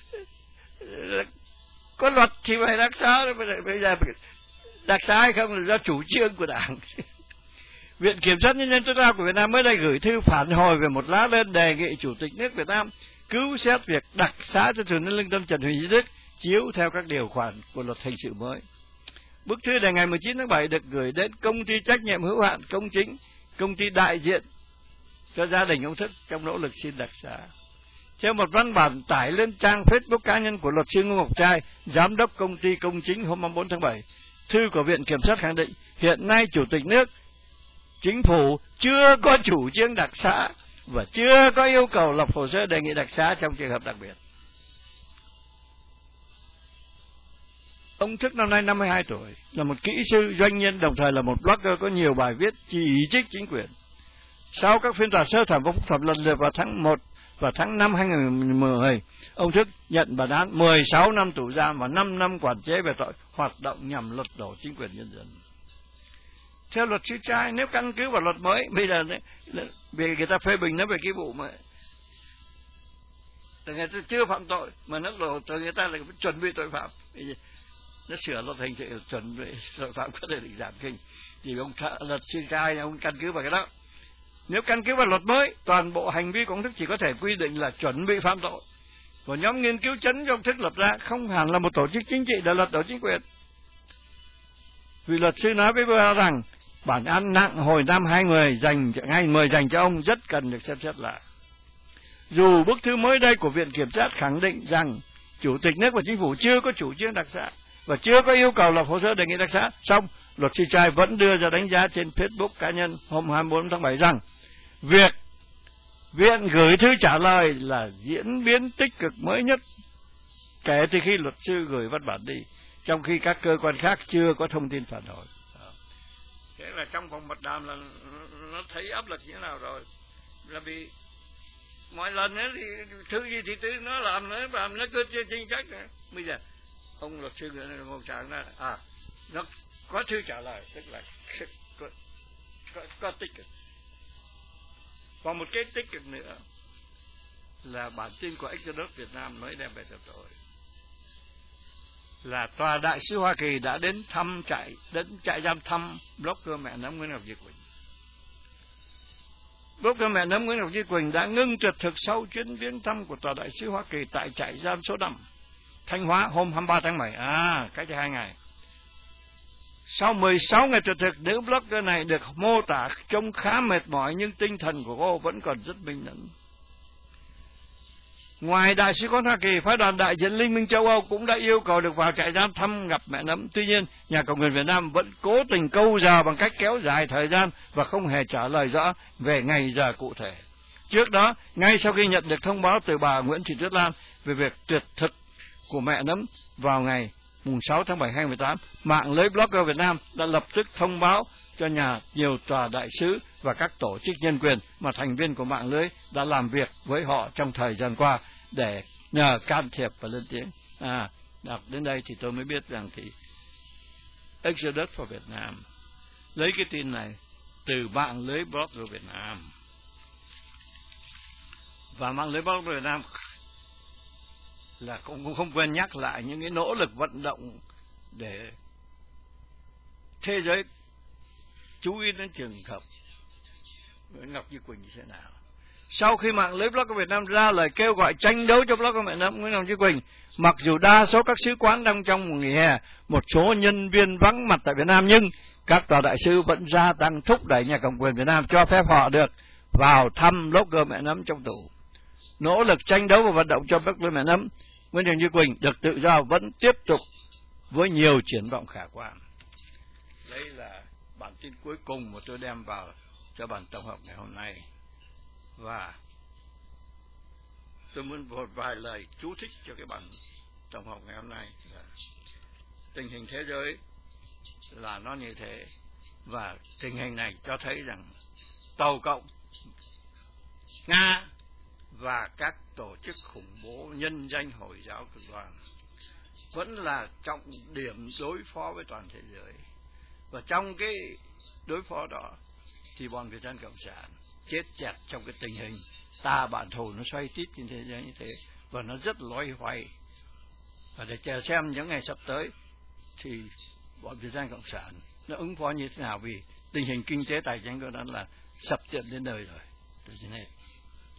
có luật thì phải đặc xá. Bây giờ đặc xá hay không là do chủ trương của Đảng. Viện Kiểm sát Nhân dân tối cao của Việt Nam mới đây gửi thư phản hồi về một lá đơn đề nghị Chủ tịch nước Việt Nam cứu xét việc đặc xá cho tù nhân lương tâm Trần Huỳnh Duy Thức chiếu theo các điều khoản của luật hình sự mới. Bức thư đề ngày 19 tháng 7 được gửi đến công ty trách nhiệm hữu hạn Công Chính, công ty đại diện cho gia đình ông Thức trong nỗ lực xin đặc xá. Theo một văn bản tải lên trang Facebook cá nhân của luật sư Ngô Ngọc Trai, giám đốc công ty Công Chính hôm 24 tháng 7, thư của Viện Kiểm sát khẳng định hiện nay Chủ tịch nước, Chính phủ chưa có chủ trương đặc xá và chưa có yêu cầu lập hồ sơ đề nghị đặc xá trong trường hợp đặc biệt. Ông Thức năm nay 52 tuổi, là một kỹ sư, doanh nhân, đồng thời là một blogger có nhiều bài viết chỉ trích chính quyền. Sau các phiên tòa sơ thẩm và phúc thẩm lần lượt vào tháng 1 Và tháng 5 2010, ông Thức nhận bản án 16 năm tù giam và 5 năm quản chế về tội hoạt động nhằm lật đổ chính quyền nhân dân. Theo luật sư trai, nếu căn cứ vào luật mới, bây giờ vì người ta phê bình nó về cái vụ mà người ta chưa phạm tội mà nó đổ từ người ta là chuẩn bị tội phạm, nó sửa luật hình sự chuẩn bị tội phạm có thể định giảm kinh, thì ông luật sư trai ông căn cứ vào cái đó. Nếu căn cứ vào luật mới, toàn bộ hành vi của ông Thức chỉ có thể quy định là chuẩn bị phạm tội. Và nhóm nghiên cứu chấn do ông Thức lập ra không hẳn là một tổ chức chính trị để lật đổ chính quyền. Vì luật sư nói với tôi rằng bản án nặng hồi năm 2010 dành cho ông rất cần được xem xét lại. Dù bức thư mới đây của Viện Kiểm sát khẳng định rằng Chủ tịch nước và Chính phủ chưa có chủ trương đặc xá và chưa có yêu cầu lập hồ sơ đề nghị đặc xá, song luật sư trai vẫn đưa ra đánh giá trên Facebook cá nhân hôm 24 tháng 7 rằng việc Viện gửi thư trả lời là diễn biến tích cực mới nhất kể từ khi luật sư gửi văn bản đi, trong khi các cơ quan khác chưa có thông tin phản hồi. Thế là trong vòng mật đàm là nó thấy áp lực như thế nào rồi. Là vì mọi lần ấy thì thư gì thì thư nó làm nó cứ chính sách nữa. Bây giờ ông luật sư Ngô Trạng là nó có thư trả lời, tức là có tích cực. Còn một cái tích cực nữa là bản tin của Exodus Việt Nam mới đem về cho tôi, là tòa đại sứ Hoa Kỳ đã đến trại giam thăm blogger mẹ nấm Nguyễn Ngọc Như Quỳnh. Blogger mẹ nấm Nguyễn Ngọc Như Quỳnh đã ngưng tuyệt thực sau chuyến viếng thăm của tòa đại sứ Hoa Kỳ tại trại giam số 5 Thanh Hóa hôm 23 tháng 7, cách đây 2 ngày. Sau 16 ngày tuyệt thực, nữ blogger này được mô tả trông khá mệt mỏi nhưng tinh thần của cô vẫn còn rất minh mẫn. Ngoài đại sứ quán Hoa Kỳ, phái đoàn đại diện Liên minh châu Âu cũng đã yêu cầu được vào trại giam thăm gặp mẹ nấm. Tuy nhiên, nhà cầm quyền Việt Nam vẫn cố tình câu giờ bằng cách kéo dài thời gian và không hề trả lời rõ về ngày giờ cụ thể. Trước đó, ngay sau khi nhận được thông báo từ bà Nguyễn Thị Tuyết Lan về việc tuyệt thực của mẹ nấm vào ngày 6 tháng 7 2018, mạng lưới blogger Việt Nam đã lập tức thông báo cho nhiều tòa đại sứ và các tổ chức nhân quyền mà thành viên của mạng lưới đã làm việc với họ trong thời gian qua để nhờ can thiệp và lên tiếng. Đọc đến đây thì tôi mới biết rằng thì Exodus for Việt Nam lấy cái tin này từ mạng lưới blogger Việt Nam. Và mạng lưới blogger Việt Nam là cũng không quên nhắc lại những cái nỗ lực vận động để thế giới chú ý đến trường hợp Nguyễn Ngọc Như Quỳnh như thế nào. Sau khi mạng lưới blogger Việt Nam ra lời kêu gọi tranh đấu cho blogger mẹ nấm Nguyễn Ngọc Như Quỳnh, mặc dù đa số các sứ quán đang trong nghỉ hè, một số nhân viên vắng mặt tại Việt Nam, nhưng các tòa đại sứ vẫn gia tăng thúc đẩy nhà cầm quyền Việt Nam cho phép họ được vào thăm blogger mẹ nấm trong tù. Nỗ lực tranh đấu và vận động cho blogger mẹ nấm Nguyễn Ngọc Như Quỳnh được tự do vẫn tiếp tục với nhiều triển vọng khả quan. Đây là bản tin cuối cùng mà tôi đem vào cho bản tổng hợp ngày hôm nay. Và tôi muốn một vài lời chú thích cho cái bản tổng hợp ngày hôm nay. Tình hình thế giới là nó như thế, và tình hình này cho thấy rằng Tàu Cộng, Nga và các tổ chức khủng bố nhân danh Hồi giáo cực đoan vẫn là trọng điểm đối phó với toàn thế giới. Và trong cái đối phó đó thì bọn Việt Nam Cộng sản chết chẹt trong cái tình hình ta bạn thù nó xoay tít trên thế giới như thế, và nó rất loay hoay. Và để chờ xem những ngày sắp tới thì bọn Việt Nam Cộng sản nó ứng phó như thế nào, vì tình hình kinh tế tài chính của nó là sập tiệm đến nơi rồi.